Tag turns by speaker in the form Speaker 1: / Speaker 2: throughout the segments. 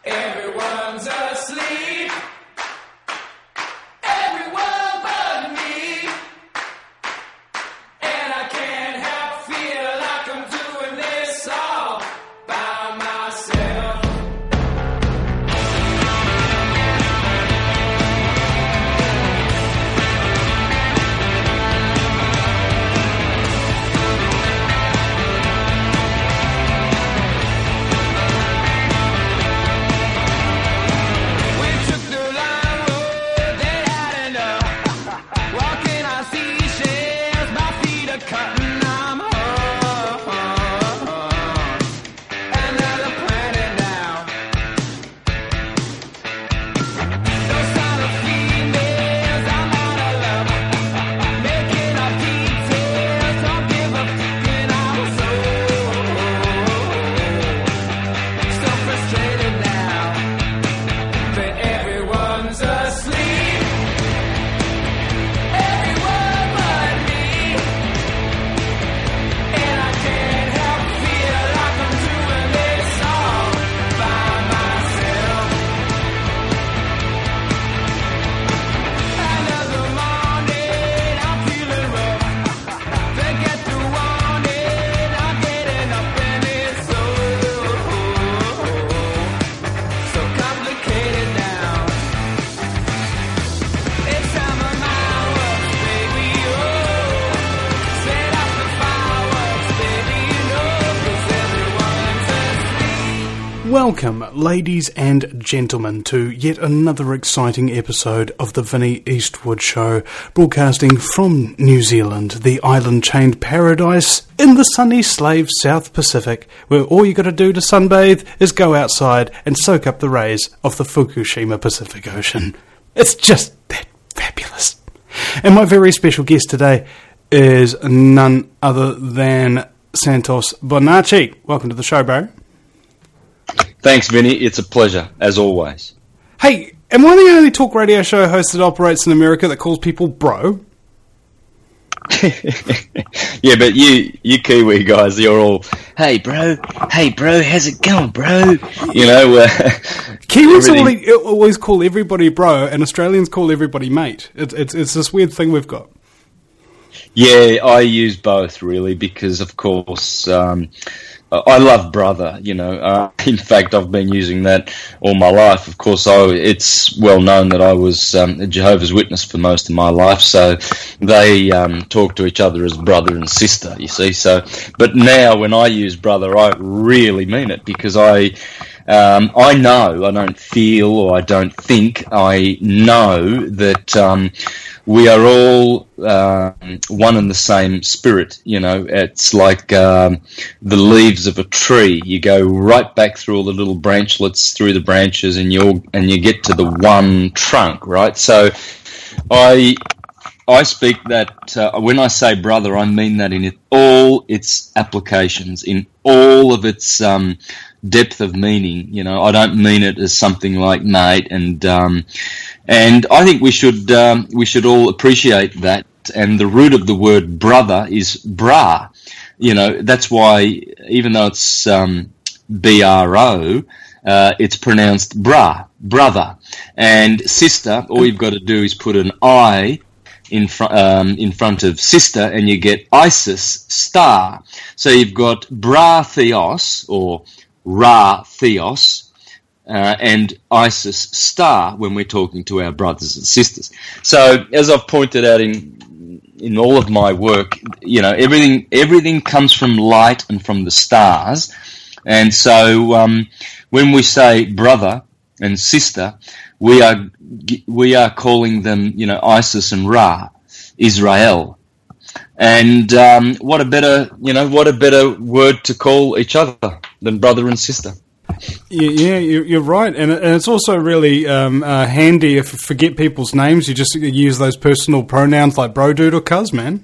Speaker 1: Everyone's asleep. Everyone but me. And I can't help feel like I'm doing this all by myself.
Speaker 2: Welcome, ladies and gentlemen, to yet another exciting episode of the Vinnie Eastwood Show, broadcasting from New Zealand, the island-chained paradise in the sunny slave South Pacific, where all you got to do to sunbathe is go outside and soak up the rays of the Fukushima Pacific Ocean. It's just that fabulous. And my very special guest today is none other than Santos Bonacci. Welcome to the show, bro.
Speaker 3: Thanks, Vinny. It's a pleasure, as always.
Speaker 2: Hey, am I the only talk radio show host that operates in America that calls people bro?
Speaker 3: Yeah, but you Kiwi guys, you're all, hey bro, how's it going, bro? You know,
Speaker 2: Kiwis always call everybody bro, and Australians call everybody mate. It's this weird thing we've got.
Speaker 3: Yeah, I use both, really, because, of course, I love brother, you know. In fact, I've been using that all my life. Of course, it's well known that I was a Jehovah's Witness for most of my life, so they talk to each other as brother and sister, you see. So, but now when I use brother, I really mean it, because I know, I don't feel or I don't think, I know that we are all one and the same spirit, you know. It's like the leaves of a tree. You go right back through all the little branchlets, through the branches, and you get to the one trunk, right? So I speak that when I say brother, I mean that in all its applications, in all of its depth of meaning. You know, I don't mean it as something like mate, and I think we should all appreciate that. And the root of the word brother is bra. You know, that's why, even though it's B-R-O, it's pronounced bra, brother. And sister, all you've got to do is put an I in front of sister, and you get Isis, star. So you've got bra theos, or Ra theos, and Isis star when we're talking to our brothers and sisters. So, as I've pointed out in all of my work, you know, everything comes from light and from the stars. And so when we say brother and sister, we are calling them, you know, Isis and Ra, Israel. And what a better word to call each other than brother and sister.
Speaker 2: Yeah, you're right, and it's also really handy if you forget people's names. You just use those personal pronouns like bro, dude, or cuz, man.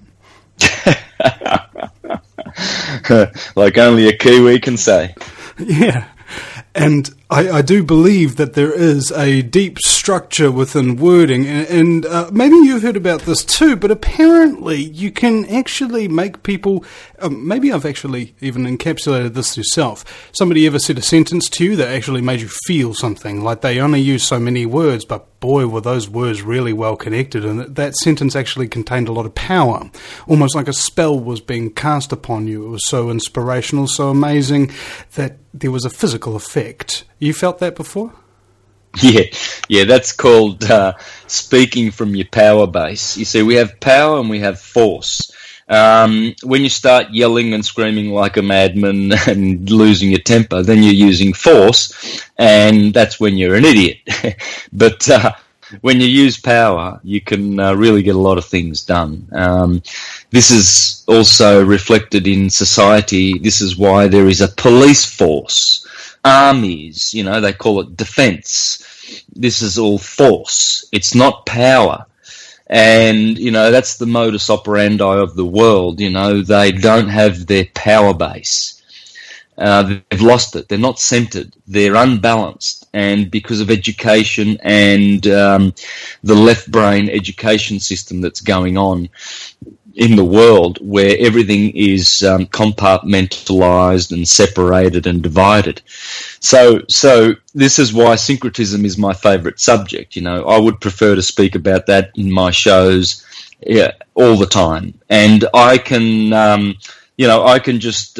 Speaker 3: Like only a Kiwi can say.
Speaker 2: Yeah, and I do believe that there is a deep structure within wording, and maybe you've heard about this too, but apparently you can actually make people, maybe I've actually even encapsulated this yourself. Somebody ever said a sentence to you that actually made you feel something, like they only use so many words, but boy, were those words really well connected, and that sentence actually contained a lot of power, almost like a spell was being cast upon you. It was so inspirational, so amazing, that there was a physical effect. You felt that before?
Speaker 3: Yeah, that's called speaking from your power base. You see, we have power and we have force. When you start yelling and screaming like a madman and losing your temper, then you're using force, and that's when you're an idiot. But when you use power, you can really get a lot of things done. This is also reflected in society. This is why there is a police force, armies, they call it defence. This is all force. It's not power. And, that's the modus operandi of the world. They don't have their power base. They've lost it. They're not centered. They're unbalanced. And because of education and the left brain education system that's going on in the world, where everything is compartmentalized and separated and divided. So this is why syncretism is my favorite subject. I would prefer to speak about that in my shows all the time. And I can, I can just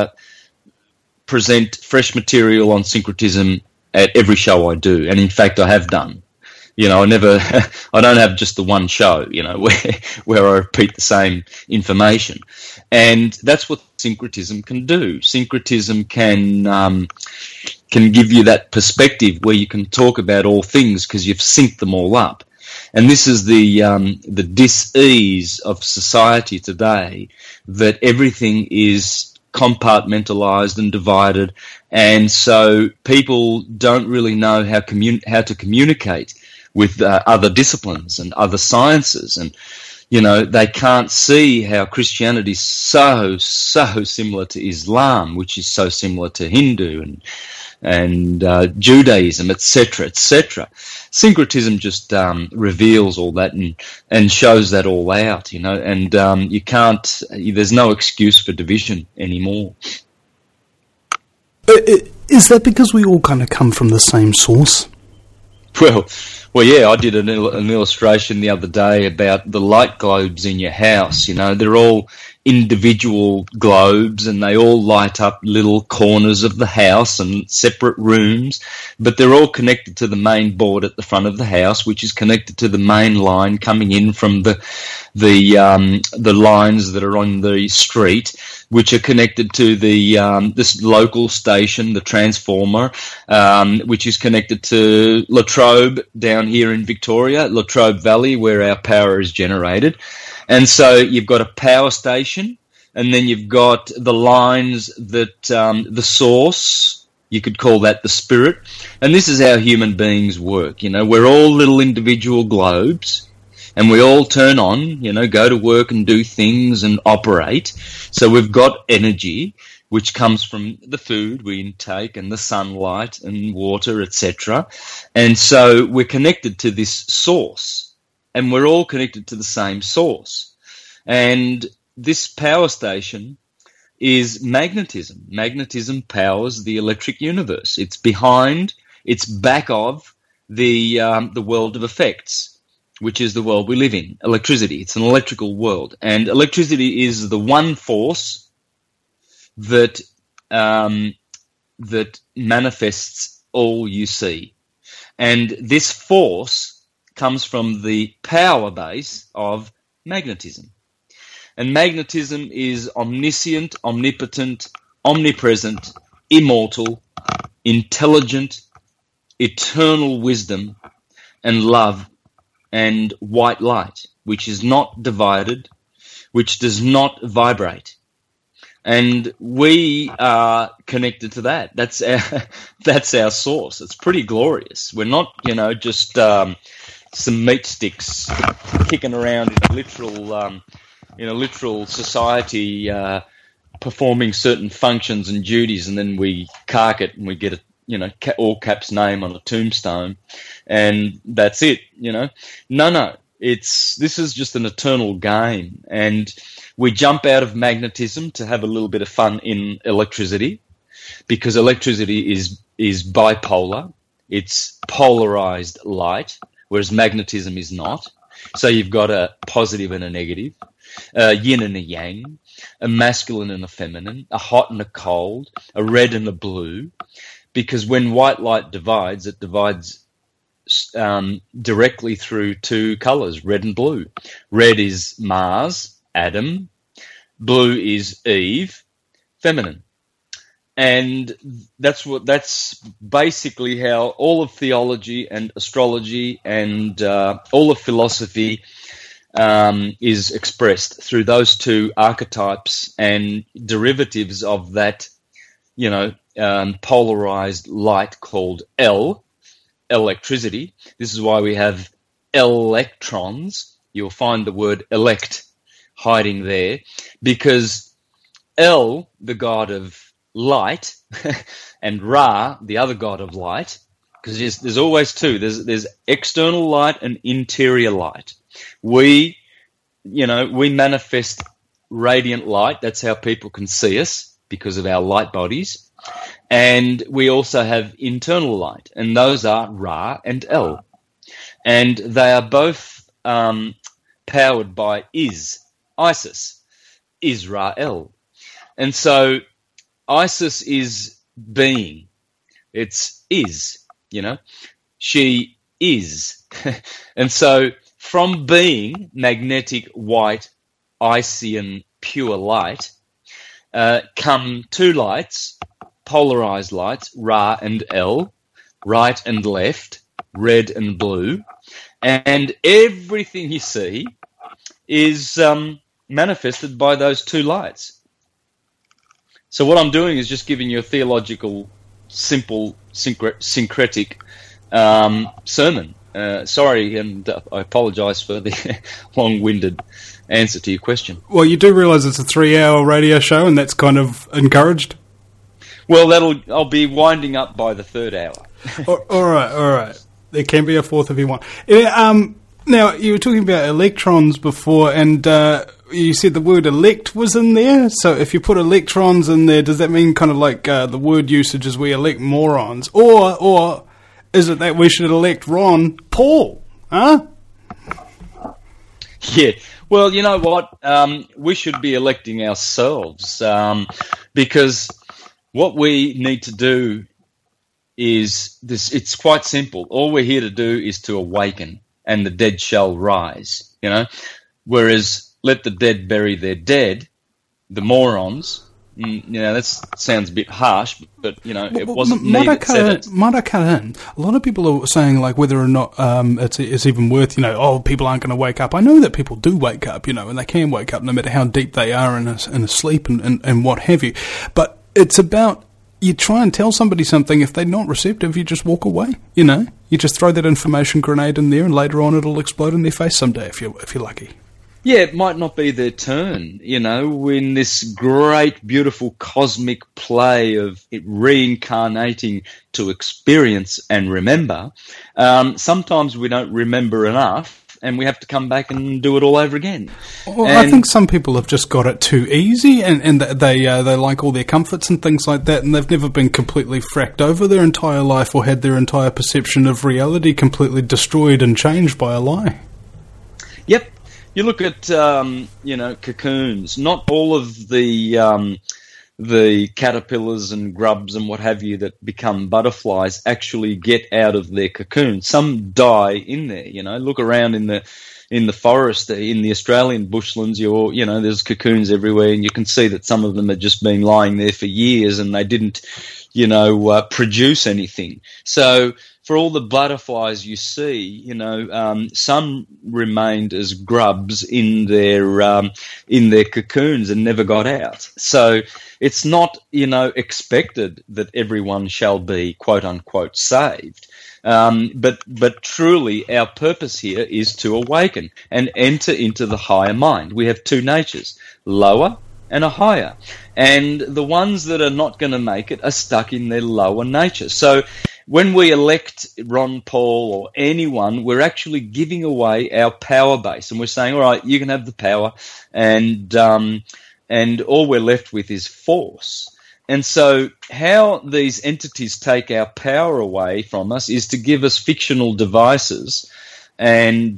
Speaker 3: present fresh material on syncretism at every show I do. And in fact, I have done. I don't have just the one show, where I repeat the same information. And that's what syncretism can do. Syncretism can give you that perspective where you can talk about all things because you've synced them all up. And this is the dis-ease of society today, that everything is compartmentalized and divided. And so people don't really know how to communicate with other disciplines and other sciences. And, they can't see how Christianity is so similar to Islam, which is so similar to Hindu and Judaism, etc., etc. Syncretism just reveals all that and shows that all out, and you can't, there's no excuse for division anymore.
Speaker 2: Is that because we all kind of come from the same source?
Speaker 3: Well, yeah, I did an illustration the other day about the light globes in your house. They're all individual globes and they all light up little corners of the house and separate rooms, but they're all connected to the main board at the front of the house, which is connected to the main line coming in from the lines that are on the street, which are connected to this local station, the transformer, which is connected to Latrobe down here in Victoria, Latrobe Valley, where our power is generated. And so you've got a power station, and then you've got the lines that the source, you could call that the spirit. And this is how human beings work. We're all little individual globes, and we all turn on, go to work and do things and operate. So we've got energy, which comes from the food we intake and the sunlight and water, etc. And so we're connected to this source. And we're all connected to the same source. And this power station is magnetism. Magnetism powers the electric universe. It's back of the world of effects, which is the world we live in, electricity. It's an electrical world. And electricity is the one force that manifests all you see. And this force comes from the power base of magnetism. And magnetism is omniscient, omnipotent, omnipresent, immortal, intelligent, eternal wisdom, and love, and white light, which is not divided, which does not vibrate. And we are connected to that. That's our source. It's pretty glorious. We're not, just some meat sticks kicking around in a literal society, performing certain functions and duties, and then we cark it and we get all caps name on a tombstone, and that's it. No. This is just an eternal game, and we jump out of magnetism to have a little bit of fun in electricity, because electricity is bipolar. It's polarized light, whereas magnetism is not. So you've got a positive and a negative, a yin and a yang, a masculine and a feminine, a hot and a cold, a red and a blue, because when white light divides, it divides directly through two colors, red and blue. Red is Mars, Adam. Blue is Eve, feminine. And that's basically how all of theology and astrology and all of philosophy is expressed, through those two archetypes and derivatives of that, polarized light called electricity. This is why we have electrons. You'll find the word elect hiding there, because El, the god of light, and Ra, the other god of light, because there's always two. There's external light and interior light. We manifest radiant light. That's how people can see us, because of our light bodies. And we also have internal light, and those are Ra and El. And they are both powered by Isis, Israel. And so Isis is being. It's she is. And so from being magnetic, white, Isian, pure light, come two lights, polarized lights, Ra and El, right and left, red and blue, and everything you see is manifested by those two lights. So what I'm doing is just giving you a theological, simple, syncretic sermon. Sorry, and I apologise for the long-winded answer to your question.
Speaker 2: Well, you do realise it's a 3-hour radio show, and that's kind of encouraged?
Speaker 3: Well, I'll be winding up by the third hour.
Speaker 2: All right. There can be a fourth if you want. Now, you were talking about electrons before, and you said the word elect was in there. So if you put electrons in there, does that mean kind of like the word usage is we elect morons? Or is it that we should elect Ron Paul? Huh?
Speaker 3: Yeah. Well, you know what? We should be electing ourselves, because what we need to do is this. It's quite simple. All we're here to do is to awaken, and the dead shall rise, whereas let the dead bury their dead, the morons, that sounds a bit harsh, but, it wasn't me that said it.
Speaker 2: Might I cut in? A lot of people are saying, like, whether or not it's even worth, people aren't going to wake up. I know that people do wake up, and they can wake up no matter how deep they are in a sleep and what have you. But it's about, you try and tell somebody something, if they're not receptive, you just walk away, You just throw that information grenade in there, and later on it'll explode in their face someday if you're lucky.
Speaker 3: Yeah, it might not be their turn, in this great, beautiful cosmic play of it reincarnating to experience and remember. Sometimes we don't remember enough, and we have to come back and do it all over again.
Speaker 2: Well, I think some people have just got it too easy, and they like all their comforts and things like that, and they've never been completely fracked over their entire life or had their entire perception of reality completely destroyed and changed by a lie.
Speaker 3: Yep. You look at, cocoons. Not all of the caterpillars and grubs and what have you that become butterflies actually get out of their cocoon. Some die in there. Look around in the forest, in the Australian bushlands. There's cocoons everywhere, and you can see that some of them have just been lying there for years, and they didn't, produce anything. So for all the butterflies you see, some remained as grubs in their cocoons and never got out. So it's not, expected that everyone shall be quote unquote saved. But truly our purpose here is to awaken and enter into the higher mind. We have two natures, lower and are higher. And the ones that are not going to make it are stuck in their lower nature. So when we elect Ron Paul or anyone, we're actually giving away our power base. And we're saying, all right, you can have the power, and all we're left with is force. And so how these entities take our power away from us is to give us fictional devices and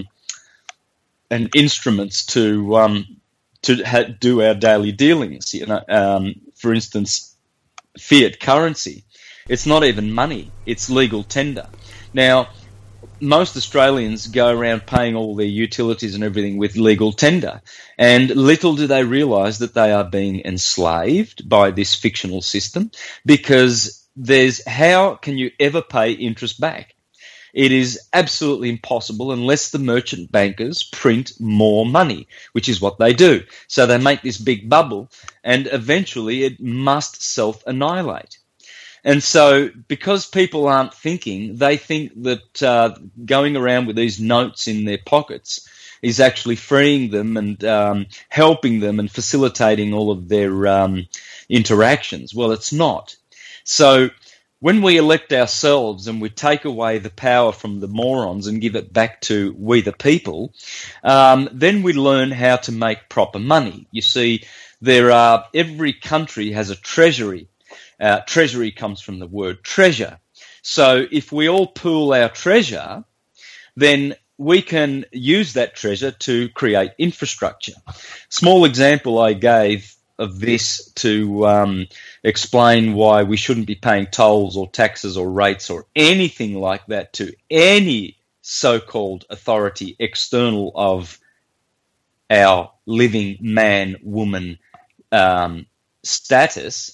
Speaker 3: instruments to do our daily dealings. For instance, fiat currency. It's not even money. It's legal tender. Now, most Australians go around paying all their utilities and everything with legal tender. And little do they realise that they are being enslaved by this fictional system, because how can you ever pay interest back? It is absolutely impossible unless the merchant bankers print more money, which is what they do. So they make this big bubble, and eventually it must self-annihilate. And so because people aren't thinking, they think that going around with these notes in their pockets is actually freeing them and helping them and facilitating all of their interactions. Well, it's not. So when we elect ourselves and we take away the power from the morons and give it back to we the people, then we learn how to make proper money. You see, every country has a treasury. Treasury comes from the word treasure. So if we all pool our treasure, then we can use that treasure to create infrastructure. Small example I gave of this to explain why we shouldn't be paying tolls or taxes or rates or anything like that to any so-called authority external of our living man, woman status.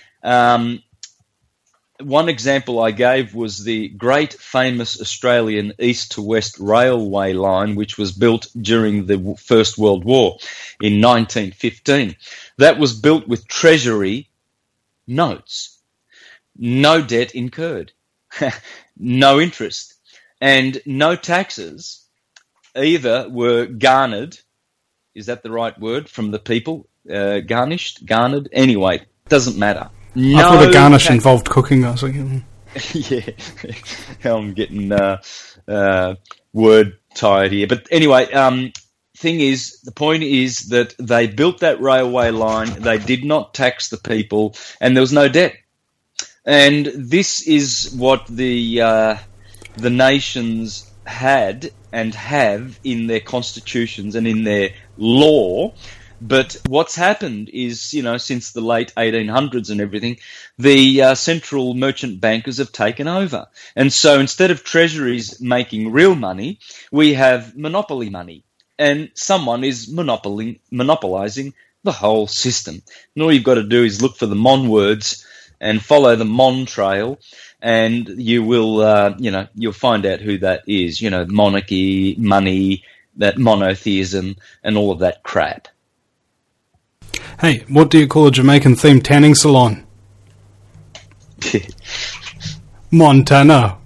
Speaker 3: One example I gave was the great famous Australian east to west railway line, which was built during the First World War in 1915. That was built with treasury notes, no debt incurred, no interest, and no taxes either were garnered. Is that the right word? From the people? Garnered? Anyway, doesn't matter.
Speaker 2: I thought a garnish involved cooking. I was thinking.
Speaker 3: Yeah, I'm getting word tired here. But anyway, the point is that they built that railway line, they did not tax the people, and there was no debt. And this is what the nations had and have in their constitutions and in their law. But what's happened is, since the late 1800s and everything, the central merchant bankers have taken over. And so instead of treasuries making real money, we have monopoly money. And someone is monopolizing the whole system. And all you've got to do is look for the Mon words and follow the Mon trail, and you will, you'll find out who that is. Monarchy, money, that monotheism, and all of that crap.
Speaker 2: Hey, what do you call a Jamaican-themed tanning salon? Montana.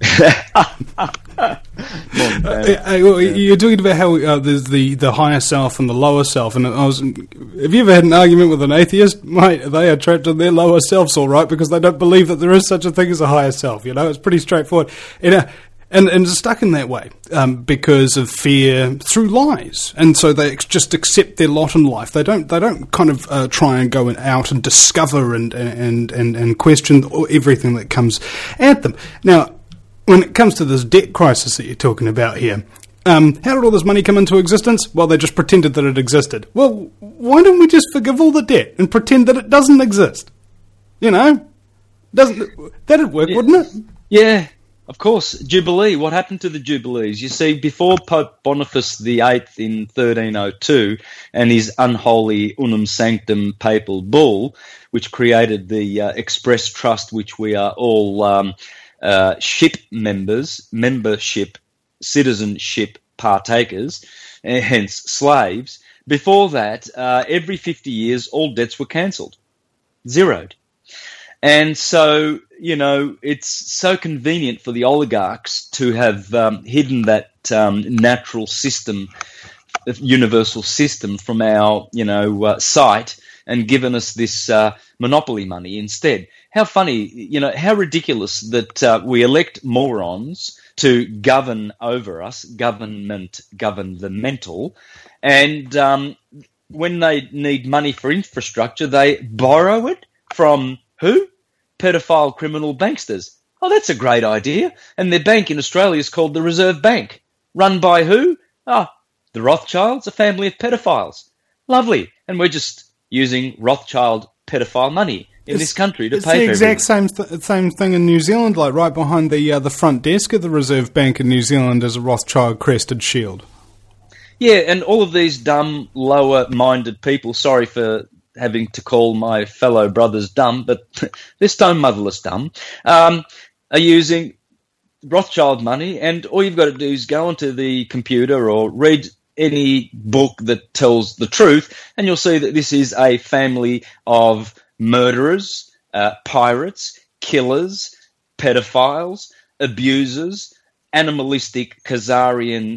Speaker 2: You're talking about how there's the higher self and the lower self, and have you ever had an argument with an atheist? Mate, they are trapped in their lower selves, all right, because they don't believe that there is such a thing as a higher self. It's pretty straightforward. And stuck in that way because of fear through lies, and so they just accept their lot in life. They don't kind of try and go out and discover and question everything that comes at them. Now, when it comes to this debt crisis that you're talking about here, how did all this money come into existence? Well, they just pretended that it existed. Well, why don't we just forgive all the debt and pretend that it doesn't exist? That'd work, wouldn't it?
Speaker 3: Yeah. Of course, Jubilee. What happened to the Jubilees? You see, before Pope Boniface VIII in 1302 and his unholy Unum Sanctum papal bull, which created the Express Trust, which we are all membership, citizenship partakers, hence slaves. Before that, every 50 years, all debts were cancelled, zeroed. And so, it's so convenient for the oligarchs to have hidden that natural system universal system from our, site and given us this monopoly money instead. How funny, how ridiculous that we elect morons to govern over us, governmental, and when they need money for infrastructure, they borrow it from who? Pedophile criminal banksters. Oh, that's a great idea. And their bank in Australia is called the Reserve Bank. Run by who? The Rothschilds, a family of pedophiles. Lovely. And we're just using Rothschild pedophile money in this country to pay for everything.
Speaker 2: It's the exact same thing in New Zealand, like right behind the front desk of the Reserve Bank in New Zealand is a Rothschild crested shield.
Speaker 3: Yeah, and all of these dumb, lower-minded people, sorry for having to call my fellow brothers dumb, but they're stone motherless dumb, are using Rothschild money, and all you've got to do is go onto the computer or read any book that tells the truth, and you'll see that this is a family of murderers, pirates, killers, pedophiles, abusers, animalistic Khazarian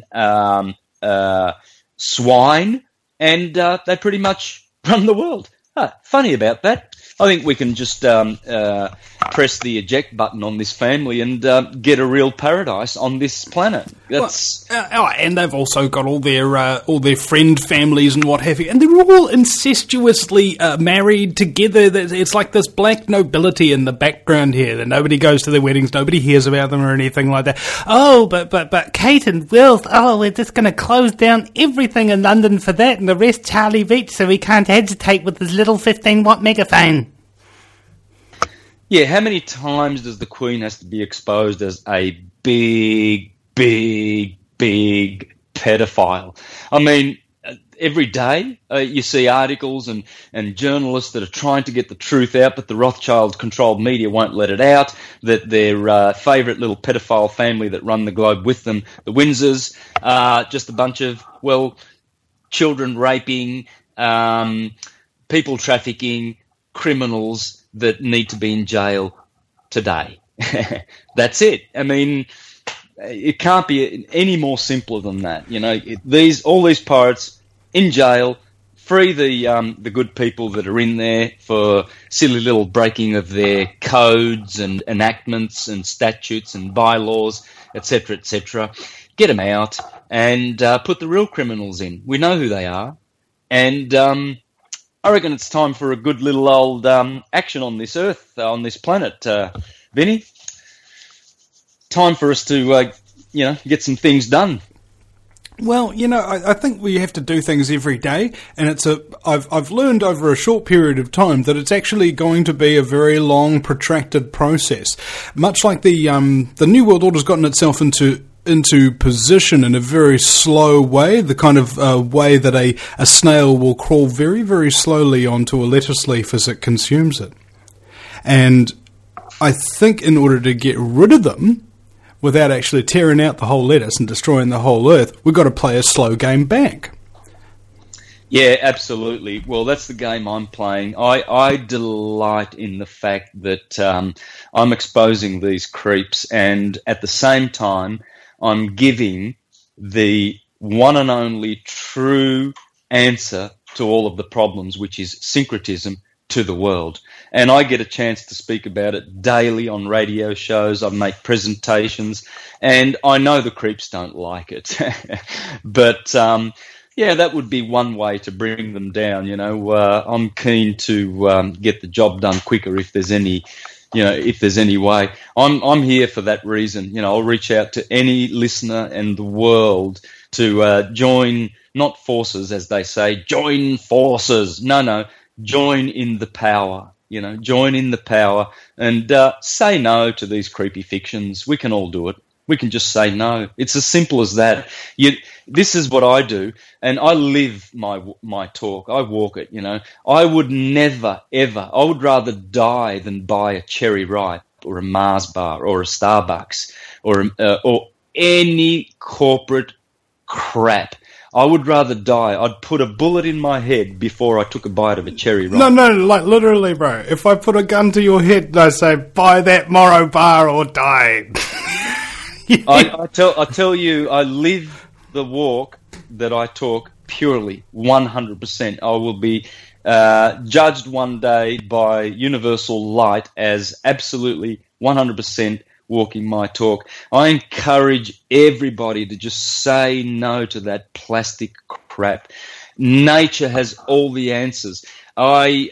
Speaker 3: swine, and they pretty much run the world. Funny about that. I think we can just press the eject button on this family and get a real paradise on this planet. That's
Speaker 2: and they've also got all their friend families and what have you, and they're all incestuously married together. It's like this black nobility in the background here. That nobody goes to their weddings, nobody hears about them or anything like that. Oh, but Kate and Will, we're just going to close down everything in London for that, and arrest Charlie Veitch so he can't agitate with his little 15-watt megaphone.
Speaker 3: Yeah, how many times does the Queen has to be exposed as a big pedophile? I mean, every day you see articles and journalists that are trying to get the truth out, but the Rothschild-controlled media won't let it out, that their favourite little pedophile family that run the globe with them, the Windsors, just a bunch of, children raping, people trafficking, criminals that need to be in jail today. That's it. I mean, it can't be any more simpler than that. All these pirates in jail, free the good people that are in there for silly little breaking of their codes and enactments and statutes and bylaws, etc., etc. Get them out and put the real criminals in. We know who they are, and I reckon it's time for a good little old action on this earth, on this planet, Vinny. Time for us to, get some things done.
Speaker 2: Well, I think we have to do things every day, and I've learned over a short period of time that it's actually going to be a very long, protracted process. Much like the New World Order's gotten itself into position in a very slow way, the kind of way that a snail will crawl very, very slowly onto a lettuce leaf as it consumes it. And I think in order to get rid of them, without actually tearing out the whole lettuce and destroying the whole earth, we've got to play a slow game back.
Speaker 3: Yeah, absolutely. Well, that's the game I'm playing. I delight in the fact that I'm exposing these creeps, and at the same time, I'm giving the one and only true answer to all of the problems, which is syncretism, to the world. And I get a chance to speak about it daily on radio shows. I make presentations, and I know the creeps don't like it. But, that would be one way to bring them down. I'm keen to get the job done quicker if there's any way. I'm here for that reason. I'll reach out to any listener in the world to join, not forces, as they say, join forces. No, join in the power. Join in the power and say no to these creepy fictions. We can all do it. We can just say no. It's as simple as that. This is what I do, and I live my talk. I walk it, I would never, ever, I would rather die than buy a Cherry Ripe or a Mars bar or a Starbucks or any corporate crap. I would rather die. I'd put a bullet in my head before I took a bite of a Cherry Ripe.
Speaker 2: No, like literally, bro. If I put a gun to your head and I say, buy that Morrow bar or die.
Speaker 3: I tell you, I live the walk that I talk purely 100%. I will be judged one day by universal light as absolutely 100% walking my talk. I encourage everybody to just say no to that plastic crap. Nature has all the answers. I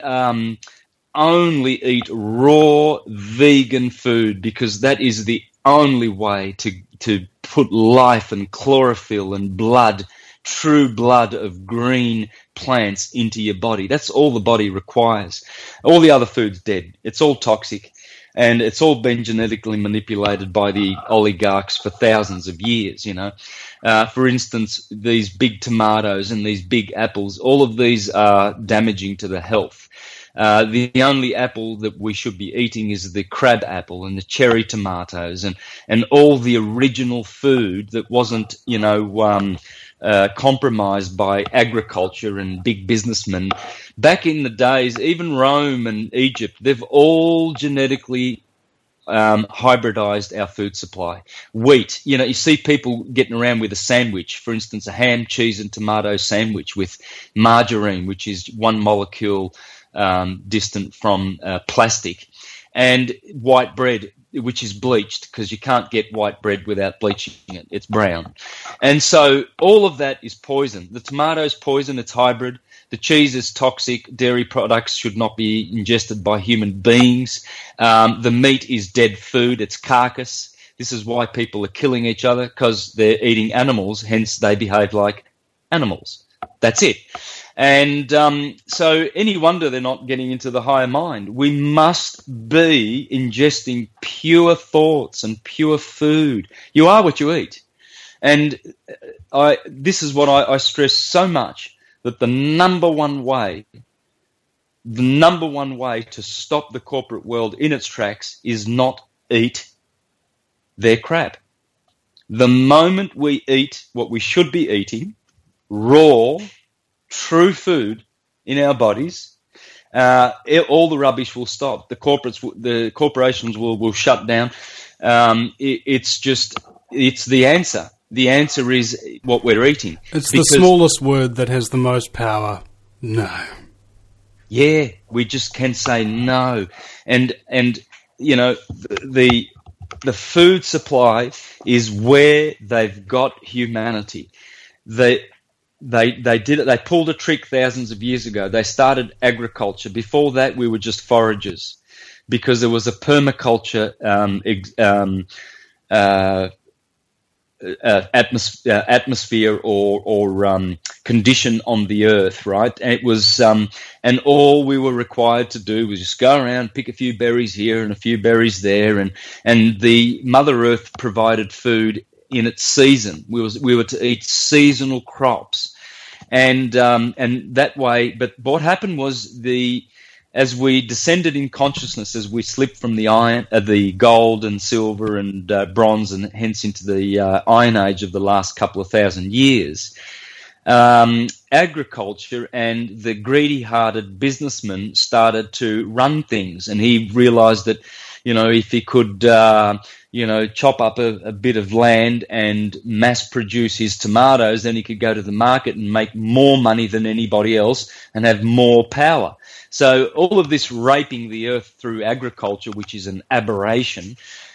Speaker 3: only eat raw vegan food because that is the only way to put life and chlorophyll and blood, true blood of green plants into your body. That's all the body requires. All the other food's dead. It's all toxic, and it's all been genetically manipulated by the oligarchs for thousands of years, you know. For instance, these big tomatoes and these big apples, all of these are damaging to the health. The only apple that we should be eating is the crab apple and the cherry tomatoes and all the original food that wasn't, you know, compromised by agriculture and big businessmen. Back in the days, even Rome and Egypt, they've all genetically hybridized our food supply. Wheat, you know, you see people getting around with a sandwich, for instance, a ham, cheese and tomato sandwich with margarine, which is one molecule distant from plastic, and white bread, which is bleached, because you can't get white bread without bleaching it. It's brown. And so all of that is poison. The tomato's poison, it's hybrid. The cheese is toxic. Dairy products should not be ingested by human beings. The meat is dead food. It's carcass. This is why people are killing each other, because they're eating animals, hence they behave like animals. That's it. And so any wonder they're not getting into the higher mind. We must be ingesting pure thoughts and pure food. You are what you eat. And this is what I stress so much, that the number one way to stop the corporate world in its tracks is not eat their crap. The moment we eat what we should be eating, raw, true food in our bodies, all the rubbish will stop. The corporations will shut down. It's the answer. The answer is what we're eating.
Speaker 2: It's the smallest word that has the most power. No.
Speaker 3: Yeah, we just can say no. And you know, the food supply is where they've got humanity. They did it. They pulled a trick thousands of years ago. They started agriculture. Before that, we were just foragers, because there was a permaculture atmosphere or condition on the earth, right? And it was, and all we were required to do was just go around, pick a few berries here and a few berries there, and the Mother Earth provided food in its season. We were to eat seasonal crops, and that way. But what happened was as we descended in consciousness, as we slipped from the gold and silver and bronze, and hence into the Iron Age of the last couple of thousand years, agriculture and the greedy-hearted businessman started to run things, and he realized that, you know, if he could, chop up a bit of land and mass produce his tomatoes, then he could go to the market and make more money than anybody else and have more power. So all of this raping the earth through agriculture, which is an aberration,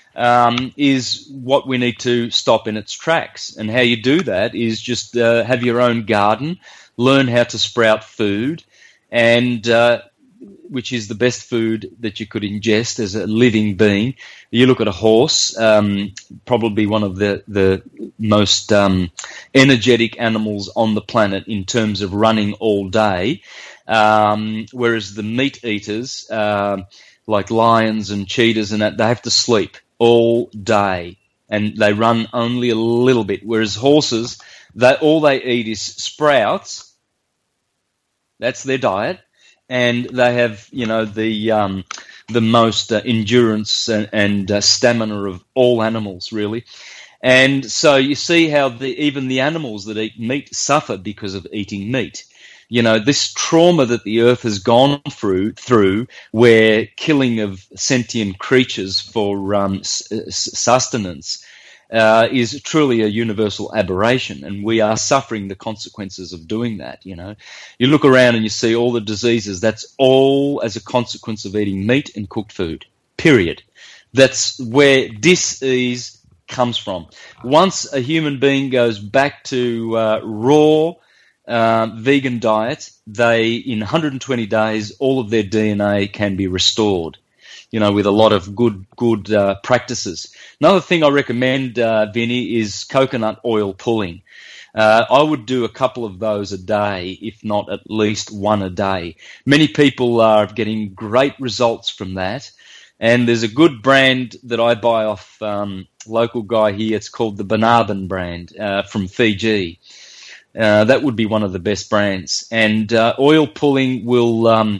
Speaker 3: is what we need to stop in its tracks. And how you do that is just have your own garden, learn how to sprout food, and which is the best food that you could ingest as a living being. You look at a horse, probably one of the most energetic animals on the planet in terms of running all day, whereas the meat eaters, like lions and cheetahs and that, they have to sleep all day and they run only a little bit, whereas horses, all they eat is sprouts. That's their diet. And they have, you know, the most endurance and stamina of all animals, really. And so you see how even the animals that eat meat suffer because of eating meat. You know, this trauma that the earth has gone through where killing of sentient creatures for sustenance is truly a universal aberration, and we are suffering the consequences of doing that. You know, you look around and you see all the diseases. That's all as a consequence of eating meat and cooked food. Period. That's where dis-ease comes from. Once a human being goes back to raw vegan diet, in 120 days, all of their DNA can be restored. You know, with a lot of good practices. Another thing I recommend, Vinny, is coconut oil pulling. I would do a couple of those a day, if not at least one a day. Many people are getting great results from that. And there's a good brand that I buy off local guy here. It's called the Banaban brand from Fiji. That would be one of the best brands. And oil pulling will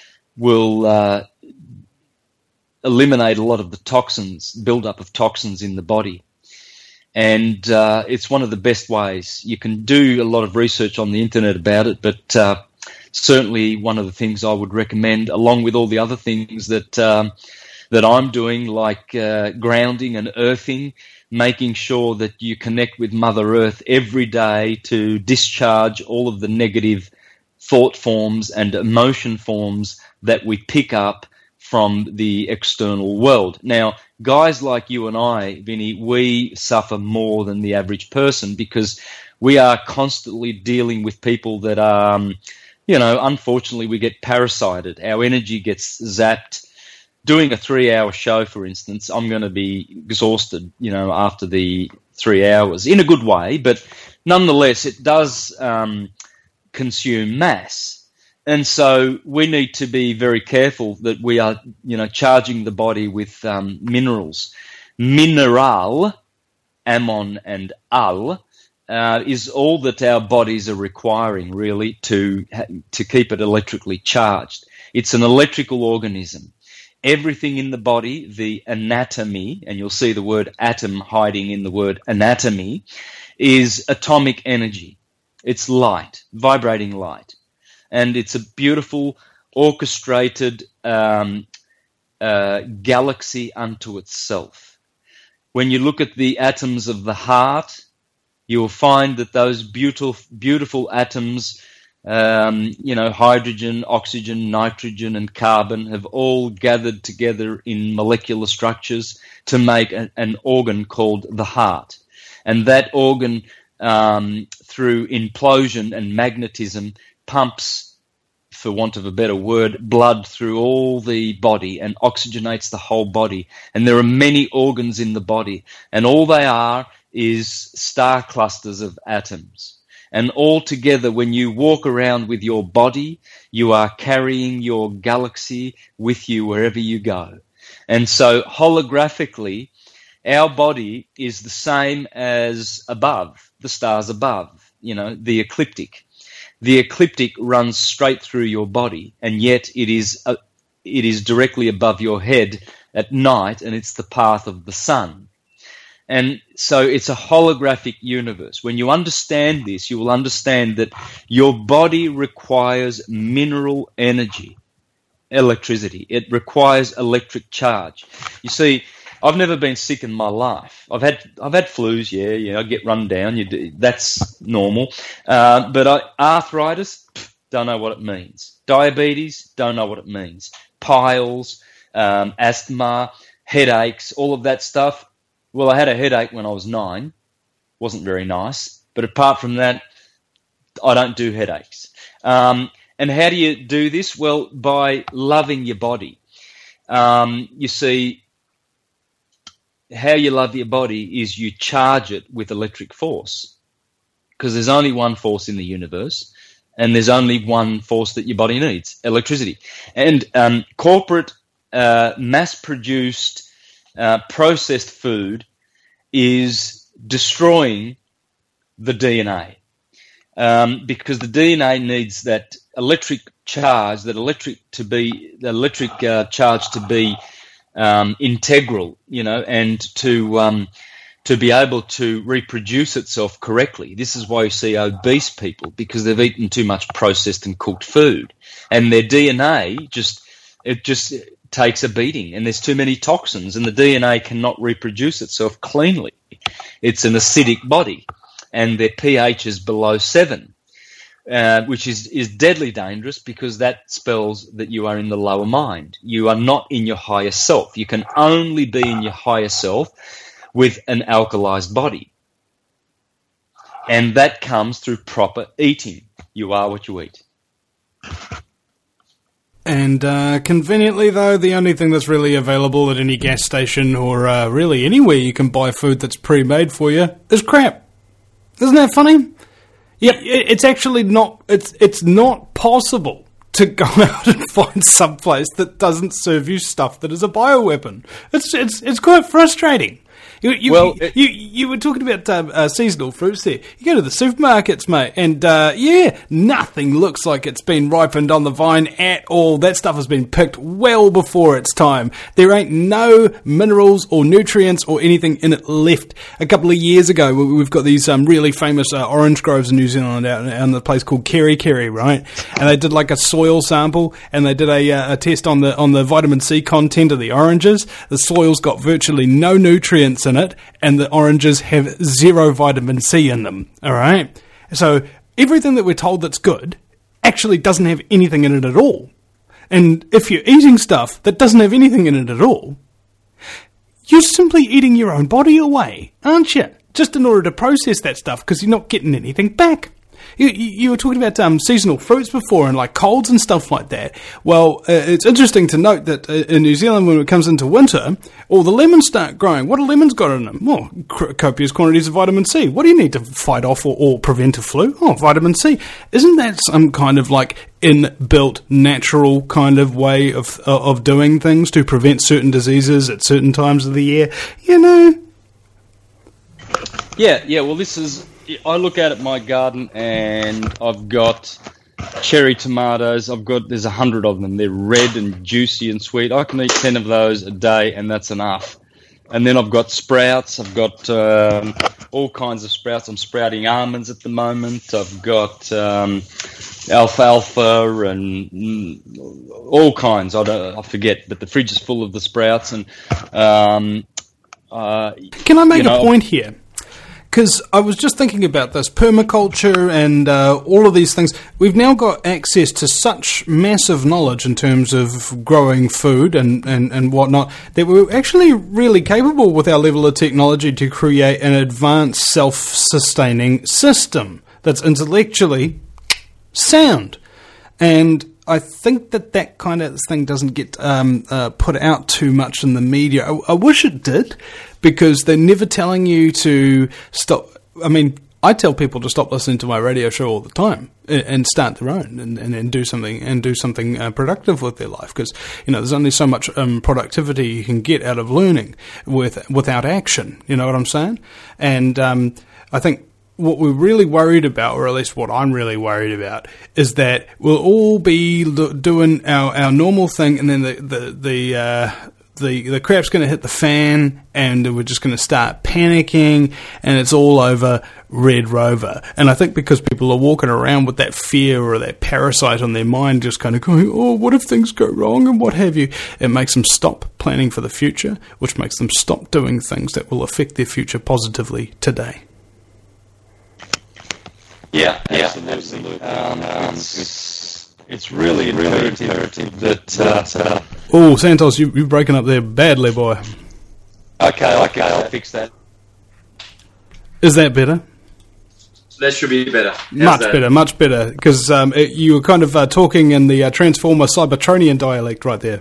Speaker 3: eliminate a lot of the toxins, build-up of toxins in the body. And it's one of the best ways. You can do a lot of research on the internet about it, but certainly one of the things I would recommend, along with all the other things that I'm doing, like grounding and earthing, making sure that you connect with Mother Earth every day to discharge all of the negative thought forms and emotion forms that we pick up from the external world. Now, guys like you and I, Vinny, we suffer more than the average person because we are constantly dealing with people that are, unfortunately we get parasited. Our energy gets zapped. Doing a 3-hour show, for instance, I'm going to be exhausted, after the 3 hours in a good way, but nonetheless, it does consume mass. And so we need to be very careful that we are, charging the body with minerals. Mineral, ammon and al, is all that our bodies are requiring, really, to keep it electrically charged. It's an electrical organism. Everything in the body, the anatomy, and you'll see the word atom hiding in the word anatomy, is atomic energy. It's light, vibrating light. And it's a beautiful, orchestrated galaxy unto itself. When you look at the atoms of the heart, you will find that those beautiful atoms, hydrogen, oxygen, nitrogen, and carbon have all gathered together in molecular structures to make an organ called the heart. And that organ, through implosion and magnetism, pumps, for want of a better word, blood through all the body and oxygenates the whole body. And there are many organs in the body, and all they are is star clusters of atoms. And all together, when you walk around with your body, you are carrying your galaxy with you wherever you go. And so holographically, our body is the same as above, the stars above, the ecliptic. The ecliptic runs straight through your body, and yet it is directly above your head at night, and it's the path of the sun. And so it's a holographic universe. When you understand this, you will understand that your body requires mineral energy, electricity. It requires electric charge. You see, I've never been sick in my life. I've had flus, I get run down. That's normal. But arthritis, don't know what it means. Diabetes, don't know what it means. Piles, asthma, headaches, all of that stuff. Well, I had a headache when I was 9. Wasn't very nice. But apart from that, I don't do headaches. And how do you do this? Well, by loving your body. You see, how you love your body is you charge it with electric force, because there's only one force in the universe, and there's only one force that your body needs, electricity. And corporate, mass-produced, processed food is destroying the DNA, because the DNA needs that electric charge, charge to be integral, and to be able to reproduce itself correctly. This is why you see obese people, because they've eaten too much processed and cooked food, and their DNA just takes a beating, and there's too many toxins, and the DNA cannot reproduce itself cleanly. It's an acidic body, and their pH is below 7, which is deadly dangerous because that spells that you are in the lower mind. You are not in your higher self. You can only be in your higher self with an alkalized body. And that comes through proper eating. You are what you eat.
Speaker 2: And conveniently, though, the only thing that's really available at any gas station or really anywhere you can buy food that's pre-made for you is crap. Isn't that funny? Yeah, it's actually not. It's not possible to go out and find some place that doesn't serve you stuff that is a bioweapon. It's quite frustrating. You were talking about seasonal fruits there. You go to the supermarkets, mate, and nothing looks like it's been ripened on the vine at all. That stuff has been picked well before its time. There ain't no minerals or nutrients or anything in it left. A couple of years ago, we've got these really famous orange groves in New Zealand out in a place called Kerikeri, right? And they did like a soil sample, and they did a test on the vitamin C content of the oranges. The soil's got virtually no nutrients in it, and the oranges have 0 vitamin C in them, all right? So everything that we're told that's good actually doesn't have anything in it at all. And if you're eating stuff that doesn't have anything in it at all, you're simply eating your own body away, aren't you? Just in order to process that stuff, because you're not getting anything back. You were talking about seasonal fruits before and like colds and stuff like that. Well, it's interesting to note that in New Zealand, when it comes into winter, all the lemons start growing. What do lemons got in them? Well, copious quantities of vitamin C. What do you need to fight off or prevent a flu? Oh, vitamin C. Isn't that some kind of like inbuilt natural kind of way of doing things to prevent certain diseases at certain times of the year? You know?
Speaker 3: Yeah. Well, this is... I look out at my garden and I've got cherry tomatoes. There's 100 of them. They're red and juicy and sweet. I can eat 10 of those a day, and that's enough. And then I've got sprouts. I've got all kinds of sprouts. I'm sprouting almonds at the moment. I've got alfalfa and all kinds. I forget, but the fridge is full of the sprouts. And
Speaker 2: can I make a point here? Because I was just thinking about this, permaculture and all of these things. We've now got access to such massive knowledge in terms of growing food and whatnot that we're actually really capable with our level of technology to create an advanced self-sustaining system that's intellectually sound. And I think that kind of thing doesn't get put out too much in the media. I wish it did, because they're never telling you to stop. I mean, I tell people to stop listening to my radio show all the time and start their own and do something productive with their life, because there's only so much productivity you can get out of learning without action. You know what I'm saying? And I think what we're really worried about, or at least what I'm really worried about, is that we'll all be doing our normal thing, and then the crap's going to hit the fan, and we're just going to start panicking, and it's all over Red Rover. And I think because people are walking around with that fear or that parasite on their mind, just kind of going, oh, what if things go wrong and what have you, it makes them stop planning for the future, which makes them stop doing things that will affect their future positively today.
Speaker 3: Yeah, absolutely. It's really imperative that...
Speaker 2: Oh, Santos, you're breaking up there badly, boy.
Speaker 3: Okay, I'll fix that.
Speaker 2: Is that better?
Speaker 4: That should be better.
Speaker 2: Much better, because you were kind of talking in the Transformer Cybertronian dialect right there.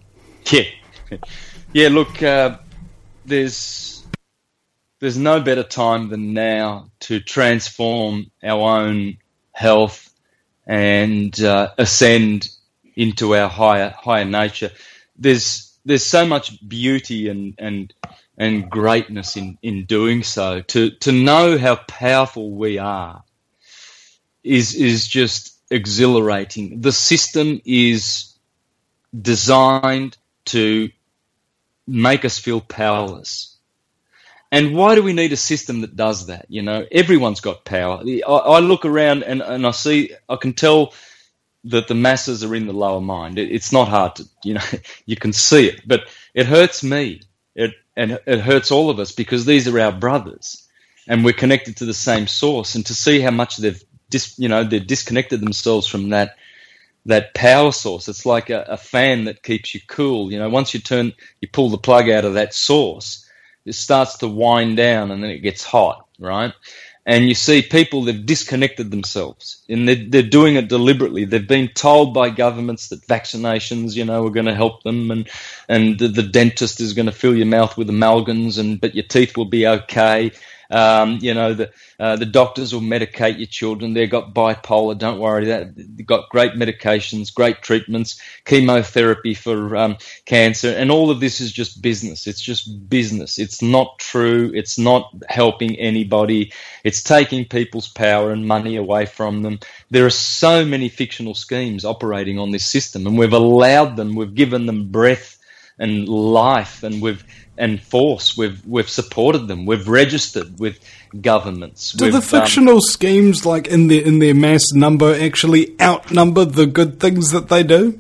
Speaker 3: Yeah, look, there's no better time than now to transform our own health and ascend into our higher nature. There's so much beauty and greatness in doing so. To know how powerful we are is just exhilarating. The system is designed to make us feel powerless. And why do we need a system that does that? Everyone's got power. I look around and I can tell that the masses are in the lower mind. It's not hard to, you can see it, but it hurts me it hurts all of us because these are our brothers, and we're connected to the same source. And to see how much they've disconnected themselves from that power source. It's like a fan that keeps you cool. Once you pull the plug out of that source, it starts to wind down and then it gets hot, right? And you see people, they've disconnected themselves, and they're doing it deliberately. They've been told by governments that vaccinations, are going to help them, and the dentist is going to fill your mouth with amalgams, but your teeth will be okay. The doctors will medicate your children. They've got bipolar. Don't worry. They've got great medications, great treatments, chemotherapy for cancer. And all of this is just business. It's just business. It's not true. It's not helping anybody. It's taking people's power and money away from them. There are so many fictional schemes operating on this system, and we've allowed them. We've given them breath and life, and force. We've supported them. We've registered with governments.
Speaker 2: Do the fictional schemes, like in their mass number, actually outnumber the good things that they do?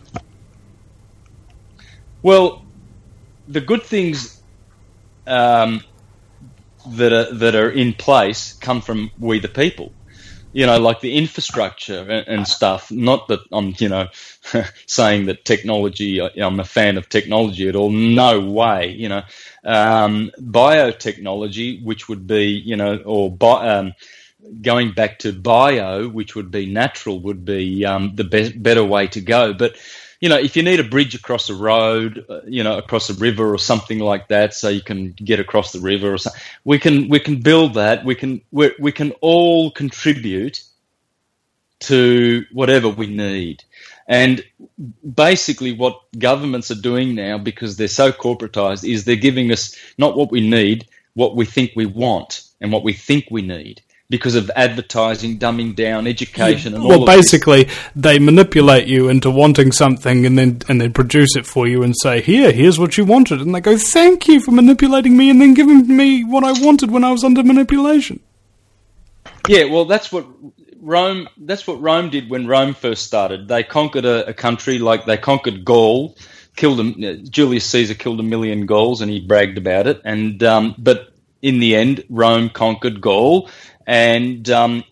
Speaker 3: Well, the good things that are in place come from we the people. Like the infrastructure and stuff. Not that I'm, saying that technology, I'm a fan of technology at all. No way, biotechnology, which would be, going back to bio, which would be natural, would be the better way to go. But, if you need a bridge across a road, across a river or something like that, so you can get across the river or something, we can build that. We can all contribute to whatever we need. And basically what governments are doing now, because they're so corporatized, is they're giving us not what we need, what we think we want and what we think we need. Because of advertising, dumbing down, education, and all of this. Well,
Speaker 2: basically, they manipulate you into wanting something, and then produce it for you and say, here's what you wanted. And they go, thank you for manipulating me and then giving me what I wanted when I was under manipulation.
Speaker 3: Yeah, well, that's what Rome did when Rome first started. They conquered a country, like they conquered Gaul, Julius Caesar killed 1 million Gauls, and he bragged about it. But in the end, Rome conquered Gaul. And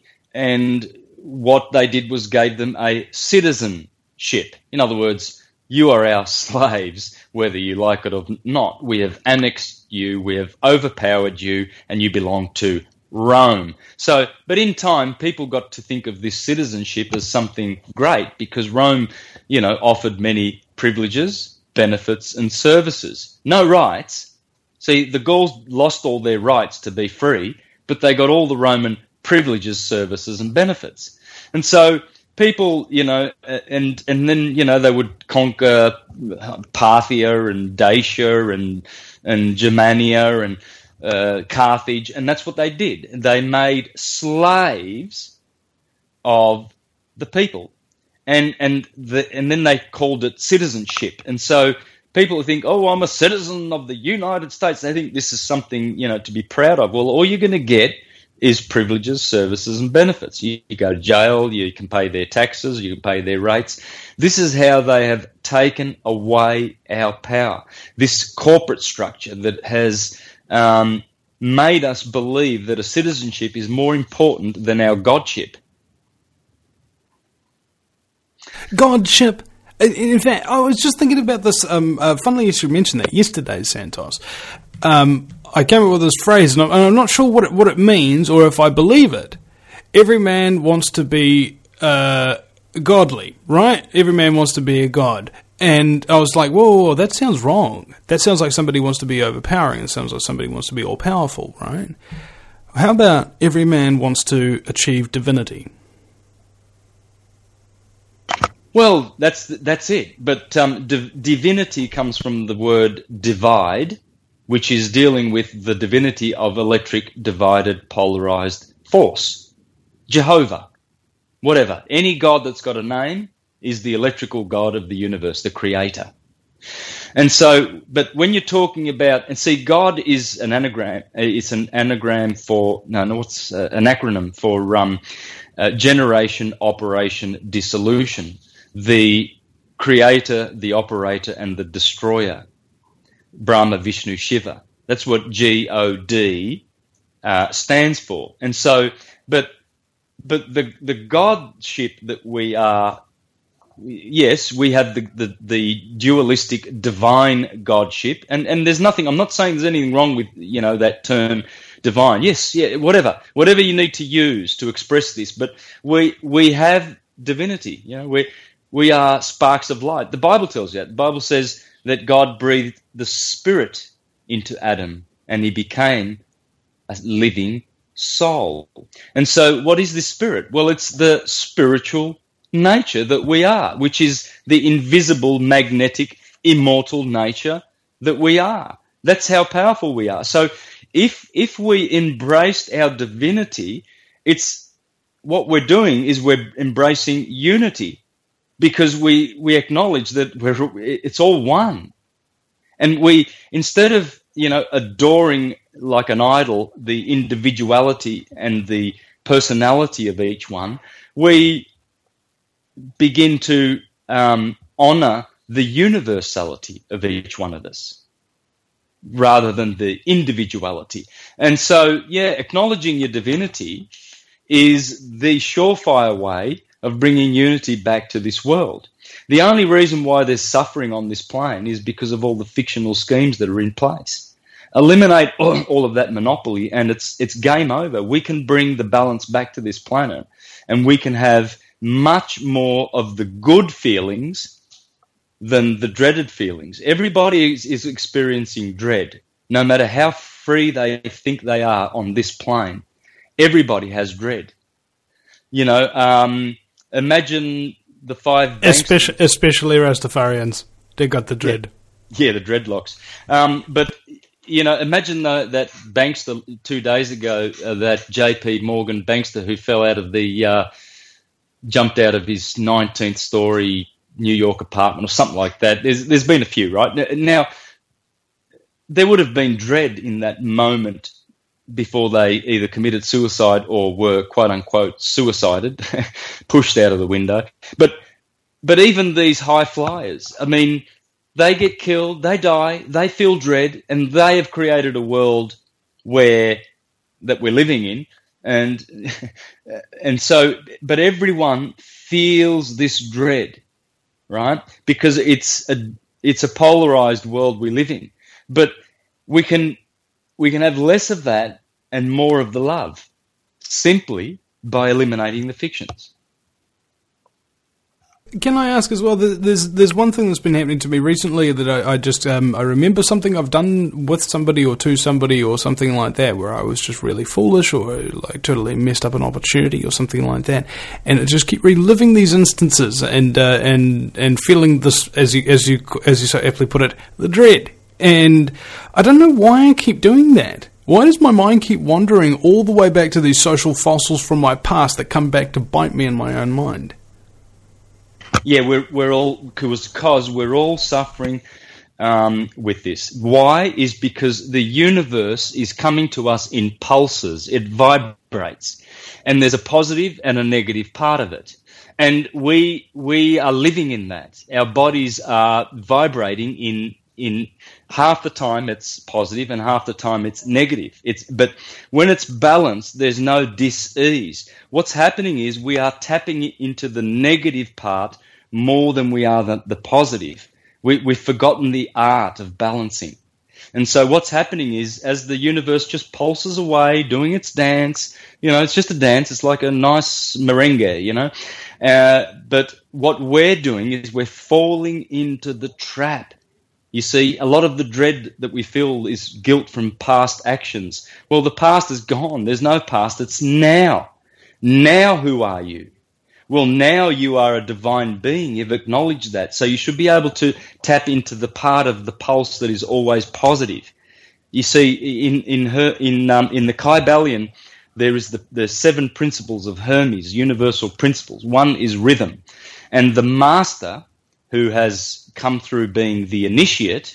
Speaker 3: what they did was gave them a citizenship. In other words, you are our slaves, whether you like it or not. We have annexed you, we have overpowered you, and you belong to Rome. But in time, people got to think of this citizenship as something great, because Rome, offered many privileges, benefits, and services. No rights. See, the Gauls lost all their rights to be free, but they got all the Roman privileges, services, and benefits. And so people, and then, they would conquer Parthia and Dacia and Germania and Carthage, and that's what they did. They made slaves of the people, and then they called it citizenship. And so people think, oh, I'm a citizen of the United States. They think this is something, to be proud of. Well, all you're going to get is privileges, services, and benefits. You go to jail, you can pay their taxes, you can pay their rates. This is how they have taken away our power. This corporate structure that has made us believe that a citizenship is more important than our godship.
Speaker 2: Godship. In fact, I was just thinking about this. Funnily, you should mention that yesterday, Santos. I came up with this phrase, and I'm not sure what it means or if I believe it. Every man wants to be godly, right? Every man wants to be a god. And I was like, whoa, that sounds wrong. That sounds like somebody wants to be overpowering. It sounds like somebody wants to be all-powerful, right? How about every man wants to achieve divinity?
Speaker 3: Well, that's it. But divinity comes from the word divide, which is dealing with the divinity of electric divided polarized force. Jehovah, whatever. Any god that's got a name is the electrical god of the universe, the creator. And so, but when you're talking about, and see, God is an anagram. It's an anagram for, an acronym for generation, operation, dissolution. The creator, the operator, and the destroyer. Brahma, Vishnu, Shiva. That's what God stands for. And so, but the godship that we are, yes, we have the dualistic divine godship, and there's nothing. I'm not saying there's anything wrong with that term divine. Yes, yeah, whatever you need to use to express this, but we have divinity. We are sparks of light. The Bible tells you that. The Bible says that God breathed the Spirit into Adam, and he became a living soul. And so what is this spirit? Well, it's the spiritual nature that we are, which is the invisible, magnetic, immortal nature that we are. That's how powerful we are. So if we embraced our divinity, it's what we're doing is we're embracing unity, because we acknowledge that it's all one. And we, instead of adoring like an idol the individuality and the personality of each one, we begin to honor the universality of each one of us rather than the individuality. And so, acknowledging your divinity is the surefire way of bringing unity back to this world. The only reason why there's suffering on this plane is because of all the fictional schemes that are in place. Eliminate all of that monopoly and it's game over. We can bring the balance back to this planet, and we can have much more of the good feelings than the dreaded feelings. Everybody is experiencing dread, no matter how free they think they are on this plane. Everybody has dread. Imagine the five banks,
Speaker 2: especially Rastafarians. They got the dread.
Speaker 3: Yeah, the dreadlocks. But imagine that bankster 2 days ago, that J.P. Morgan bankster who fell out of jumped out of his 19th story New York apartment or something like that. There's been a few, right? Now, there would have been dread in that moment before they either committed suicide or were, quote unquote, suicided, pushed out of the window. But even these high flyers, I mean, they get killed, they die, they feel dread, and they have created a world that we're living in. And so, but everyone feels this dread, right? Because it's a polarized world we live in. But we can have less of that and more of the love, simply by eliminating the fictions.
Speaker 2: Can I ask as well, there's one thing that's been happening to me recently that I remember something I've done with somebody or to somebody or something like that, where I was just really foolish or like totally messed up an opportunity or something like that, and I just keep reliving these instances and feeling this, as you so aptly put it, the dread. And I don't know why I keep doing that. Why does my mind keep wandering all the way back to these social fossils from my past that come back to bite me in my own mind?
Speaker 3: Yeah, we're all suffering with this. Why? Is because the universe is coming to us in pulses. It vibrates, and there's a positive and a negative part of it. And we are living in that. Our bodies are vibrating in half the time it's positive and half the time it's negative. But when it's balanced, there's no dis-ease. What's happening is we are tapping into the negative part more than we are the positive. We've forgotten the art of balancing. And so what's happening is, as the universe just pulses away, doing its dance, it's just a dance. It's like a nice merengue, but what we're doing is we're falling into the trap. You see, a lot of the dread that we feel is guilt from past actions. Well, the past is gone. There's no past. It's now. Now who are you? Well, now you are a divine being. You've acknowledged that. So you should be able to tap into the part of the pulse that is always positive. You see, in the Kybalion, there is the 7 principles of Hermes, universal principles. One is rhythm. And the master, who has come through being the initiate,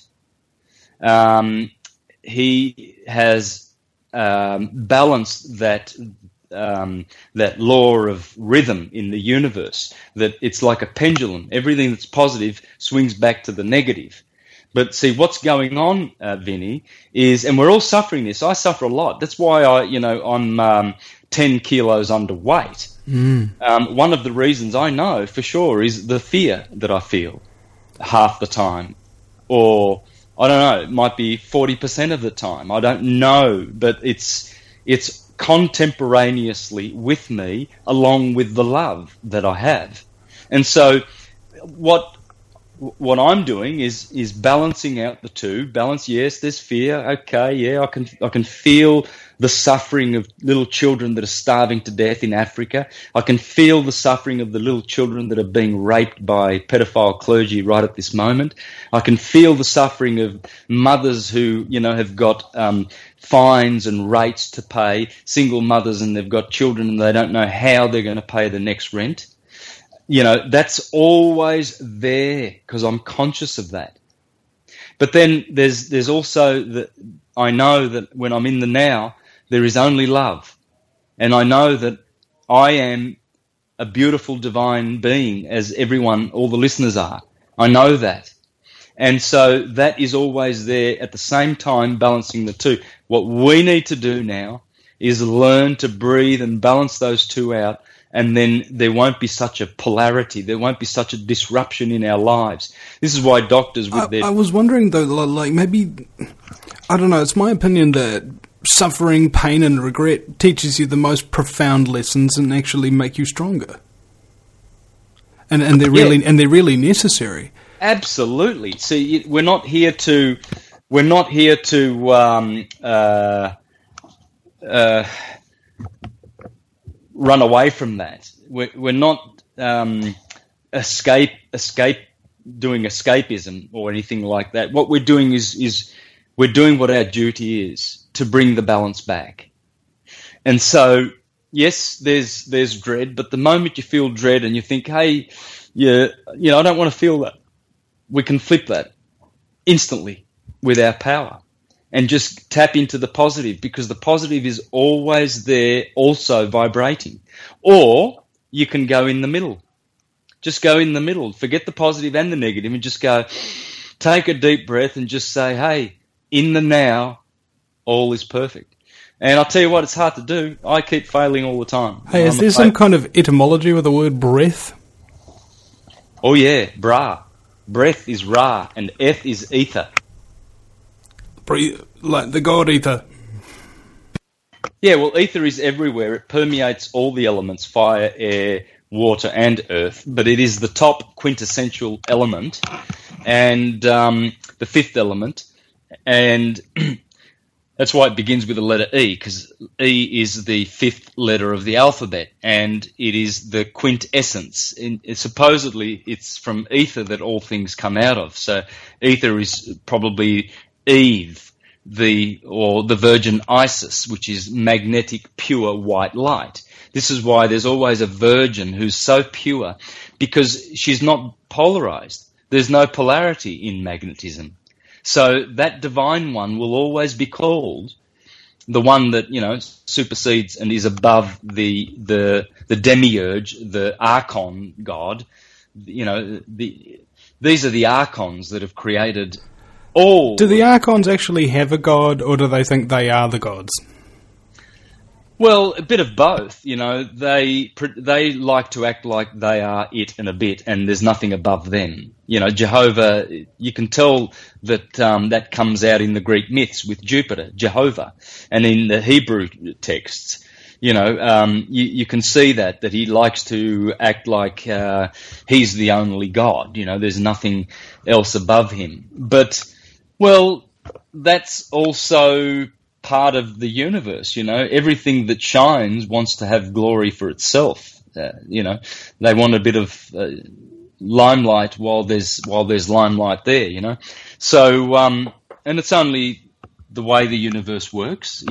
Speaker 3: he has balanced that law of rhythm in the universe, that it's like a pendulum. Everything that's positive swings back to the negative. But see, what's going on, Vinny, is, and we're all suffering this. I suffer a lot. That's why I'm 10 kilos underweight. One of the reasons I know for sure is the fear that I feel half the time, or I don't know, it might be 40% of the time. I don't know, but it's contemporaneously with me, along with the love that I have. And so, what I'm doing is balancing out the two. Balance, yes, there's fear. Okay, yeah, I can feel the suffering of little children that are starving to death in Africa. I can feel the suffering of the little children that are being raped by pedophile clergy right at this moment. I can feel the suffering of mothers who, have got fines and rates to pay, single mothers, and they've got children and they don't know how they're going to pay the next rent. That's always there because I'm conscious of that. But then there's also that I know that when I'm in the now, there is only love. And I know that I am a beautiful divine being, as everyone, all the listeners are. I know that. And so that is always there at the same time, balancing the two. What we need to do now is learn to breathe and balance those two out. And then there won't be such a polarity. There won't be such a disruption in our lives. This is why doctors with their...
Speaker 2: I was wondering, though, like maybe, I don't know, it's my opinion that suffering, pain and regret teaches you the most profound lessons and actually make you stronger. And they're really necessary.
Speaker 3: Absolutely. See, we're not here to run away from that. We're not doing escapism or anything like that. What we're doing is we're doing what our duty is to bring the balance back. And so, yes, there's dread, but the moment you feel dread and you think, hey, I don't want to feel that, we can flip that instantly with our power. And just tap into the positive, because the positive is always there, also vibrating. Or you can go in the middle. Just go in the middle. Forget the positive and the negative and just go, take a deep breath and just say, hey, in the now, all is perfect. And I'll tell you what, it's hard to do. I keep failing all the time.
Speaker 2: Hey, is there some kind of etymology with the word breath?
Speaker 3: Oh, yeah, bra. Breath is ra and eth is ether.
Speaker 2: Like the god ether.
Speaker 3: Yeah, well, ether is everywhere. It permeates all the elements, fire, air, water, and earth. But it is the top quintessential element and the fifth element. And that's why it begins with the letter E, because E is the fifth letter of the alphabet, and it is the quintessence. Supposedly, it's from ether that all things come out of. So ether is probably Eve, the Virgin Isis, which is magnetic, pure white light. This is why there's always a virgin who's so pure, because she's not polarized. There's no polarity in magnetism. So that divine one will always be called the one that, supersedes and is above the demiurge, the archon god. These are the archons that have created all.
Speaker 2: Do the archons actually have a god, or do they think they are the gods?
Speaker 3: Well, a bit of both. They like to act like they are it and a bit, and there's nothing above them. Jehovah, you can tell that that comes out in the Greek myths with Jupiter, Jehovah, and in the Hebrew texts. You can see that he likes to act like he's the only God. There's nothing else above him. But, well, that's also part of the universe. Everything that shines wants to have glory for itself. They want a bit of limelight while there's limelight there. So, and it's only the way the universe works.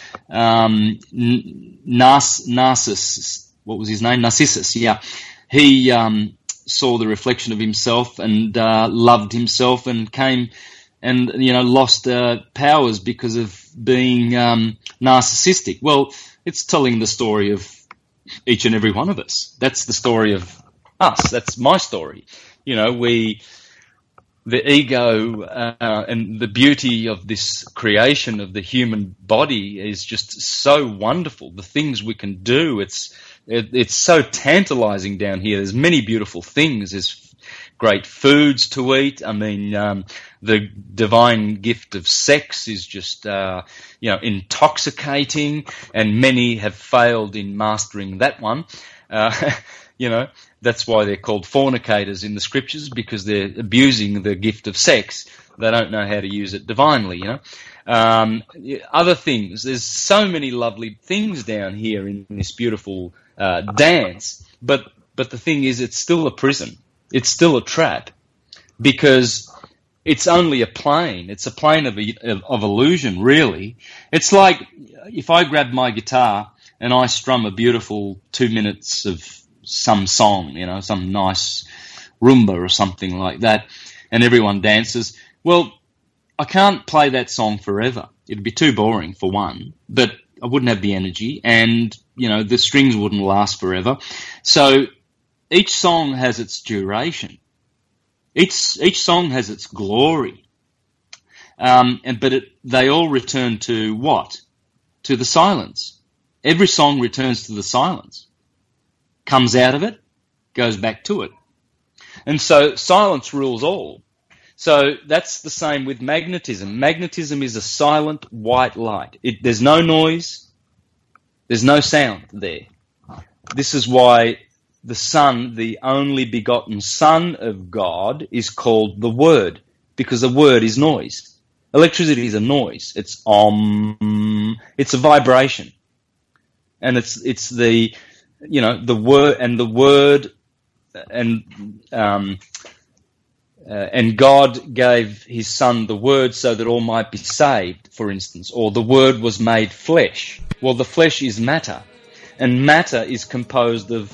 Speaker 3: Narcissus, what was his name? Narcissus. Yeah, he saw the reflection of himself and loved himself and came and lost powers because of being narcissistic. Well, it's telling the story of each and every one of us. That's the story of us. That's my story. the ego and the beauty of this creation of the human body is just so wonderful. The things we can do, it's so tantalizing down here. There's many beautiful things. There's great foods to eat. I mean, the divine gift of sex is just, intoxicating, and many have failed in mastering that one. That's why they're called fornicators in the scriptures, because they're abusing the gift of sex. They don't know how to use it divinely, Other things. There's so many lovely things down here in this beautiful dance. But the thing is, it's still a prison. It's still a trap, because it's only a plane. It's a plane of illusion, really. It's like if I grab my guitar and I strum a beautiful 2 minutes of some song, some nice rumba or something like that, and everyone dances. Well, I can't play that song forever. It'd be too boring, for one, but I wouldn't have the energy, and, the strings wouldn't last forever. So each song has its duration. Each song has its glory. They all return to what? To the silence. Every song returns to the silence. Comes out of it, goes back to it. And so silence rules all. So that's the same with magnetism. Magnetism is a silent white light. There's no noise, there's no sound there. This is why the Son, the only begotten Son of God, is called the Word, because the Word is noise. Electricity is a noise. It's it's a vibration. And it's the the word, and the word, and God gave his Son the Word so that all might be saved, for instance, or the Word was made flesh. Well, the flesh is matter, and matter is composed of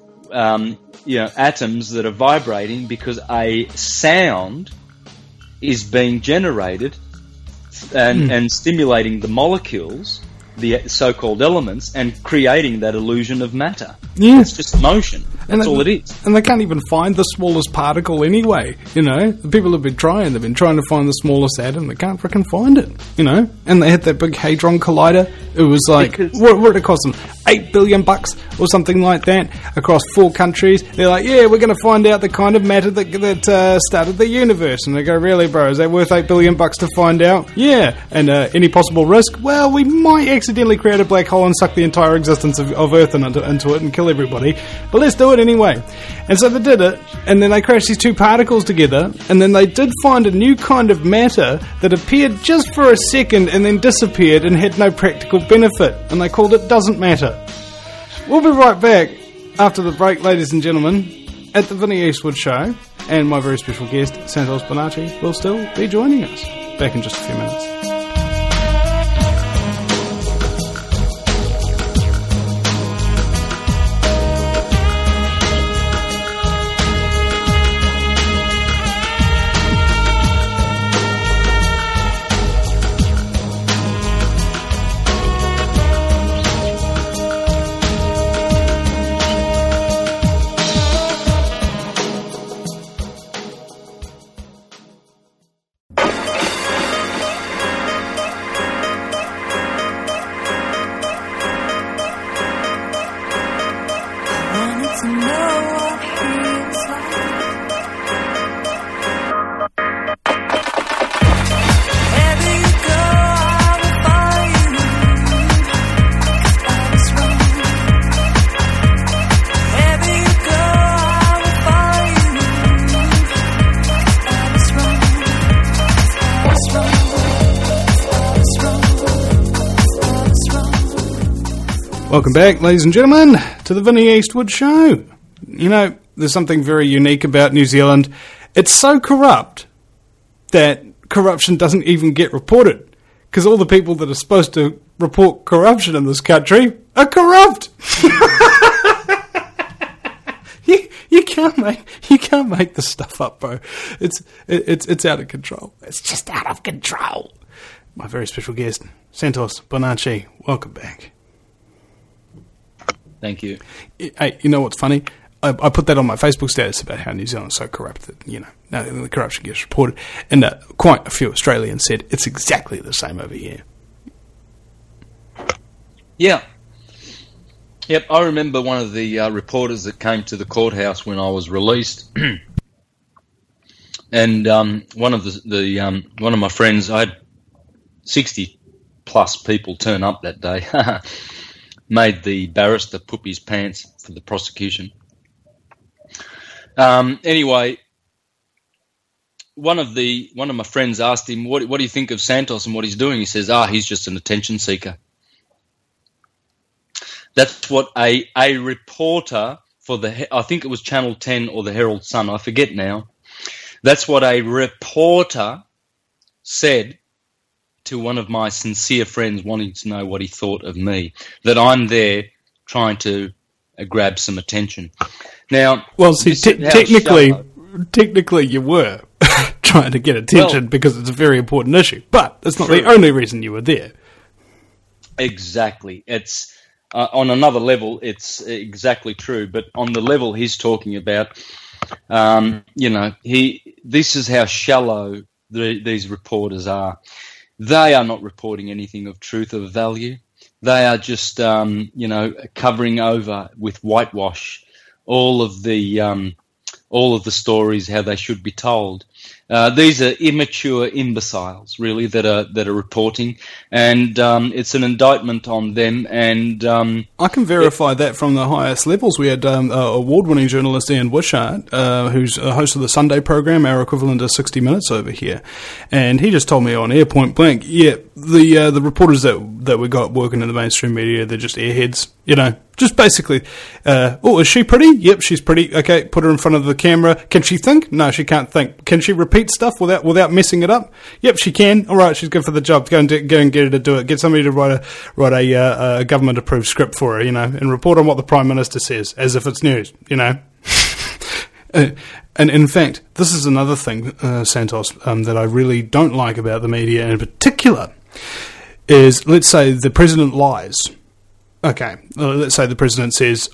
Speaker 3: atoms that are vibrating, because a sound is being generated and stimulating the molecules, the so-called elements, and creating that illusion of matter. Yeah. It's just motion. That's all it is.
Speaker 2: And they can't even find the smallest particle anyway, The people have been trying. They've been trying to find the smallest atom. They can't frickin' find it, And they had that big Hadron Collider. It was like, what did it cost them? $8 billion or something like that across 4 countries. They're like, yeah, we're going to find out the kind of matter that started the universe. And they go, really, bro? Is that worth $8 billion to find out? Yeah. And any possible risk? Well, we might accidentally create a black hole and suck the entire existence of Earth into it and kill everybody. But let's do it anyway. And so they did it, and then they crashed these 2 particles together, and then they did find a new kind of matter that appeared just for a second and then disappeared and had no practical benefit, and they called it doesn't matter. We'll be right back after the break, ladies and gentlemen, at the Vinnie Eastwood Show, and my very special guest, Santos Bonacci, will still be joining us. Back in just a few minutes. Welcome back, ladies and gentlemen, to the Vinnie Eastwood Show. There's something very unique about New Zealand. It's so corrupt that corruption doesn't even get reported, because all the people that are supposed to report corruption in this country are corrupt. You can't make this stuff up, bro. It's out of control. It's just out of control. My very special guest, Santos Bonacci. Welcome back.
Speaker 3: Thank you.
Speaker 2: Hey, you know what's funny? I put that on my Facebook status about how New Zealand's so corrupt that, the corruption gets reported. And quite a few Australians said it's exactly the same over here.
Speaker 3: Yeah. Yep, I remember one of the reporters that came to the courthouse when I was released. And one of my friends, I had 60 plus people turn up that day, made the barrister poop his pants for the prosecution. Anyway, one of my friends asked him, what do you think of Santos and what he's doing? He says, he's just an attention seeker. That's what a reporter for I think it was Channel 10 or the Herald Sun, I forget now. That's what a reporter said to one of my sincere friends wanting to know what he thought of me, that I'm there trying to grab some attention. Now,
Speaker 2: well, see, technically you were trying to get attention because it's a very important issue, but that's not the only reason you were there.
Speaker 3: Exactly. It's on another level, it's exactly true, but on the level he's talking about, this is how shallow these reporters are. They are not reporting anything of truth or value. They are just, covering over with whitewash all of the stories how they should be told. These are immature imbeciles, really, that are reporting, and it's an indictment on them. And
Speaker 2: I can verify that from the highest levels. We had award-winning journalist Ian Wishart, who's a host of the Sunday program, our equivalent to 60 Minutes over here, and he just told me on air point blank, the reporters that we got working in the mainstream media, they're just airheads, just basically, is she pretty? Yep, she's pretty. Okay, put her in front of the camera. Can she think? No, she can't think. Can she repeat stuff without messing it up? Yep, she can. All right, she's good for the job. Go and get her to do it. Get somebody to write a government-approved script for her, and report on what the Prime Minister says, as if it's news, And in fact, this is another thing, Santos, that I really don't like about the media in particular, is, let's say the president lies. Okay, let's say the president says,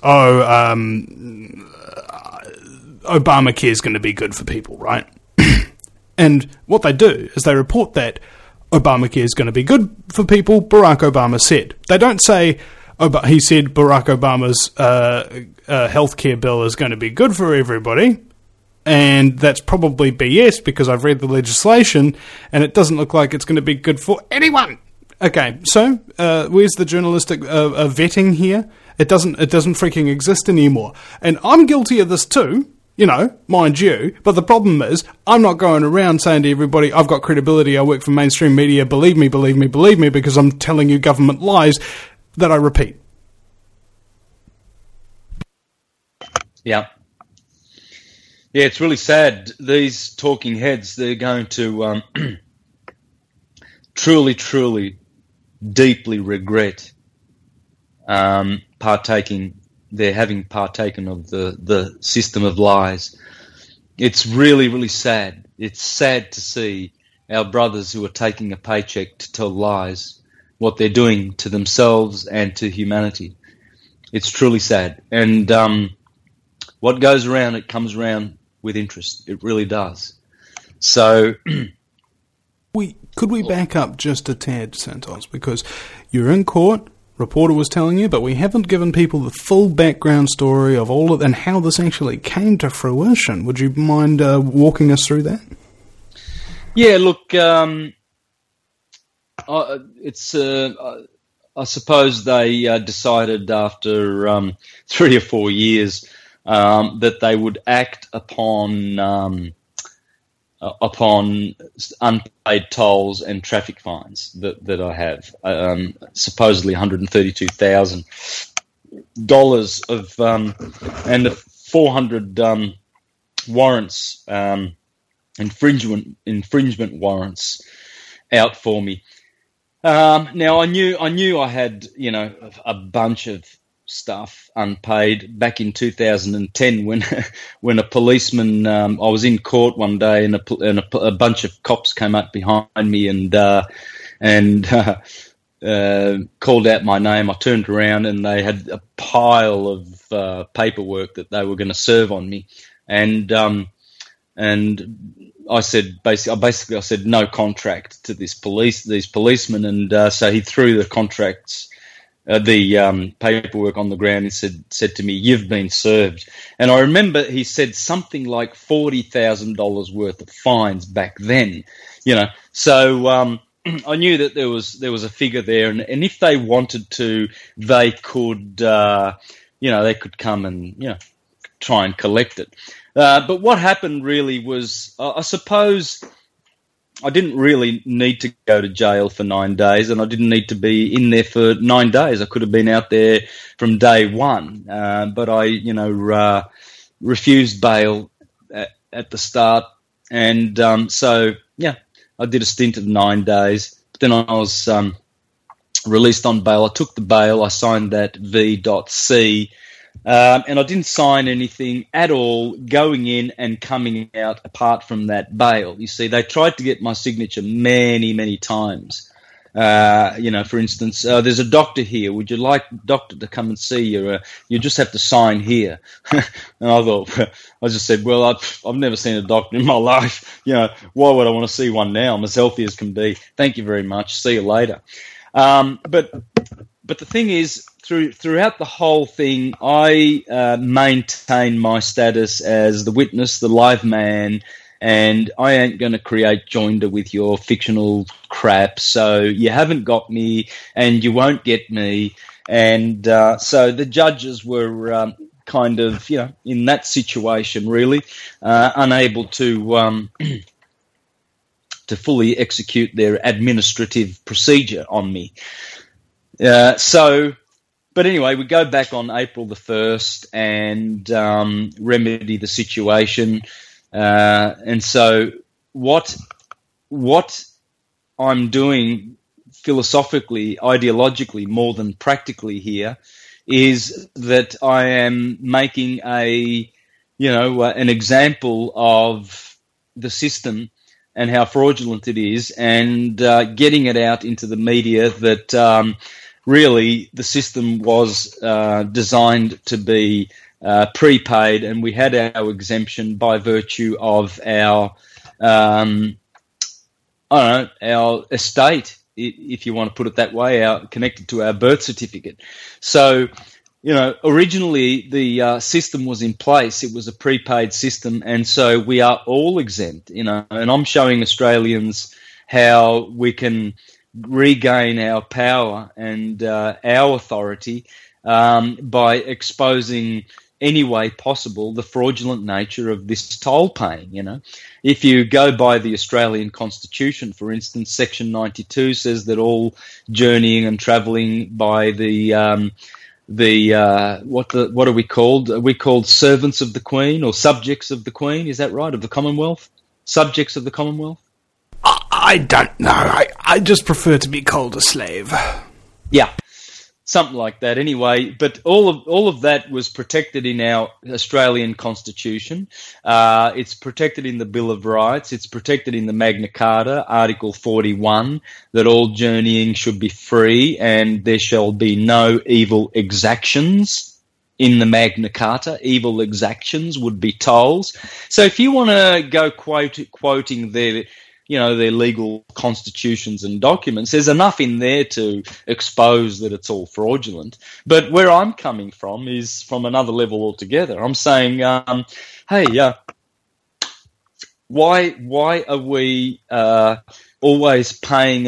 Speaker 2: Obamacare is going to be good for people, right? And what they do is they report that Obamacare is going to be good for people, Barack Obama said. They don't say, he said Barack Obama's healthcare bill is going to be good for everybody, and that's probably BS because I've read the legislation and it doesn't look like it's going to be good for anyone. Okay, so where's the journalistic vetting here? It doesn't freaking exist anymore. And I'm guilty of this too, mind you, but the problem is I'm not going around saying to everybody, I've got credibility, I work for mainstream media, believe me, because I'm telling you government lies that I repeat.
Speaker 3: Yeah. Yeah, it's really sad. These talking heads, they're going to truly, deeply regret having partaken of the system of lies. It's really sad. It's sad to see our brothers who are taking a paycheck to tell lies, what they're doing to themselves and to humanity. It's truly sad. And what goes around, it comes around with interest. It really does. So...
Speaker 2: Could we back up just a tad, Santos? Because you're in court, reporter was telling you, but we haven't given people the full background story of all of and how this actually came to fruition. Would you mind walking us through that?
Speaker 3: Yeah, look, I suppose they decided after 3 or 4 years that they would act upon unpaid tolls and traffic fines that I have, supposedly $132,000 of and 400 warrants, infringement warrants out for me. Now I knew I had a bunch of stuff unpaid back in 2010 when a policeman, I was in court one day and a bunch of cops came up behind me and called out my name. I turned around and they had a pile of paperwork that they were going to serve on me, and I said I said no contract to these policemen, and so he threw the contracts, the paperwork on the ground and said to me, "You've been served." And I remember he said something like $40,000 worth of fines back then, So I knew that there was a figure there, and if they wanted to, they could, they could come and try and collect it. But what happened really was, I suppose, I didn't really need to go to jail for 9 days, and I didn't need to be in there for 9 days. I could have been out there from day one, but I, refused bail at the start, and I did a stint of 9 days. But then I was released on bail. I took the bail. I signed that V.C. And I didn't sign anything at all going in and coming out apart from that bail. You see, they tried to get my signature many, many times. For instance, there's a doctor here. Would you like the doctor to come and see you? You just have to sign here. And I just said, well, I've never seen a doctor in my life. Why would I want to see one now? I'm as healthy as can be. Thank you very much. See you later. But the thing is, throughout the whole thing, I maintain my status as the witness, the live man, and I ain't going to create joinder with your fictional crap. So you haven't got me, and you won't get me. And so the judges were kind of, in that situation, really unable to fully execute their administrative procedure on me. But anyway, we go back on April the 1st and remedy the situation. And so what I'm doing philosophically, ideologically, more than practically here, is that I am making an example of the system and how fraudulent it is, and getting it out into the media that really the system was designed to be prepaid, and we had our exemption by virtue of our our estate, if you want to put it that way, connected to our birth certificate. So, originally the system was in place. It was a prepaid system, and so we are all exempt, and I'm showing Australians how we can regain our power and our authority by exposing any way possible the fraudulent nature of this toll paying. If you go by the Australian Constitution, for instance, Section 92 says that all journeying and travelling by what are we called? Are we called servants of the Queen or subjects of the Queen? Is that right? Of the Commonwealth? Subjects of the Commonwealth?
Speaker 2: I don't know. I just prefer to be called a slave.
Speaker 3: Yeah, something like that. Anyway, but all of that was protected in our Australian Constitution. It's protected in the Bill of Rights. It's protected in the Magna Carta, Article 41, that all journeying should be free and there shall be no evil exactions. In the Magna Carta, evil exactions would be tolls. So if you want to go quoting their legal constitutions and documents, there's enough in there to expose that it's all fraudulent. But where I'm coming from is from another level altogether. I'm saying, why are we always paying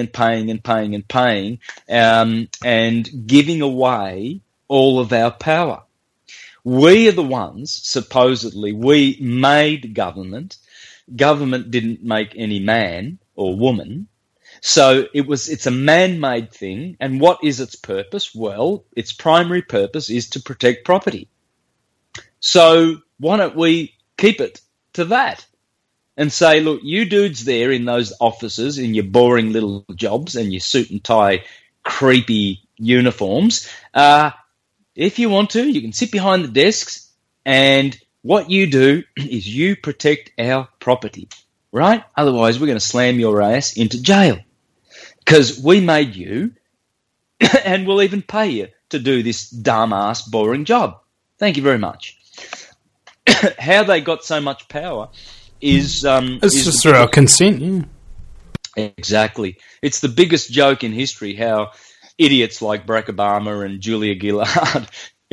Speaker 3: and giving away all of our power? We are the ones, supposedly, we made government. Government didn't make any man or woman. So it's a man-made thing. And what is its purpose? Well, its primary purpose is to protect property. So why don't we keep it to that and say, look, you dudes there in those offices in your boring little jobs and your suit and tie creepy uniforms, if you want to, you can sit behind the desks, and what you do is you protect our property, right? Otherwise, we're going to slam your ass into jail because we made you and we'll even pay you to do this dumb-ass, boring job. Thank you very much. How they got so much power is...
Speaker 2: it's just through our consent, yeah.
Speaker 3: Exactly. It's the biggest joke in history how idiots like Barack Obama and Julia Gillard,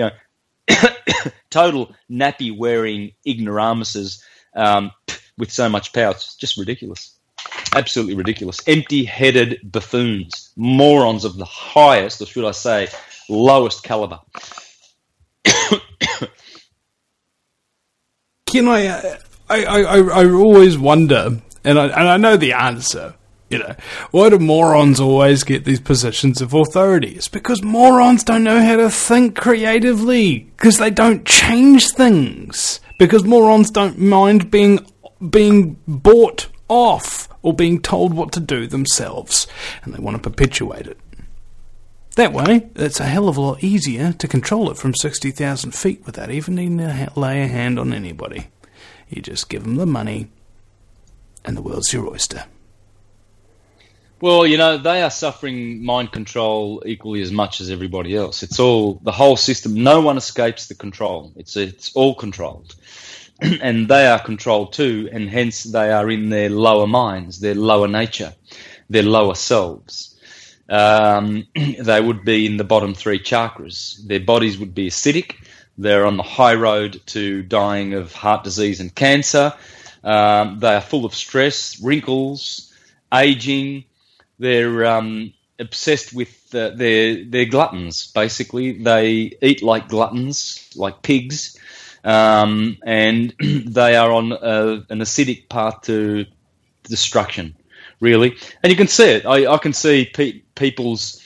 Speaker 3: total nappy-wearing ignoramuses with so much power. It's just ridiculous. Absolutely ridiculous. Empty-headed buffoons. Morons of the highest, or should I say, lowest caliber.
Speaker 2: I always wonder, and I know the answer, why do morons always get these positions of authority? It's because morons don't know how to think creatively, because they don't change things, because morons don't mind being bought off or being told what to do themselves, and they want to perpetuate it. That way, it's a hell of a lot easier to control it from 60,000 feet without even needing to lay a hand on anybody. You just give them the money, and the world's your oyster.
Speaker 3: Well, they are suffering mind control equally as much as everybody else. It's all, the whole system, no one escapes the control. It's all controlled. And they are controlled too, and hence they are in their lower minds, their lower nature, their lower selves. They would be in the bottom three chakras. Their bodies would be acidic. They're on the high road to dying of heart disease and cancer. They are full of stress, wrinkles, aging. They're obsessed with they're gluttons, basically. They eat like gluttons, like pigs, and they are on an acidic path to destruction, really. And you can see it. I can see people's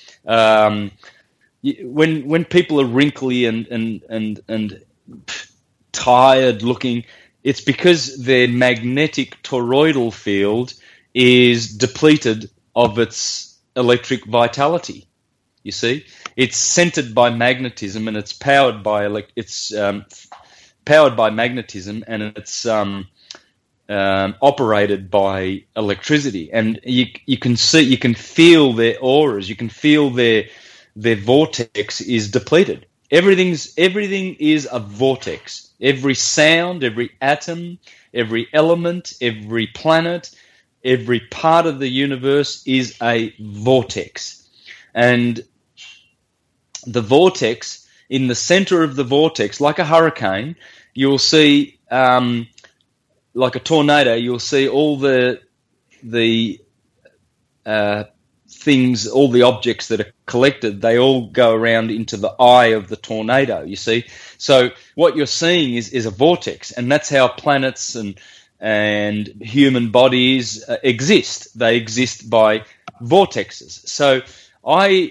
Speaker 3: when people are wrinkly and tired looking, it's because their magnetic toroidal field is depleted of its electric vitality. You see, it's centered by magnetism, and it's powered by powered by magnetism, and it's operated by electricity. And you can feel their auras. You can feel their vortex is depleted. Everything is a vortex. Every sound, every atom, every element, every planet, every part of the universe is a vortex. And the vortex, in the center of the vortex, like a hurricane, you'll see, like a tornado, you'll see all the things, all the objects that are collected, they all go around into the eye of the tornado, you see. So what you're seeing is a vortex, and that's how planets and human bodies exist. They exist by vortexes. So I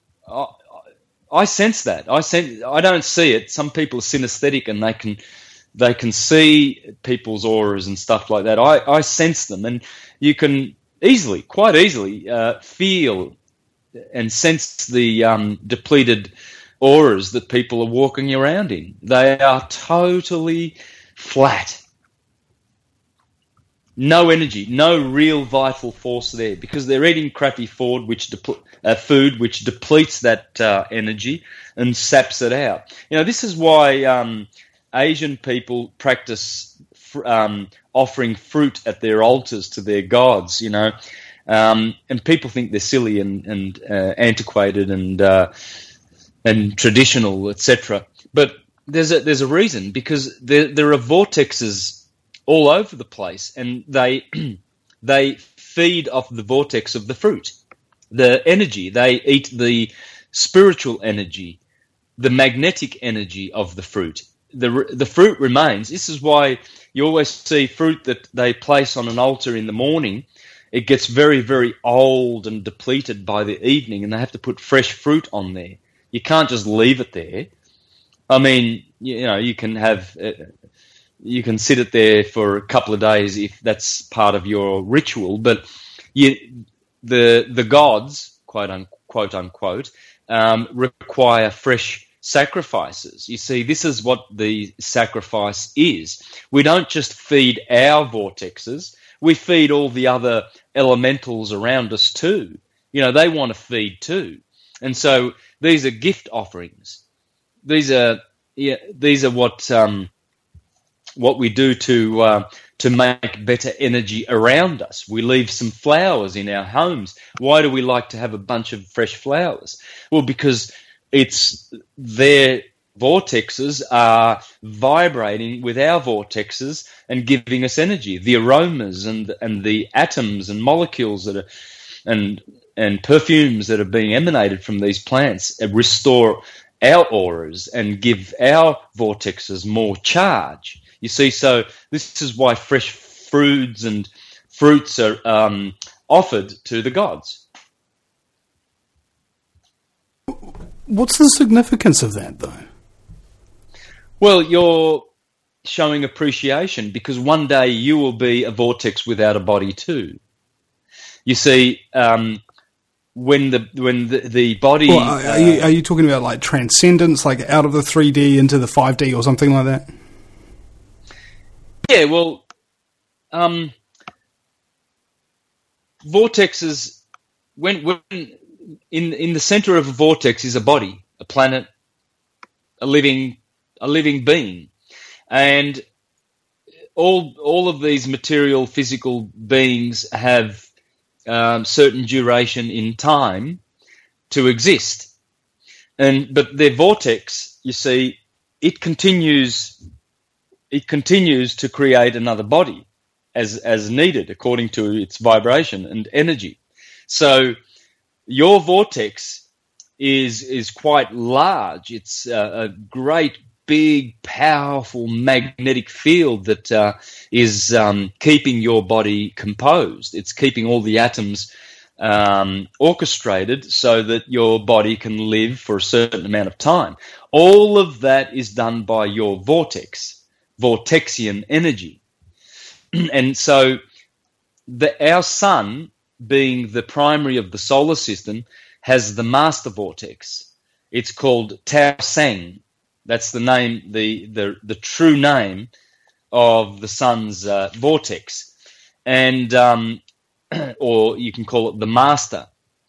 Speaker 3: sense that. I don't see it. Some people are synesthetic, and they can see people's auras and stuff like that. I sense them, and you can quite easily feel and sense the depleted auras that people are walking around in. They are totally flat. No energy, no real vital force there, because they're eating crappy food which depletes that energy and saps it out. This is why Asian people practice offering fruit at their altars to their gods, and people think they're silly and antiquated and traditional, etc. But there's a reason, because there are vortexes all over the place, and they feed off the vortex of the fruit, the energy. They eat the spiritual energy, the magnetic energy of the fruit. The fruit remains. This is why you always see fruit that they place on an altar in the morning. It gets very, very old and depleted by the evening, and they have to put fresh fruit on there. You can't just leave it there. I mean, you can have... you can sit it there for a couple of days if that's part of your ritual, but the gods, quote unquote, require fresh sacrifices. You see, this is what the sacrifice is. We don't just feed our vortexes, we feed all the other elementals around us too. They want to feed too. And so these are gift offerings. These are what we do to make better energy around us. We leave some flowers in our homes. Why do we like to have a bunch of fresh flowers? Well, because their vortexes are vibrating with our vortexes and giving us energy. The aromas and the atoms and molecules that are and perfumes that are being emanated from these plants restore our auras and give our vortexes more charge. You see, so this is why fresh fruits and fruits are offered to the gods.
Speaker 2: What's the significance of that, though?
Speaker 3: Well, you're showing appreciation because one day you will be a vortex without a body too. You see, when the body...
Speaker 2: Well, are you talking about like transcendence, like out of the 3D into the 5D or something like that?
Speaker 3: Yeah, well, vortexes, when in the center of a vortex is a body, a planet, a living being, and all of these material physical beings have certain duration in time to exist, but their vortex, you see, it continues to create another body as needed according to its vibration and energy. So your vortex is quite large. It's a great, big, powerful magnetic field that is keeping your body composed. It's keeping all the atoms orchestrated so that your body can live for a certain amount of time. All of that is done by your vortex, vortexian energy. And so our sun, being the primary of the solar system, has the master vortex. It's called Tao Sang. That's the name, the true name of the sun's vortex. And or you can call it the master.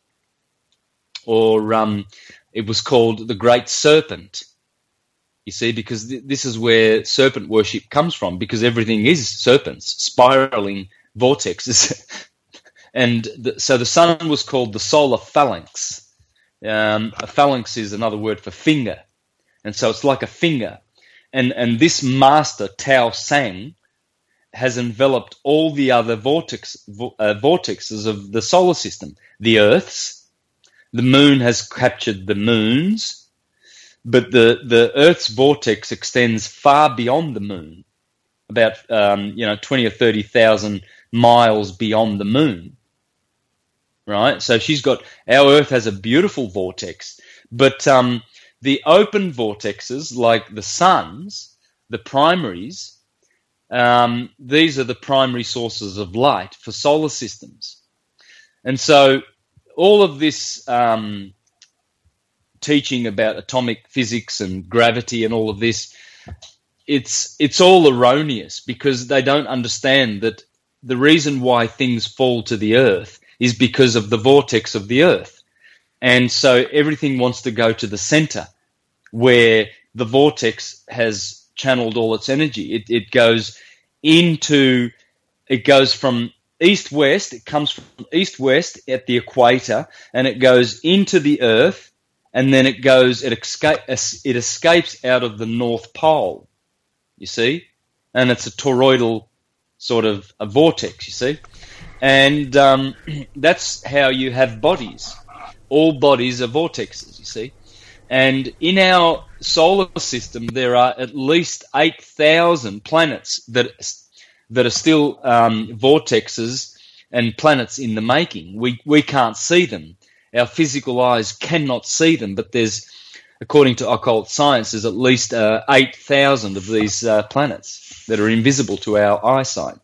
Speaker 3: Or it was called the Great Serpent. You see, because this is where serpent worship comes from, because everything is serpents, spiraling vortexes. And so the sun was called the solar phalanx. A phalanx is another word for finger. And so it's like a finger. And this master, Tao Sang, has enveloped all the other vortexes of the solar system. The Earth's, the moon has captured the moon's, but the Earth's vortex extends far beyond the moon, about 20 or 30,000 miles beyond the moon. Right? So our Earth has a beautiful vortex, but the open vortexes, like the sun's, the primaries, these are the primary sources of light for solar systems. And so all of this teaching about atomic physics and gravity and all of this, it's all erroneous, because they don't understand that the reason why things fall to the earth is because of the vortex of the earth. And so everything wants to go to the center where the vortex has channeled all its energy. It goes from east-west, it comes from east-west at the equator, and it goes into the earth, and then it escapes out of the North Pole, you see? And it's a toroidal sort of a vortex, you see? And that's how you have bodies. All bodies are vortexes, you see? And in our solar system, there are at least 8,000 planets that are still vortexes and planets in the making. We can't see them. Our physical eyes cannot see them, but there's, according to occult science, there's at least 8,000 of these planets that are invisible to our eyesight.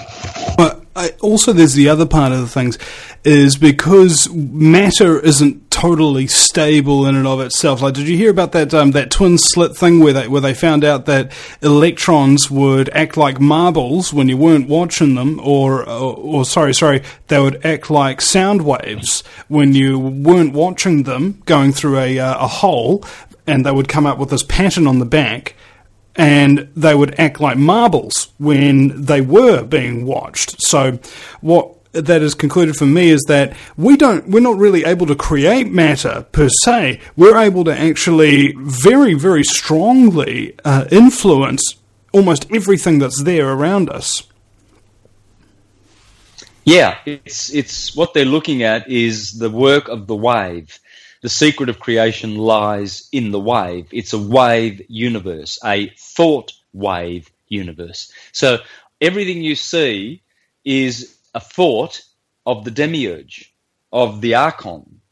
Speaker 2: But also there's the other part of the things, is because matter isn't totally stable in and of itself. Like, did you hear about that that twin slit thing where they found out that electrons would act like marbles when you weren't watching them, or sorry, they would act like sound waves when you weren't watching them going through a hole, and they would come up with this pattern on the back, and they would act like marbles when they were being watched. So what that is concluded for me is that we're not really able to create matter per se. We're able to actually very, very strongly influence almost everything that's there around us.
Speaker 3: Yeah, it's what they're looking at is the work of the wave. The secret of creation lies in the wave. It's a wave universe, a thought wave universe. So everything you see is a thought of the demiurge, of the archon,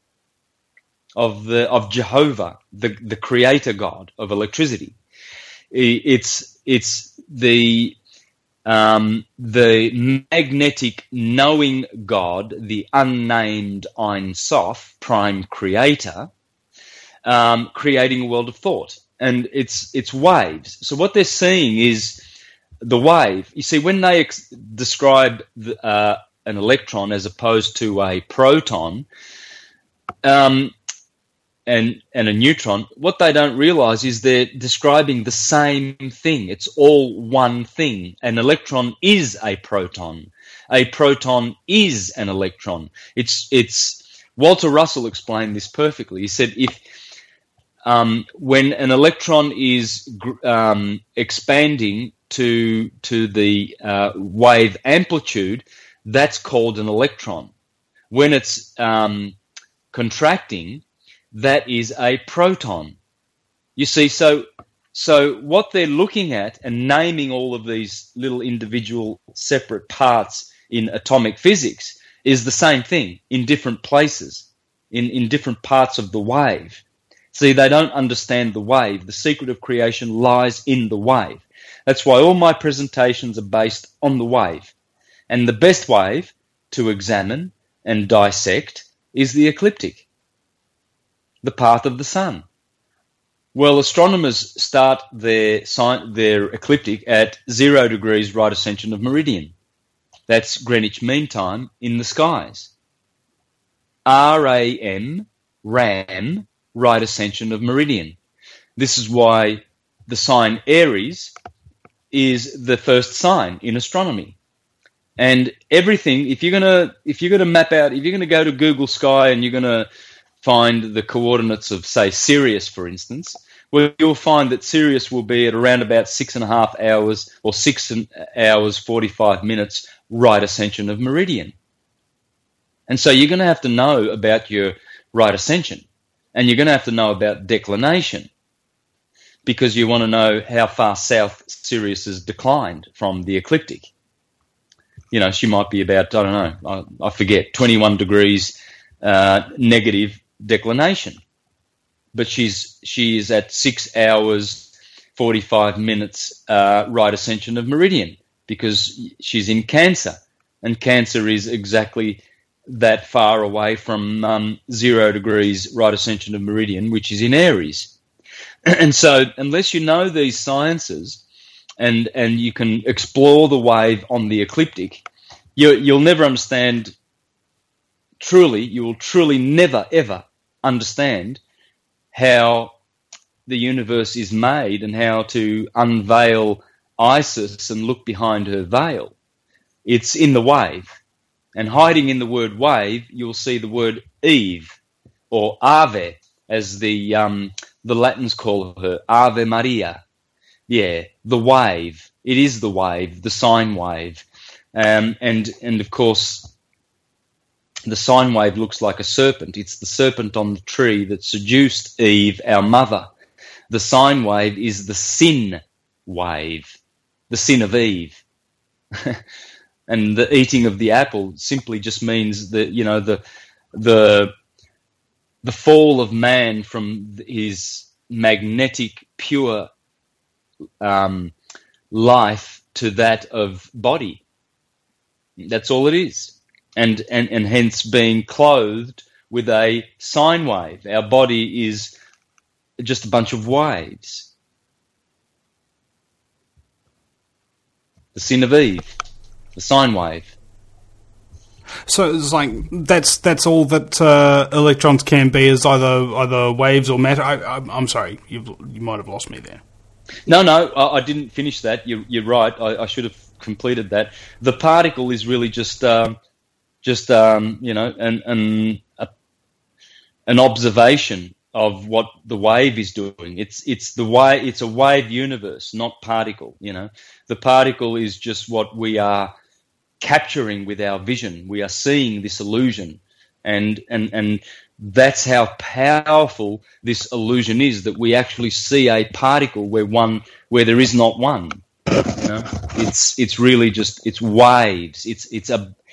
Speaker 3: of Jehovah, the creator God of electricity. It's the magnetic knowing God, the unnamed Ein Sof, prime creator, creating a world of thought, and it's waves. So what they're seeing is the wave. You see, when they describe an electron as opposed to a proton and a neutron, what they don't realize is they're describing the same thing. It's all one thing. An electron is a proton. A proton is an electron. It's Walter Russell explained this perfectly. He said if when an electron is expanding to the wave amplitude, that's called an electron. When it's contracting, that is a proton. You see, so what they're looking at and naming all of these little individual separate parts in atomic physics is the same thing in different places, in different parts of the wave. See, they don't understand the wave. The secret of creation lies in the wave. That's why all my presentations are based on the wave. And the best wave to examine and dissect is the ecliptic, the path of the sun. Well, astronomers start their ecliptic at 0 degrees right ascension of meridian. That's Greenwich Mean Time in the skies. RAM, right ascension of meridian. This is why the sign Aries is the first sign in astronomy. And everything, if you're gonna map out, if you're gonna go to Google Sky and you're gonna find the coordinates of, say, Sirius, for instance, well, you'll find that Sirius will be at around about 6.5 hours or 6 hours 45 minutes right ascension of meridian. And so you're going to have to know about your right ascension, and you're going to have to know about declination, because you want to know how far south Sirius has declined from the ecliptic. You know, she might be about, I don't know, I forget, 21 degrees negative declination. But she is at 6 hours 45 minutes right ascension of meridian, because she's in Cancer, and Cancer is exactly that far away from 0 degrees right ascension of meridian, which is in Aries. And so unless you know these sciences and you can explore the wave on the ecliptic, you'll never understand truly, you will truly never, ever understand how the universe is made and how to unveil Isis and look behind her veil. It's in the wave. And hiding in the word wave, you'll see the word Eve, or Ave, as the Latins call her, Ave Maria. Yeah, the wave. It is the wave, the sine wave. And of course, the sine wave looks like a serpent. It's the serpent on the tree that seduced Eve, our mother. The sine wave is the sin wave, the sin of Eve. And the eating of the apple simply just means that, you know, the fall of man from his magnetic, pure life to that of body. That's all it is. And hence being clothed with a sine wave. Our body is just a bunch of waves. The sin of Eve, the sine wave.
Speaker 2: So it's like that's all that electrons can be, is either waves or matter. I'm sorry, you might have lost me there.
Speaker 3: No, I didn't finish that. You're right. I should have completed that. The particle is really just an observation of what the wave is doing. It's a wave universe, not particle. The particle is just what we are capturing with our vision. We are seeing this illusion, and that's how powerful this illusion is, that we actually see a particle where there is not one. It's really just, it's waves. It's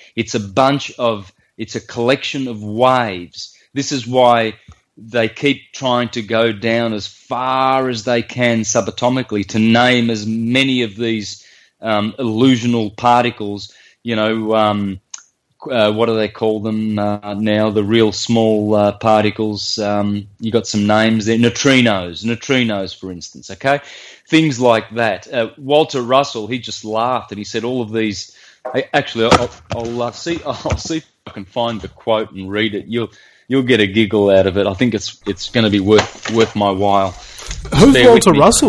Speaker 3: a collection of waves. This is why they keep trying to go down as far as they can subatomically to name as many of these illusional particles. What do they call them now? The real small particles. You got some names there. Neutrinos, for instance. Okay, things like that. Walter Russell, he just laughed and he said all of these. Actually, I'll see if I can find the quote and read it. You'll get a giggle out of it. I think it's going to be worth my while.
Speaker 2: Who's Walter Russell?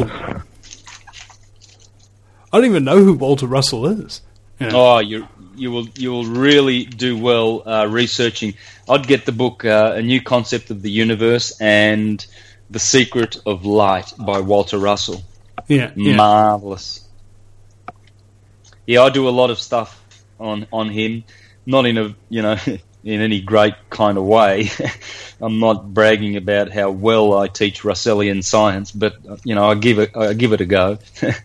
Speaker 2: I don't even know who Walter Russell is.
Speaker 3: Oh, you will really do well researching. I'd get the book A New Concept of the Universe and The Secret of Light by Walter Russell.
Speaker 2: Yeah.
Speaker 3: Marvelous. Yeah, I do a lot of stuff on him, not in in any great kind of way. I'm not bragging about how well I teach Russellian science, but I give it a go.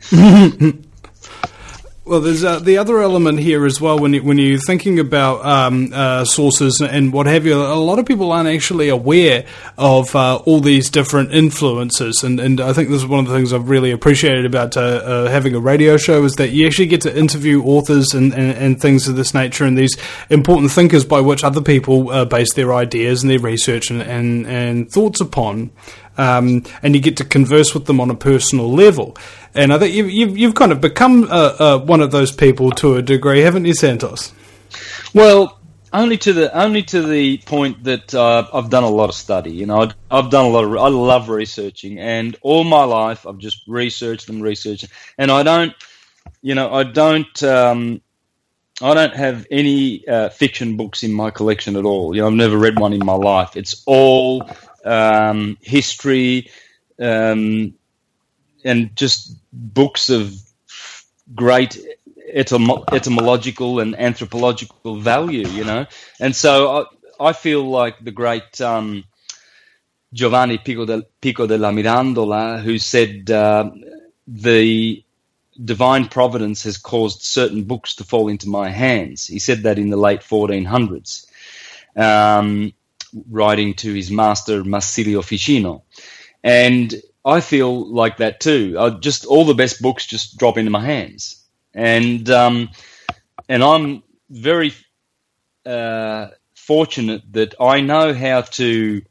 Speaker 2: Well, there's the other element here as well. When you're thinking about sources and what have you, a lot of people aren't actually aware of all these different influences. And I think this is one of the things I've really appreciated about having a radio show, is that you actually get to interview authors and things of this nature, and these important thinkers by which other people base their ideas and their research and thoughts upon. And you get to converse with them on a personal level. And I think you've kind of become one of those people to a degree, haven't you, Santos?
Speaker 3: Well, only to the point that I've done a lot of study. I've done a lot of. I love researching, and all my life I've just researched, and I don't have any fiction books in my collection at all. I've never read one in my life. It's all history, and just books of great etymological and anthropological value, And so I feel like the great Giovanni Pico della Mirandola, who said the divine providence has caused certain books to fall into my hands. He said that in the late 1400s. Writing to his master Marsilio Ficino, and I feel like that too. All the best books just drop into my hands, and I'm very fortunate that I know how to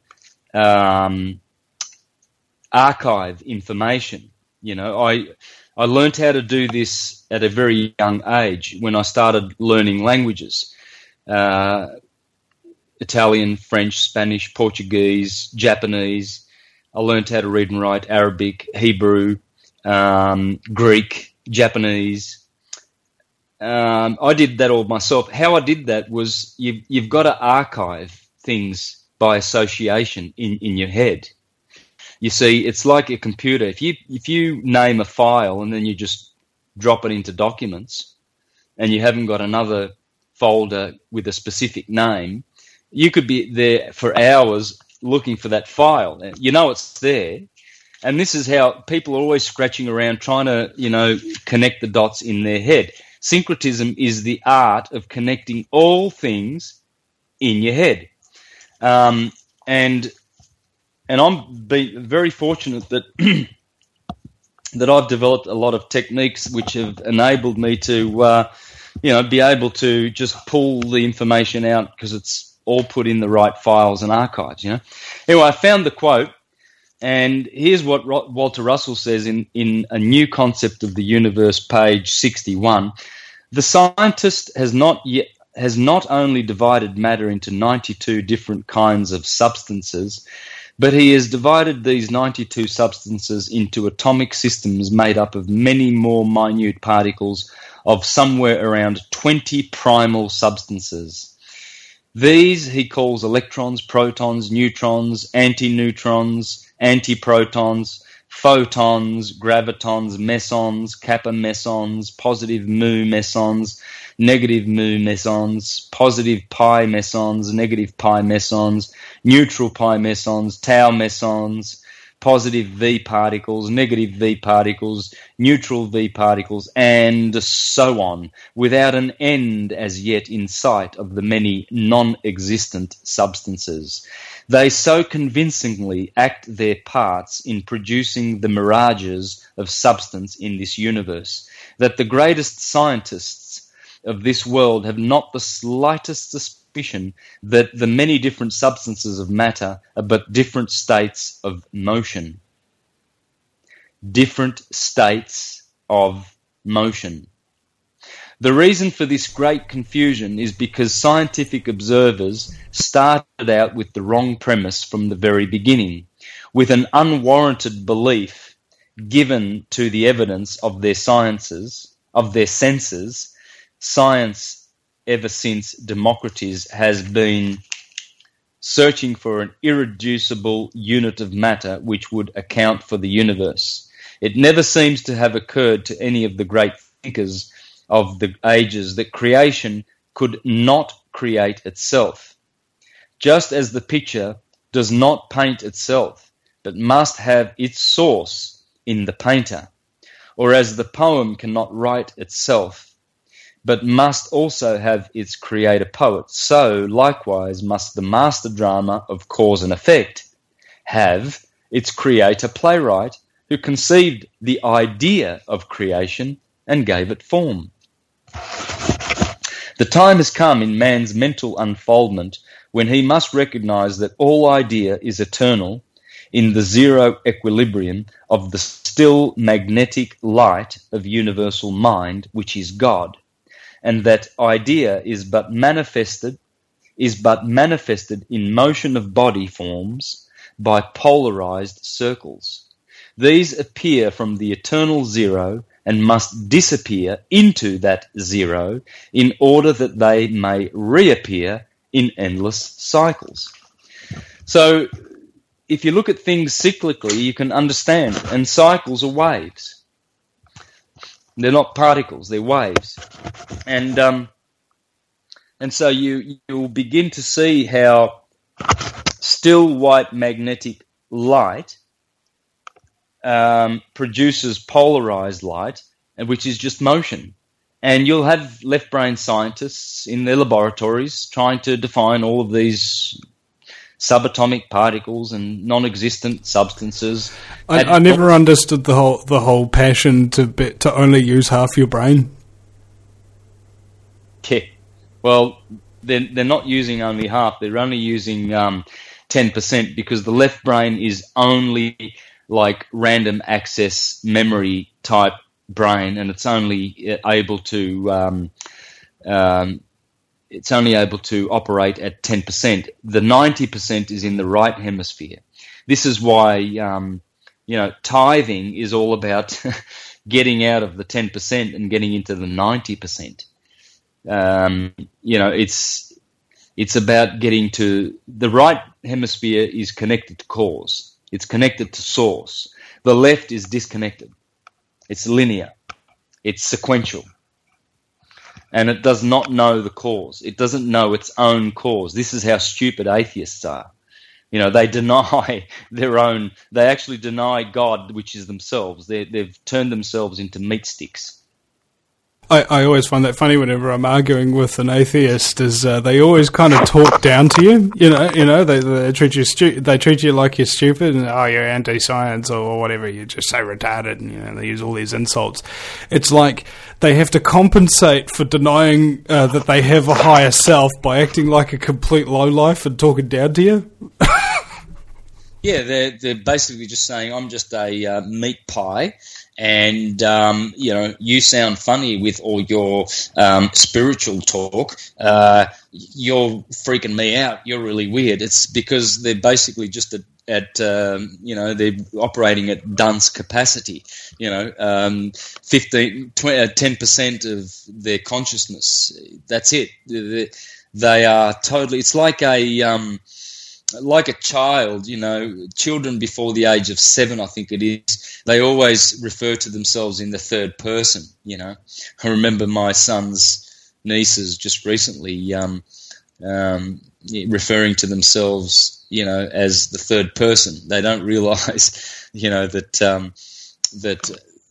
Speaker 3: archive information. I learned how to do this at a very young age when I started learning languages. Italian, French, Spanish, Portuguese, Japanese. I learned how to read and write Arabic, Hebrew, Greek, Japanese. I did that all myself. How I did that was you've got to archive things by association in your head. You see, it's like a computer. If you name a file and then you just drop it into documents and you haven't got another folder with a specific name, you could be there for hours looking for that file. It's there. And this is how people are always scratching around trying to, connect the dots in their head. Syncretism is the art of connecting all things in your head. And I'm very fortunate that that I've developed a lot of techniques which have enabled me to, be able to just pull the information out because it's all put in the right files and archives, you know. Anyway, I found the quote, and here's what Walter Russell says in A New Concept of the Universe, page 61. The scientist has not only divided matter into 92 different kinds of substances, but he has divided these 92 substances into atomic systems made up of many more minute particles of somewhere around 20 primal substances. These he calls electrons, protons, neutrons, antineutrons, antiprotons, photons, gravitons, mesons, kappa mesons, positive mu mesons, negative mu mesons, positive pi mesons, negative pi mesons, neutral pi mesons, tau mesons, positive V particles, negative V particles, neutral V particles, and so on, without an end as yet in sight of the many non-existent substances. They so convincingly act their parts in producing the mirages of substance in this universe that the greatest scientists of this world have not the slightest suspicion that the many different substances of matter are but different states of motion. Different states of motion. The reason for this great confusion is because scientific observers started out with the wrong premise from the very beginning, with an unwarranted belief given to the evidence of their senses. Science, ever since Democritus, has been searching for an irreducible unit of matter which would account for the universe. It never seems to have occurred to any of the great thinkers of the ages that creation could not create itself, just as the picture does not paint itself, but must have its source in the painter, or as the poem cannot write itself, but must also have its creator poet. So, likewise, must the master drama of cause and effect have its creator playwright who conceived the idea of creation and gave it form. The time has come in man's mental unfoldment when he must recognize that all idea is eternal in the zero equilibrium of the still magnetic light of universal mind, which is God, and that idea is but manifested in motion of body forms by polarized circles. These appear from the eternal zero and must disappear into that zero in order that they may reappear in endless cycles. So, if you look at things cyclically, you can understand, and cycles are waves. They're not particles, they're waves. And so you'll begin to see how still white magnetic light produces polarized light, which is just motion. And you'll have left-brain scientists in their laboratories trying to define all of these subatomic particles and non-existent substances.
Speaker 2: I never understood the whole passion to only use half your brain.
Speaker 3: Yeah. Well, they're not using only half. They're only using 10% because the left brain is only like random access memory type brain, and it's only able to operate at 10%. The 90% is in the right hemisphere. This is why tithing is all about getting out of the 10% and getting into the 90%. It's about getting to the right hemisphere is connected to cause. It's connected to source. The left is disconnected. It's linear. It's sequential. And it does not know the cause. It doesn't know its own cause. This is how stupid atheists are. They deny they actually deny God, which is themselves. They've turned themselves into meat sticks.
Speaker 2: I always find that funny whenever I'm arguing with an atheist. Is they always kind of talk down to you. They treat you they treat you like you're stupid, and you're anti-science or whatever. You're just so retarded, and they use all these insults. It's like they have to compensate for denying that they have a higher self by acting like a complete lowlife and talking down to you.
Speaker 3: Yeah, they're basically just saying, I'm just a meat pie, and you sound funny with all your spiritual talk. You're freaking me out. You're really weird. It's because they're basically just at they're operating at dunce capacity. 10% of their consciousness. That's it. They are totally. It's like a child, children before the age of 7, I think it is, they always refer to themselves in the third person, I remember my son's nieces just recently referring to themselves, as the third person. They don't realise, that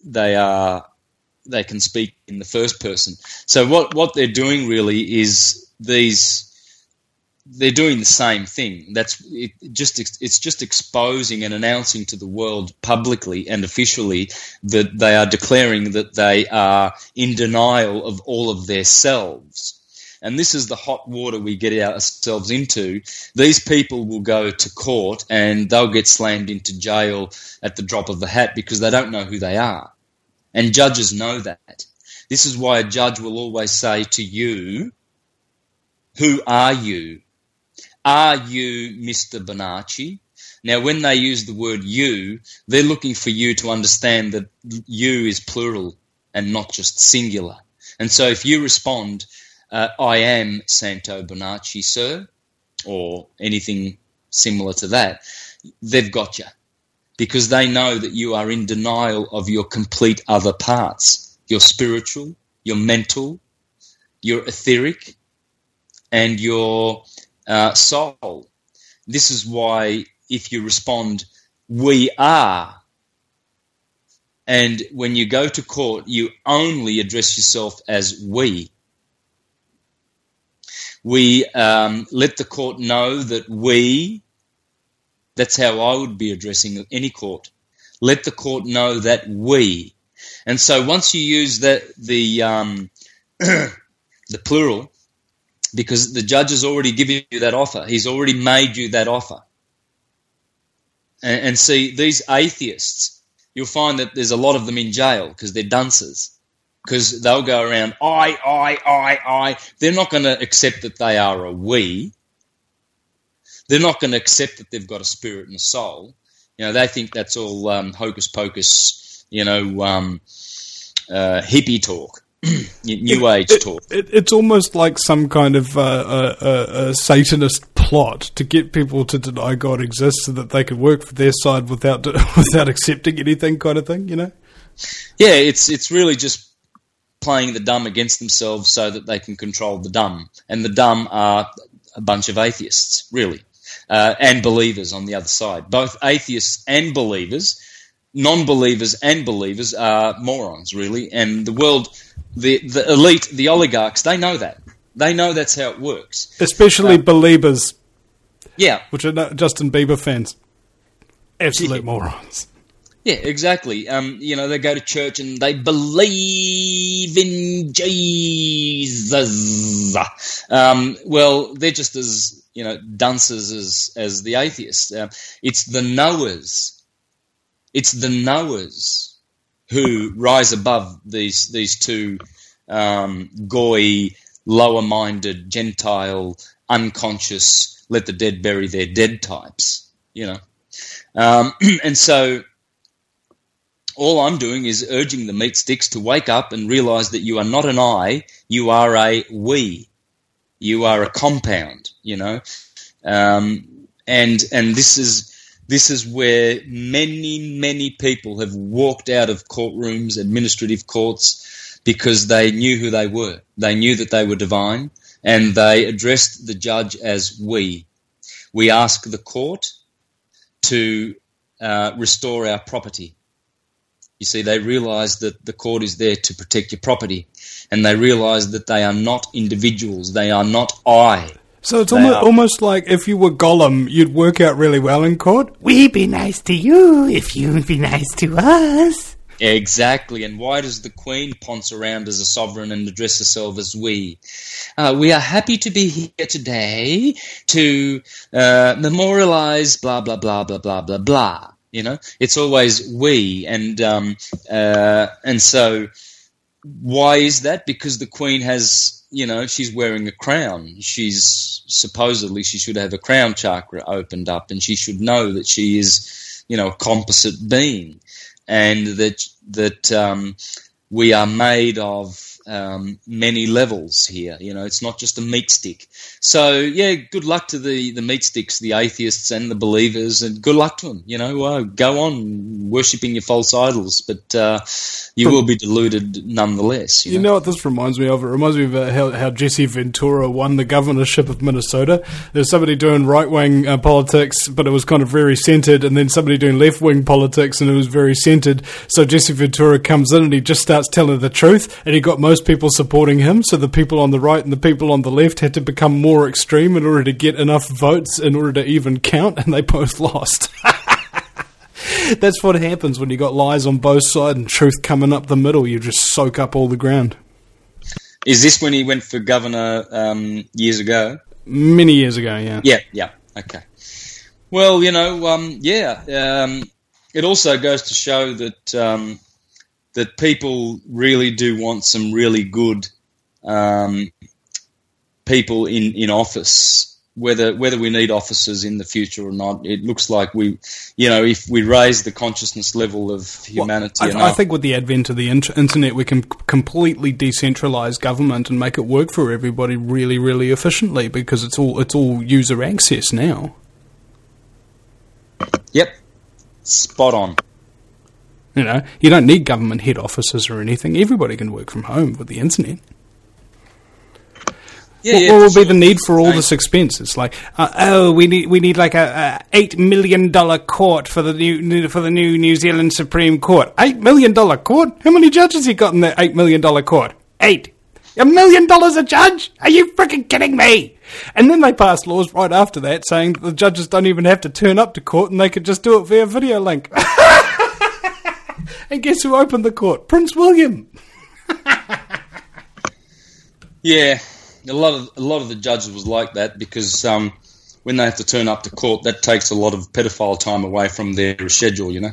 Speaker 3: they can speak in the first person. So what they're doing really is they're doing the same thing. It's just exposing and announcing to the world publicly and officially that they are declaring that they are in denial of all of their selves. And this is the hot water we get ourselves into. These people will go to court and they'll get slammed into jail at the drop of a hat because they don't know who they are. And judges know that. This is why a judge will always say to you, who are you? Are you Mr. Bonacci? Now, when they use the word you, they're looking for you to understand that you is plural and not just singular. And so if you respond, I am Santo Bonacci, sir, or anything similar to that, they've got you. Because they know that you are in denial of your complete other parts, your spiritual, your mental, your etheric, and your soul. This is why if you respond, we are, and when you go to court, you only address yourself as we. We let the court know that we, that's how I would be addressing any court. Let the court know that we. And so once you use the plural, because the judge has already given you that offer. He's already made you that offer. And see, these atheists, you'll find that there's a lot of them in jail because they're dunces. Because they'll go around, I. They're not going to accept that they are a we. They're not going to accept that they've got a spirit and a soul. They think that's all hocus pocus, hippie talk. New Age talk.
Speaker 2: It's almost like some kind of a Satanist plot to get people to deny God exists so that they can work for their side without accepting anything, kind of thing. Yeah,
Speaker 3: it's really just playing the dumb against themselves so that they can control the dumb, and the dumb are a bunch of atheists, really, and believers on the other side. Both atheists and believers. Non-believers and believers are morons, really, and the world, the elite, the oligarchs, they know that. They know that's how it works.
Speaker 2: Especially believers.
Speaker 3: Yeah.
Speaker 2: Which are not Justin Bieber fans. Absolute morons.
Speaker 3: Yeah, exactly. They go to church and they believe in Jesus. Well, they're just as, dunces as the atheists. It's the knowers. It's the knowers who rise above these two goy, lower-minded, Gentile, unconscious, let the dead bury their dead types, And so all I'm doing is urging the meat sticks to wake up and realise that you are not an I, you are a we. You are a compound, and this is where many people have walked out of courtrooms, administrative courts, because they knew who they were. They knew that they were divine, and they addressed the judge as we. We ask the court to restore our property. You see, they realise that the court is there to protect your property, and they realise that they are not individuals. They are not I.
Speaker 2: So it's almost like if you were Gollum, you'd work out really well in court. We'd be nice to you if you'd be nice to us.
Speaker 3: Exactly. And why does the Queen ponce around as a sovereign and address herself as we? We are happy to be here today to memorialise blah, blah, blah, blah, blah, blah, blah. You know, it's always we. And so why is that? Because the Queen has, you know, she's wearing a crown. Supposedly she should have a crown chakra opened up, and she should know that she is, you know, a composite being. And that we are made of many levels here. You know, it's not just a meat stick. So, yeah, good luck to the meat sticks, the atheists and the believers, and good luck to them. You know, go on worshipping your false idols, but you will be deluded nonetheless. You know what this reminds me of? It reminds me of
Speaker 2: how Jesse Ventura won the governorship of Minnesota. There's somebody doing right-wing politics, but it was kind of very centred, and then somebody doing left-wing politics, and it was very centred. So Jesse Ventura comes in and he just starts telling the truth, and he got most people supporting him, so the people on the right and the people on the left had to become more extreme in order to get enough votes in order to even count, and they both lost. That's what happens when you got lies on both sides and truth coming up the middle. You just soak up all the ground.
Speaker 3: Is this when he went for governor years ago?
Speaker 2: Many years ago, yeah.
Speaker 3: Yeah. Okay. Well, you know, it also goes to show that that people really do want some really good people in office. Whether we need officers in the future or not, it looks like if we raise the consciousness level of humanity enough.
Speaker 2: I think with the advent of the internet, we can completely decentralise government and make it work for everybody really, really efficiently, because it's all user access now.
Speaker 3: Yep, spot on.
Speaker 2: You know, you don't need government head offices or anything. Everybody can work from home with the internet. What will be the need for all this expense? It's like, we need like a $8 million court for the new New Zealand Supreme Court. $8 million court? How many judges you got in that $8 million court? 8. $1 million a judge? Are you freaking kidding me? And then they passed laws right after that saying that the judges don't even have to turn up to court and they could just do it via video link. And guess who opened the court? Prince William.
Speaker 3: Yeah. A lot of the judges was like that, because when they have to turn up to court, that takes a lot of pedophile time away from their schedule, you know.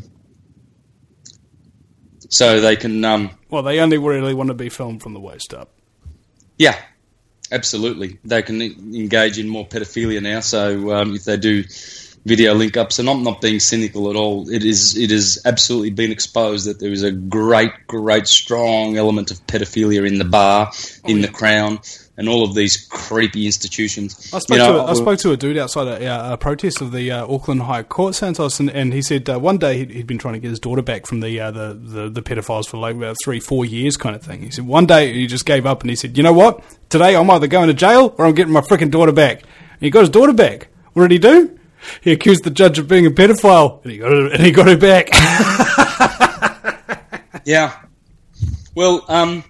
Speaker 3: So they can...
Speaker 2: they only really want to be filmed from the waist up.
Speaker 3: Yeah, absolutely. They can engage in more pedophilia now, so if they do video link-ups, and I'm not being cynical at all, it is absolutely been exposed that there is a great, strong element of pedophilia in the bar, the Crown, and all of these creepy institutions.
Speaker 2: I spoke to a dude outside a protest of the Auckland High Court, Santos, and he said one day he'd been trying to get his daughter back from the pedophiles for like about 3-4 years kind of thing. He said one day he just gave up and he said, you know what? Today I'm either going to jail or I'm getting my freaking daughter back. And he got his daughter back. What did he do? He accused the judge of being a pedophile, and he got her back.
Speaker 3: Yeah. Well,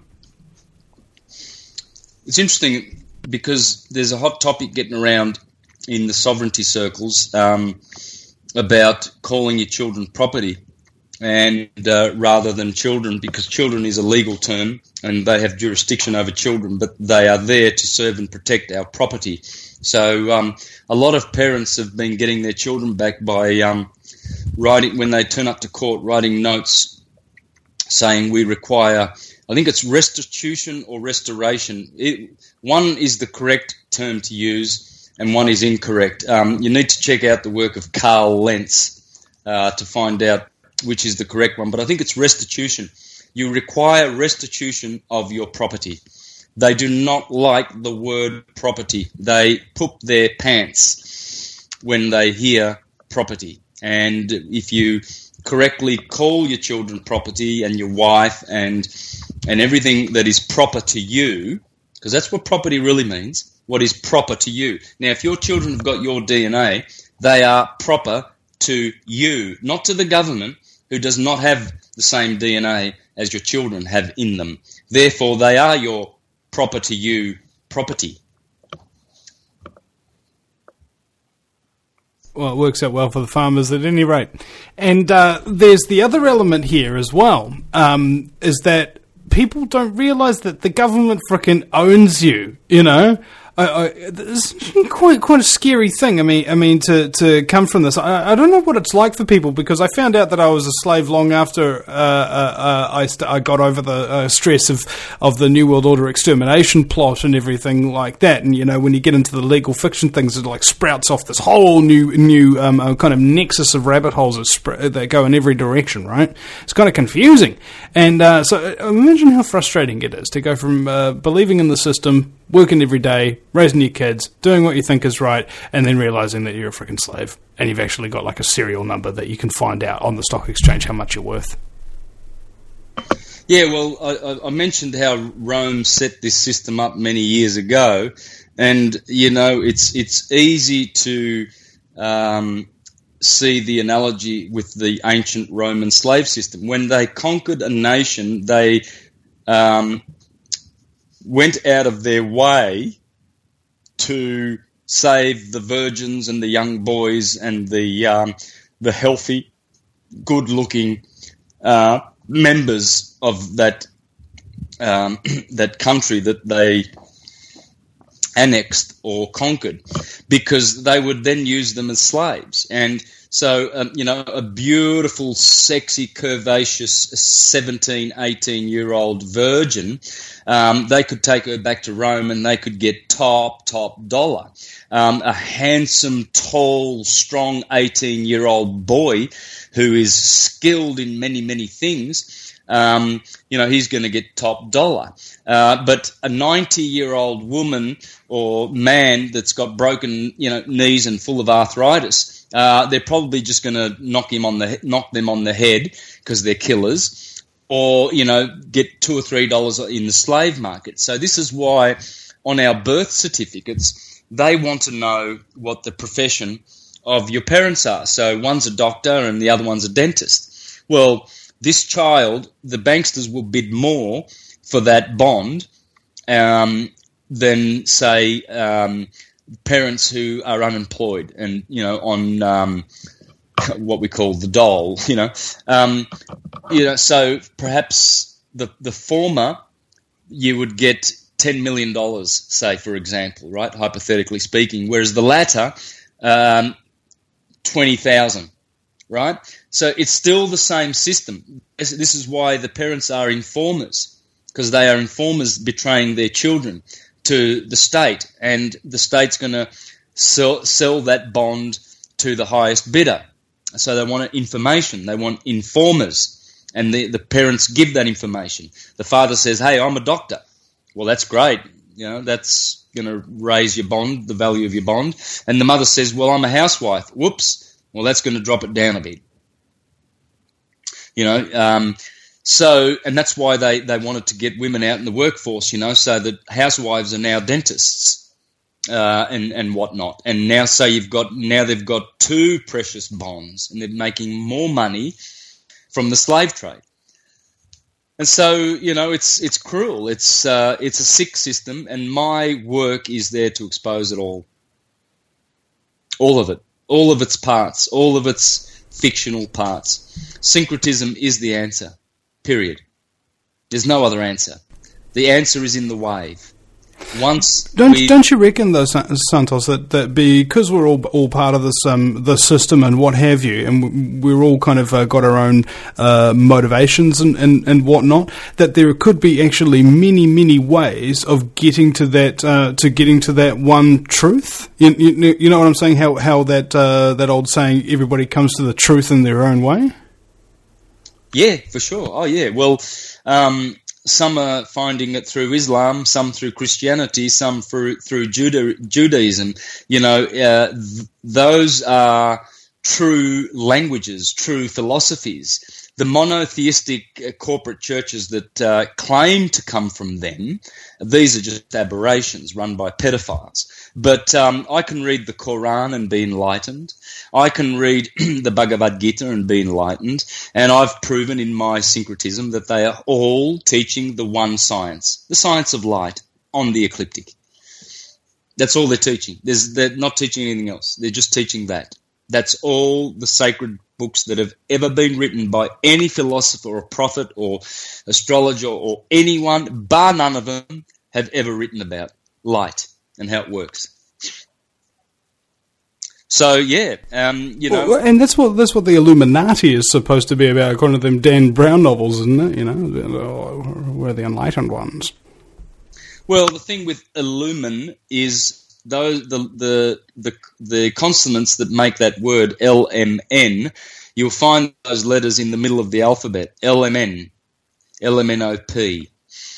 Speaker 3: it's interesting because there's a hot topic getting around in the sovereignty circles about calling your children property, and rather than children, because children is a legal term and they have jurisdiction over children, but they are there to serve and protect our property. So a lot of parents have been getting their children back by writing, when they turn up to court, writing notes saying we require, I think it's restitution or restoration. One is the correct term to use and one is incorrect. You need to check out the work of Carl Lentz to find out which is the correct one, but I think it's restitution. You require restitution of your property. They do not like the word property. They poop their pants when they hear property. And if you correctly call your children property and your wife and everything that is proper to you, because that's what property really means, what is proper to you. Now, if your children have got your DNA, they are proper to you, not to the government, who does not have the same DNA as your children have in them. Therefore, they are your proper to you property.
Speaker 2: Well, it works out well for the farmers at any rate. And there's the other element here as well, is that people don't realise that the government frickin' owns you, you know? It's quite a scary thing. I mean, to come from this, I don't know what it's like for people, because I found out that I was a slave long after I got over the stress of the New World Order extermination plot and everything like that. And you know, when you get into the legal fiction things, it like sprouts off this whole new kind of nexus of rabbit holes that go in every direction. Right? It's kind of confusing, and so imagine how frustrating it is to go from believing in the system, working every day, raising your kids, doing what you think is right, and then realising that you're a freaking slave and you've actually got like a serial number that you can find out on the stock exchange how much you're worth.
Speaker 3: Yeah, well, I mentioned how Rome set this system up many years ago, and, you know, it's easy to see the analogy with the ancient Roman slave system. When they conquered a nation, they went out of their way to save the virgins and the young boys and the healthy, good-looking members of that that country that they annexed or conquered, because they would then use them as slaves. And so, you know, a beautiful, sexy, curvaceous 17, 18-year-old virgin, they could take her back to Rome and they could get top dollar. A handsome, tall, strong 18-year-old boy who is skilled in many, many things, you know, he's going to get top dollar. But a 90-year-old woman or man that's got broken, you know, knees and full of arthritis, they're probably just going to knock them on the head because they're killers, or, you know, get $2 or $3 in the slave market. So this is why on our birth certificates they want to know what the profession of your parents are. So one's a doctor and the other one's a dentist. Well, this child, the banksters will bid more for that bond than, say, parents who are unemployed and, you know, on what we call the dole, you know. So perhaps the former, you would get $10 million, say, for example, right, hypothetically speaking, whereas the latter, 20,000, right? So it's still the same system. This is why the parents are informers, because they are informers betraying their children to the state, and the state's going to sell that bond to the highest bidder. So they want information. They want informers, and the parents give that information. The father says, hey, I'm a doctor. Well, that's great. You know, that's going to raise your bond, the value of your bond. And the mother says, well, I'm a housewife. Whoops. Well, that's going to drop it down a bit. You know, so, and that's why they wanted to get women out in the workforce, you know, so that housewives are now dentists and whatnot. And now, so they've got two precious bonds, and they're making more money from the slave trade. And so, you know, it's cruel. It's a sick system, and my work is there to expose it all of it, all of its parts, all of its fictional parts. Syncretism is the answer. Period. There's no other answer. The answer is in the wave. Don't you reckon, though, Santos, that because we're all part of this the system and what have you, and we're all kind of got our own motivations and whatnot, that there could be actually many ways of getting to that one truth? You know what I'm saying? How that old saying, everybody comes to the truth in their own way. Yeah, for sure. Oh, yeah. Well, some are finding it through Islam, some through Christianity, some through Judaism. You know, those are true languages, true philosophies. the monotheistic corporate churches that claim to come from them, these are just aberrations run by pedophiles. But I can read the Quran and be enlightened. I can read the Bhagavad Gita and be enlightened. And I've proven in my syncretism that they are all teaching the one science, the science of light on the ecliptic. That's all they're teaching. They're not teaching anything else. They're just teaching that. That's all the sacred books that have ever been written by any philosopher or prophet or astrologer or anyone, bar none of them, have ever written about light and how it works. So yeah,
Speaker 2: Well, and that's what the Illuminati is supposed to be about, according to them Dan Brown novels, isn't it? You know, we're the enlightened ones.
Speaker 3: Well, the thing with illumin is those the consonants that make that word LMN. You'll find those letters in the middle of the alphabet: LMN, LMNOP,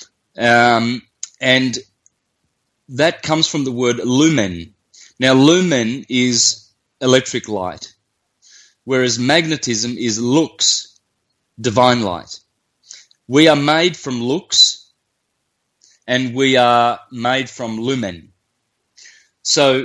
Speaker 3: and that comes from the word lumen. Now, lumen is electric light, whereas magnetism is lux, divine light. We are made from lux, and we are made from lumen. So,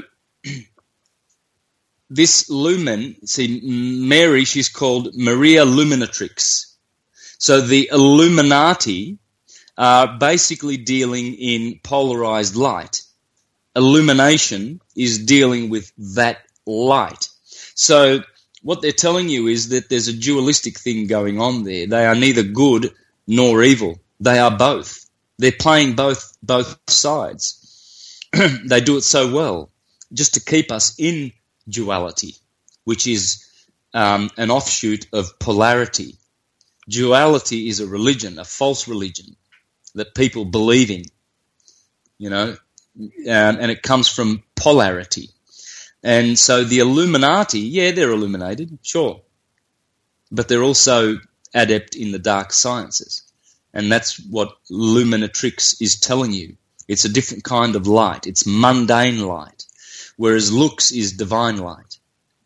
Speaker 3: this lumen, see, Mary, she's called Maria Luminatrix. So the Illuminati are basically dealing in polarized light. Illumination is dealing with that light. So what they're telling you is that there's a dualistic thing going on there. They are neither good nor evil. They are both. They're playing both sides. They do it so well, just to keep us in duality, which is an offshoot of polarity. Duality is a religion, a false religion that people believe in, you know, and it comes from polarity. And so the Illuminati, yeah, they're illuminated, sure, but they're also adept in the dark sciences. And that's what Luminatrix is telling you. It's a different kind of light. It's mundane light, whereas lux is divine light.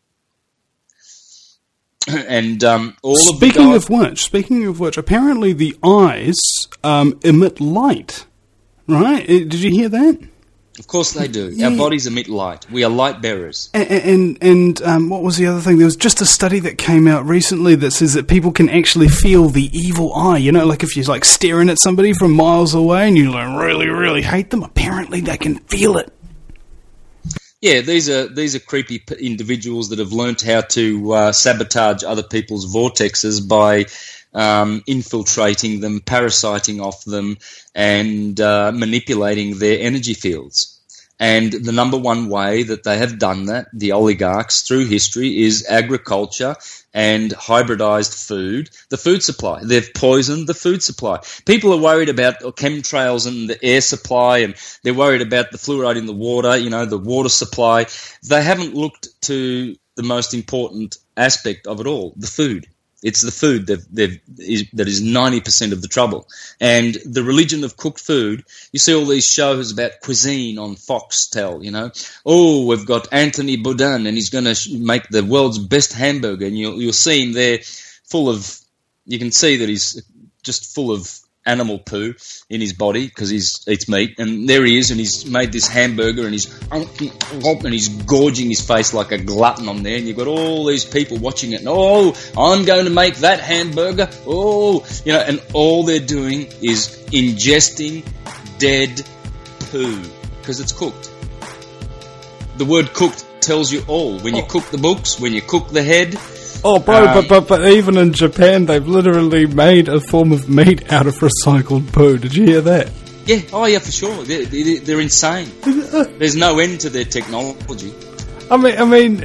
Speaker 3: And
Speaker 2: Speaking of which, apparently the eyes emit light, right? Did you hear that?
Speaker 3: Of course they do.
Speaker 2: Yeah.
Speaker 3: Our bodies emit light. We are light bearers.
Speaker 2: And what was the other thing? There was just a study that came out recently that says that people can actually feel the evil eye. You know, like if you're like staring at somebody from miles away and you like really, really hate them, apparently they can feel it.
Speaker 3: Yeah, these are creepy individuals that have learnt how to sabotage other people's vortexes by infiltrating them, parasiting off them, and manipulating their energy fields. And the number one way that they have done that, the oligarchs through history, is agriculture and hybridized food, the food supply. They've poisoned the food supply. People are worried about chemtrails and the air supply, and they're worried about the fluoride in the water, you know, the water supply. They haven't looked to the most important aspect of it all, the food. It's the food that is 90% of the trouble. And the religion of cooked food, you see all these shows about cuisine on Foxtel, you know. Oh, we've got Anthony Bourdain and he's going to make the world's best hamburger. And you'll see him there you can see that he's just full of animal poo in his body because he eats meat. And there he is, and he's made this hamburger and he's gorging his face like a glutton on there. And you've got all these people watching it. And, oh, I'm going to make that hamburger. Oh, you know, and all they're doing is ingesting dead poo because it's cooked. The word cooked tells you all. When you cook the books, when you cook the head.
Speaker 2: Oh, bro, but even in Japan, they've literally made a form of meat out of recycled poo. Did you hear that?
Speaker 3: Yeah, oh yeah, for sure. They're insane. There's no end to their technology.
Speaker 2: I mean,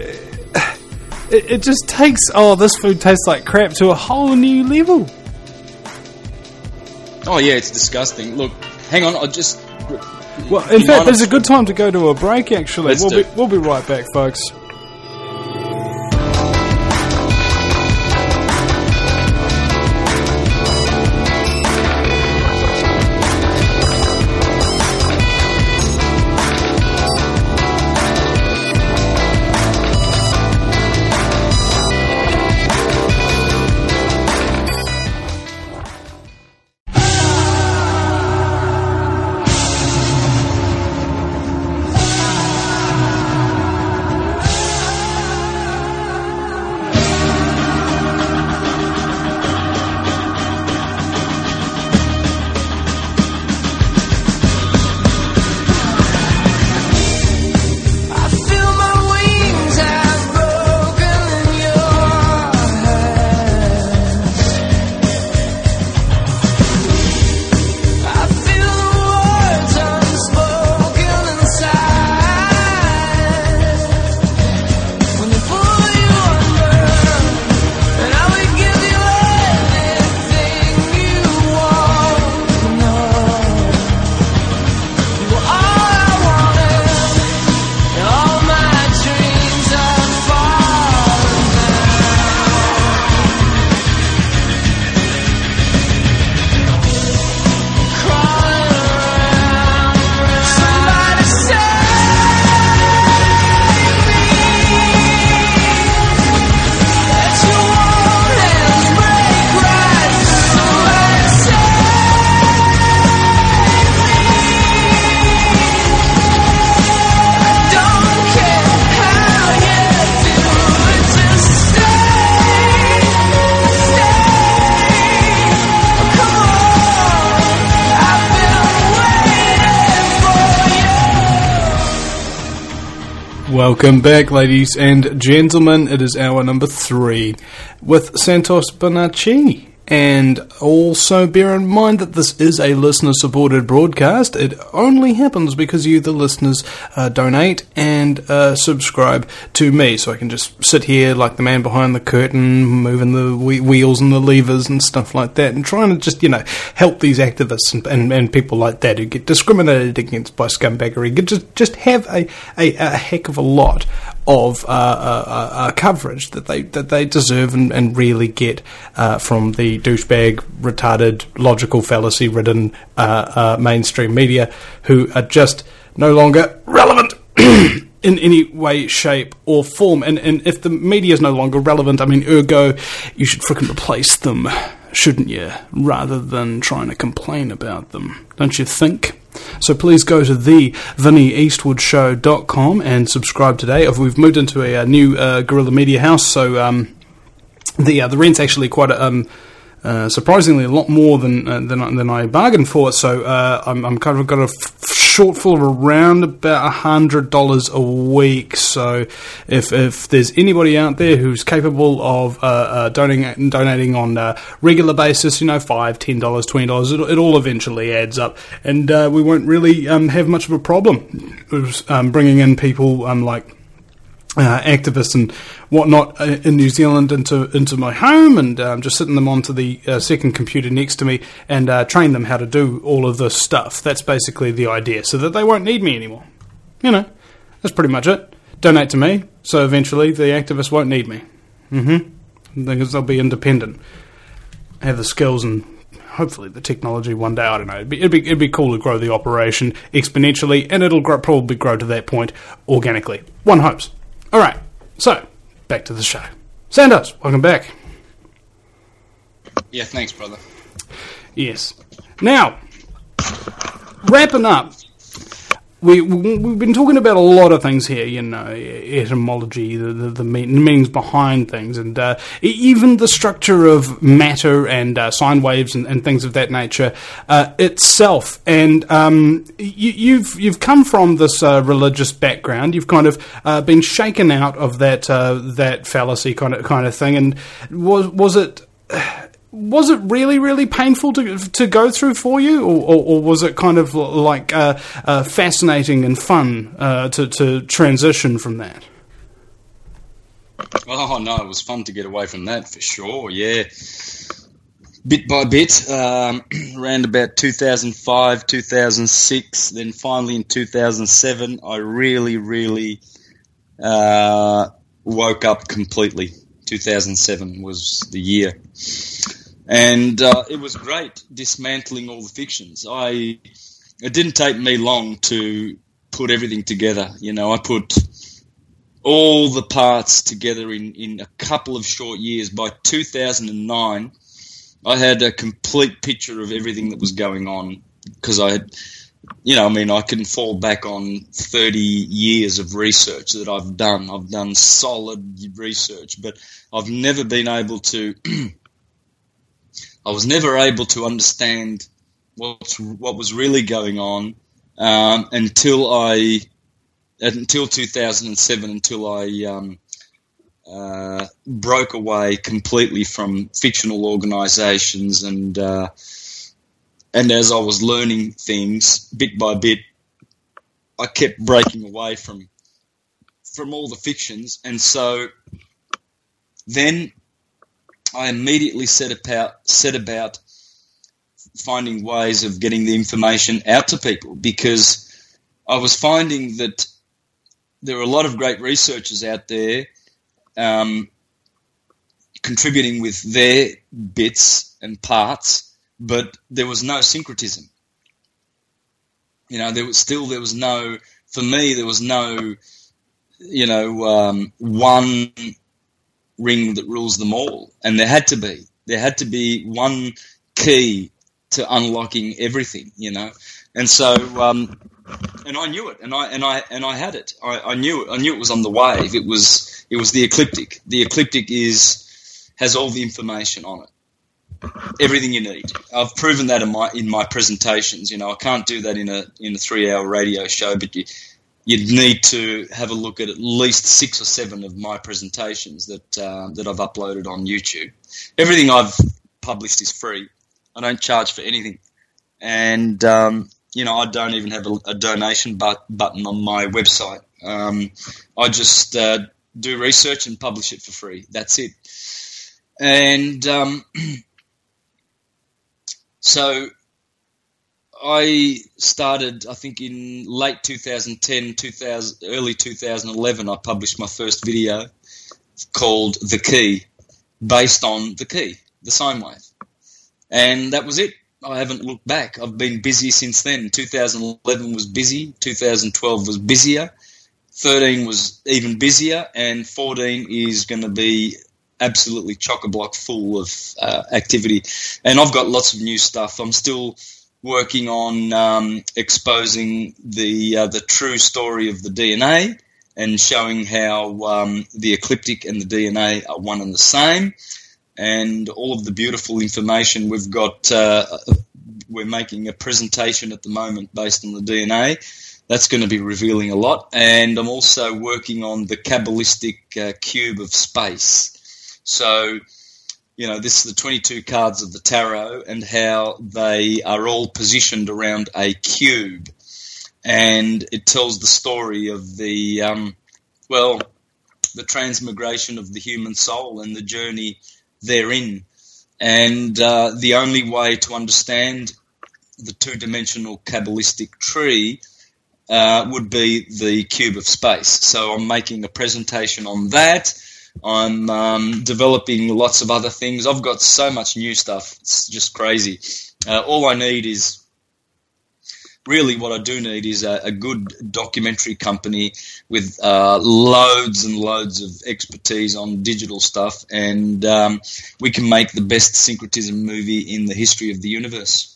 Speaker 2: it just takes, this food tastes like crap to a whole new level.
Speaker 3: Oh yeah, it's disgusting. Look, hang on, I'll just...
Speaker 2: Well, in fact, there's a good time to go to a break, actually. We'll be right back, folks. Welcome back, ladies and gentlemen. It is hour number 3 with Santos Bonacci. And also bear in mind that this is a listener-supported broadcast. It only happens because you, the listeners, donate and subscribe to me. So I can just sit here like the man behind the curtain, moving the wheels and the levers and stuff like that, and trying to just, help these activists and people like that who get discriminated against by scumbaggery. Just have a heck of a lot of coverage that they deserve and really get from the douchebag, retarded, logical fallacy-ridden mainstream media who are just no longer relevant in any way, shape, or form. And if the media is no longer relevant, ergo, you should frickin' replace them, shouldn't you? Rather than trying to complain about them. Don't you think? So please go to thevinnieeastwoodshow.com and subscribe today. We've moved into a new Guerrilla Media house, so the rent's actually quite surprisingly a lot more than I bargained for. So I'm kind of got a shortfall of around about $100 a week. So if there's anybody out there who's capable of donating on a regular basis, $5, $10, $20, it all eventually adds up, and we won't really have much of a problem bringing in people like activists and whatnot in New Zealand into my home, and just sitting them onto the second computer next to me and train them how to do all of this stuff. That's basically the idea, so that they won't need me anymore. That's pretty much it. Donate to me, so eventually the activists won't need me. Because they'll be independent, have the skills and hopefully the technology one day. I don't know. It'd be cool to grow the operation exponentially, and it'll probably grow to that point organically. One hopes. All right, so back to the show. Santos, welcome back.
Speaker 3: Yeah, thanks, brother.
Speaker 2: Yes. Now, wrapping up, we've been talking about a lot of things here, etymology, the meanings behind things, and even the structure of matter and sine waves and things of that nature itself. And you've come from this religious background. You've kind of been shaken out of that fallacy kind of thing. And was it really, really painful to go through for you, or was it kind of like fascinating and fun to transition from that?
Speaker 3: Oh, no, it was fun to get away from that, for sure, yeah. Bit by bit, around about 2005, 2006, then finally in 2007, I really, really woke up completely. 2007 was the year. And it was great dismantling all the fictions. It didn't take me long to put everything together. I put all the parts together in a couple of short years. By 2009, I had a complete picture of everything that was going on, because I had, I can fall back on 30 years of research that I've done. I've done solid research, but I've never been able to... I was never able to understand what was really going on until 2007, until I broke away completely from fictional organisations, and as I was learning things bit by bit, I kept breaking away from all the fictions, and so then I immediately set about finding ways of getting the information out to people, because I was finding that there are a lot of great researchers out there contributing with their bits and parts, but there was no syncretism. There was no one ring that rules them all, and there had to be one key to unlocking everything, and so and I knew it, and I had it. I knew it was on the wave. It was the ecliptic. The ecliptic has all the information on it, everything you need. I've proven that in my presentations. I can't do that in a 3-hour radio show, but you'd need to have a look at least 6 or 7 of my presentations that I've uploaded on YouTube. Everything I've published is free. I don't charge for anything. And, I don't even have a donation button on my website. I just do research and publish it for free. That's it. And so I started, I think, in late 2010, early 2011, I published my first video called The Key, based on the key, the sine wave. And that was it. I haven't looked back. I've been busy since then. 2011 was busy. 2012 was busier. 13 was even busier. And 14 is going to be absolutely chock-a-block full of activity. And I've got lots of new stuff. I'm still working on exposing the true story of the DNA and showing how the ecliptic and the DNA are one and the same. And all of the beautiful information we've got, we're making a presentation at the moment based on the DNA. That's going to be revealing a lot. And I'm also working on the Kabbalistic cube of space. So, this is the 22 cards of the tarot and how they are all positioned around a cube. And it tells the story of the transmigration of the human soul and the journey therein. And the only way to understand the two-dimensional Kabbalistic tree would be the cube of space. So I'm making a presentation on that. I'm developing lots of other things. I've got so much new stuff. It's just crazy. All I need is, really what I do need is a good documentary company with loads and loads of expertise on digital stuff, and we can make the best syncretism movie in the history of the universe.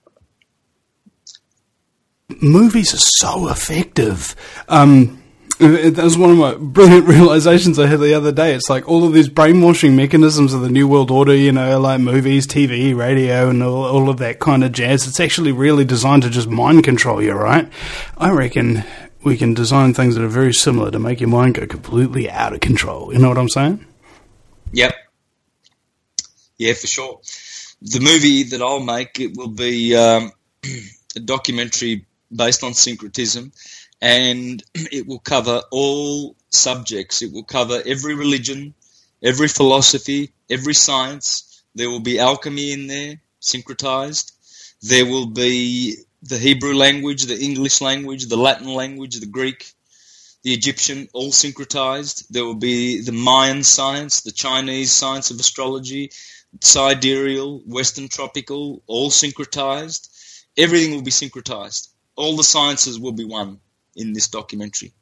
Speaker 2: Movies are so effective. That was one of my brilliant realizations I had the other day. It's like all of these brainwashing mechanisms of the New World Order, like movies, TV, radio, and all of that kind of jazz. It's actually really designed to just mind control you, right? I reckon we can design things that are very similar to make your mind go completely out of control. You know what I'm saying?
Speaker 3: Yep. Yeah, for sure. The movie that I'll make, it will be a documentary based on syncretism. And it will cover all subjects. It will cover every religion, every philosophy, every science. There will be alchemy in there, syncretized. There will be the Hebrew language, the English language, the Latin language, the Greek, the Egyptian, all syncretized. There will be the Mayan science, the Chinese science of astrology, sidereal, Western tropical, all syncretized. Everything will be syncretized. All the sciences will be one in this documentary.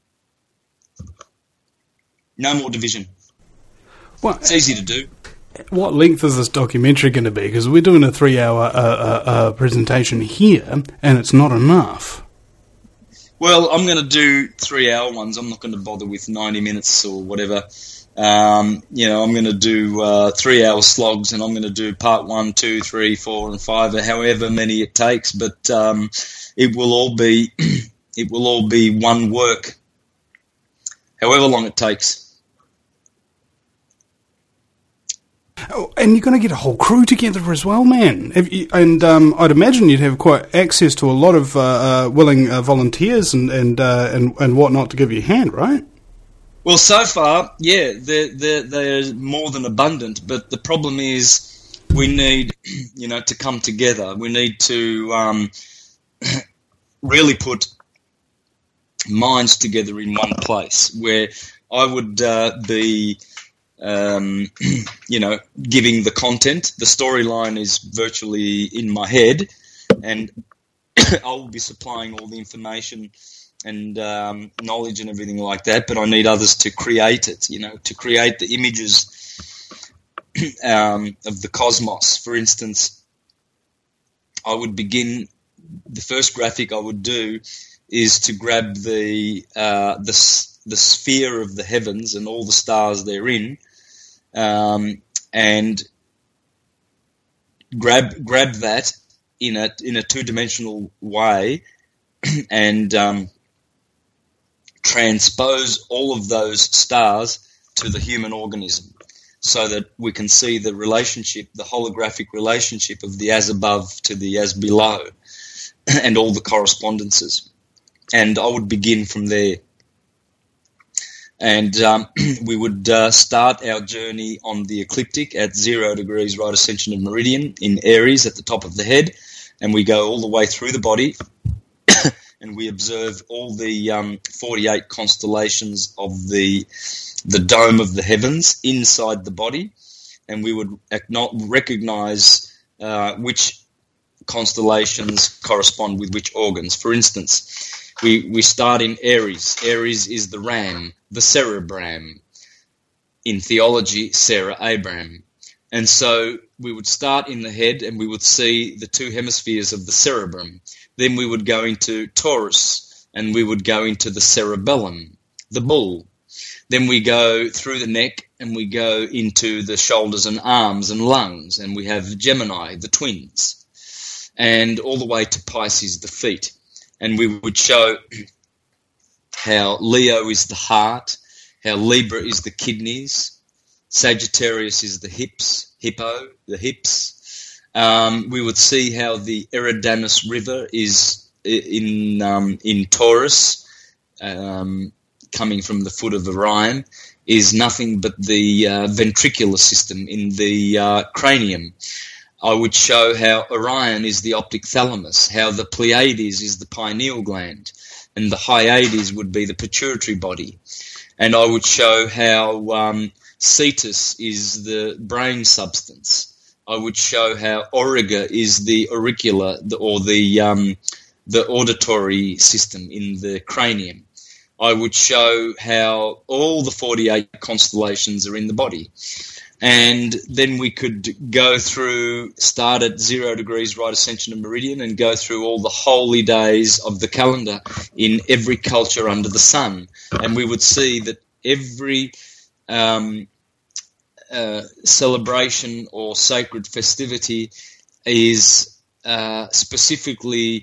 Speaker 3: No more division.
Speaker 2: Well,
Speaker 3: it's easy to do.
Speaker 2: What length is this documentary going to be? Because we're doing a 3-hour presentation here, and it's not enough.
Speaker 3: Well, I'm going to do 3-hour ones. I'm not going to bother with 90 minutes or whatever. I'm going to do 3-hour slogs, and I'm going to do part 1, 2, 3, 4, and 5, or however many it takes. But it will all be it will all be one work, however long it takes.
Speaker 2: Oh, and you're going to get a whole crew together as well, man. I'd imagine you'd have quite access to a lot of willing volunteers and whatnot to give you a hand, right?
Speaker 3: Well, so far, yeah, they're more than abundant. But the problem is, we need, to come together. We need to really put minds together in one place, where I would be, giving the content. The storyline is virtually in my head, and I will be supplying all the information and knowledge and everything like that, but I need others to create it, to create the images of the cosmos. For instance, I would begin, the first graphic I would do is to grab the sphere of the heavens and all the stars therein, and grab that in a two-dimensional way, and transpose all of those stars to the human organism so that we can see the relationship, the holographic relationship of the as above to the as below and all the correspondences. And I would begin from there. And we would start our journey on the ecliptic at 0 degrees right ascension of meridian in Aries at the top of the head, and we go all the way through the body, and we observe all the 48 constellations of the dome of the heavens inside the body, and we would recognize which constellations correspond with which organs. For instance, we start in Aries. Aries is the ram, the cerebrum. In theology, Sarah Abraham. And so we would start in the head and we would see the two hemispheres of the cerebrum. Then we would go into Taurus and we would go into the cerebellum, the bull. Then we go through the neck and we go into the shoulders and arms and lungs, and we have Gemini, the twins, and all the way to Pisces, the feet. And we would show how Leo is the heart, how Libra is the kidneys, Sagittarius is the hips, the hips. We would see how the Eridanus River is in Taurus, coming from the foot of Orion, is nothing but the ventricular system in the cranium. I would show how Orion is the optic thalamus, how the Pleiades is the pineal gland, and the Hyades would be the pituitary body. And I would show how Cetus is the brain substance. I would show how Auriga is the auricular, or the auditory system in the cranium. I would show how all the 48 constellations are in the body. And then we could go through, start at 0 degrees right ascension of meridian and go through all the holy days of the calendar in every culture under the sun. And we would see that every celebration or sacred festivity is specifically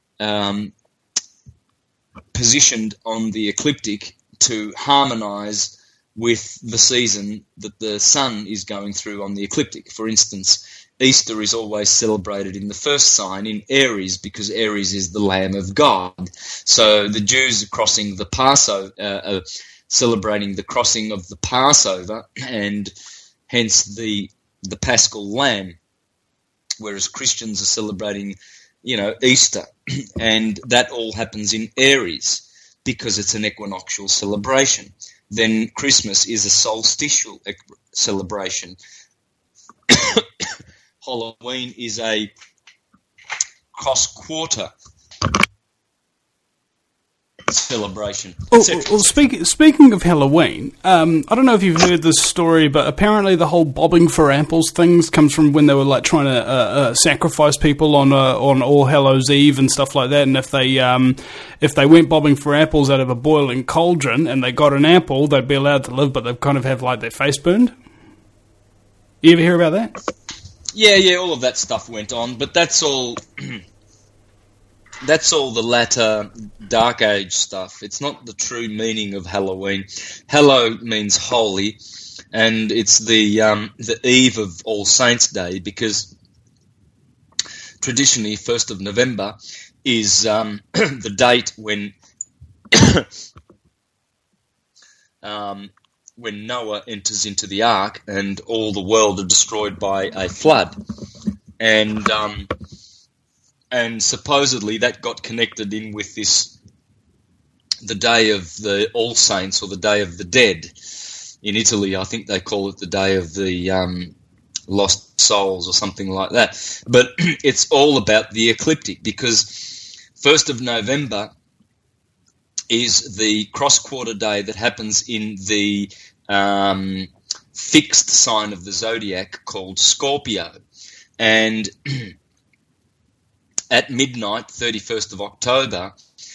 Speaker 3: positioned on the ecliptic to harmonize with the season that the sun is going through on the ecliptic. For instance, Easter is always celebrated in the first sign in Aries because Aries is the Lamb of God. So the Jews are crossing the Passover, celebrating the crossing of the Passover, and hence the Paschal Lamb, whereas Christians are celebrating, Easter, and that all happens in Aries because it's an equinoctial celebration. Then Christmas is a solstitial celebration. Halloween is a cross-quarter celebration.
Speaker 2: Well, speaking of Halloween, I don't know if you've heard this story, but apparently the whole bobbing for apples things comes from when they were like trying to sacrifice people on All Hallows Eve and stuff like that. And if they went bobbing for apples out of a boiling cauldron and they got an apple, they'd be allowed to live, but they'd kind of have like their face burned. You ever hear about that?
Speaker 3: Yeah, all of that stuff went on, but that's all. That's all the latter Dark Age stuff. It's not the true meaning of Halloween. Hallow means holy, and it's the eve of All Saints' Day because traditionally 1st of November is the date when when Noah enters into the ark and all the world are destroyed by a flood. And supposedly that got connected in with the day of the All Saints, or the Day of the Dead. In Italy, I think they call it the Day of the Lost Souls or something like that. But it's all about the ecliptic because 1st of November is the cross-quarter day that happens in the fixed sign of the zodiac called Scorpio. And at midnight, 31st of October,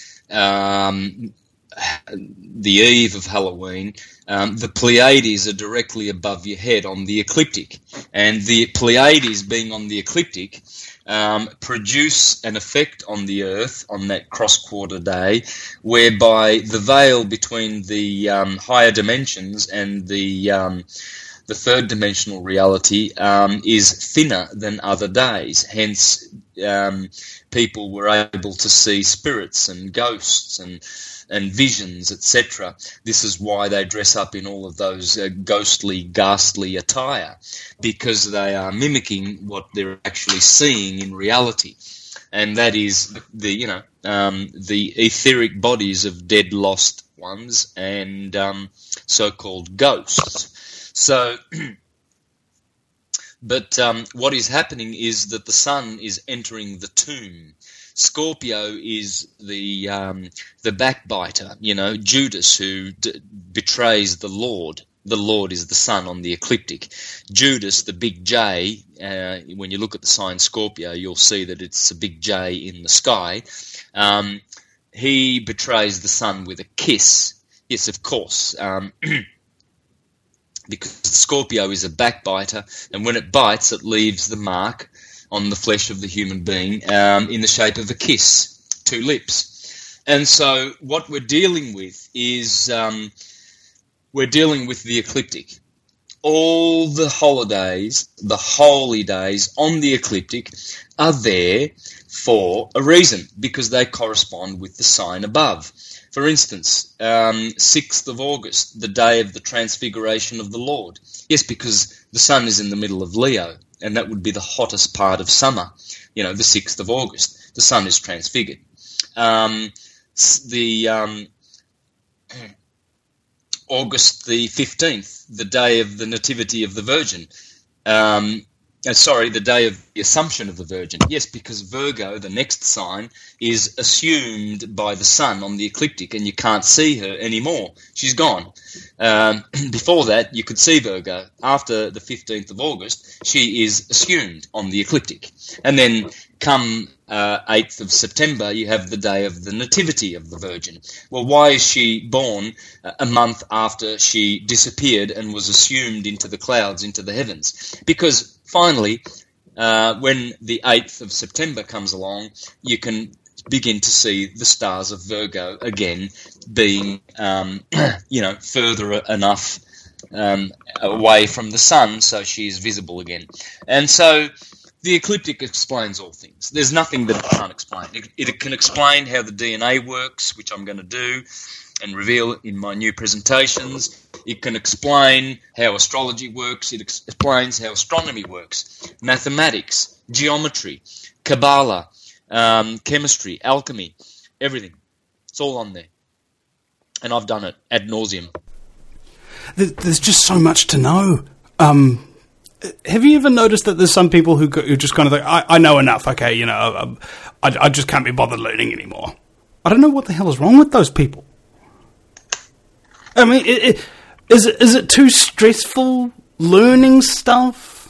Speaker 3: the eve of Halloween, the Pleiades are directly above your head on the ecliptic. And the Pleiades being on the ecliptic produce an effect on the Earth on that cross-quarter day, whereby the veil between the higher dimensions and the third dimensional reality is thinner than other days. Hence, people were able to see spirits and ghosts and visions, etc. This is why they dress up in all of those ghostly, ghastly attire, because they are mimicking what they're actually seeing in reality, and that is the etheric bodies of dead, lost ones and so-called ghosts. So, but what is happening is that the sun is entering the tomb. Scorpio is the backbiter, Judas, who betrays the Lord. The Lord is the sun on the ecliptic. Judas, the big J, when you look at the sign Scorpio, you'll see that it's a big J in the sky. He betrays the sun with a kiss. Yes, of course. Because Scorpio is a backbiter, and when it bites, it leaves the mark on the flesh of the human being in the shape of a kiss, 2 lips. And so what we're dealing with is we're dealing with the ecliptic. All the holidays, the holy days on the ecliptic are there for a reason, because they correspond with the sign above. For instance, 6th of August, the day of the transfiguration of the Lord. Yes, because the sun is in the middle of Leo, and that would be the hottest part of summer, the 6th of August. The sun is transfigured. August the 15th, the day of the Nativity of the Virgin. The day of the Assumption of the Virgin. Yes, because Virgo, the next sign, is assumed by the sun on the ecliptic, and you can't see her anymore. She's gone. Before that, you could see Virgo. After the 15th of August, she is assumed on the ecliptic. And then come 8th of September, you have the day of the Nativity of the Virgin. Well, why is she born a month after she disappeared and was assumed into the clouds, into the heavens? Because finally, when the 8th of September comes along, you can begin to see the stars of Virgo again being, further enough away from the sun so she is visible again. And so the ecliptic explains all things. There's nothing that it can't explain. It can explain how the DNA works, which I'm going to do and reveal in my new presentations. It can explain how astrology works. It explains how astronomy works, mathematics, geometry, Kabbalah, chemistry, alchemy, everything. It's all on there. And I've done it ad nauseum.
Speaker 2: There's just so much to know. Have you ever noticed that there's some people who just kind of think, I know enough, okay, I just can't be bothered learning anymore. I don't know what the hell is wrong with those people. I mean, is it too stressful learning stuff?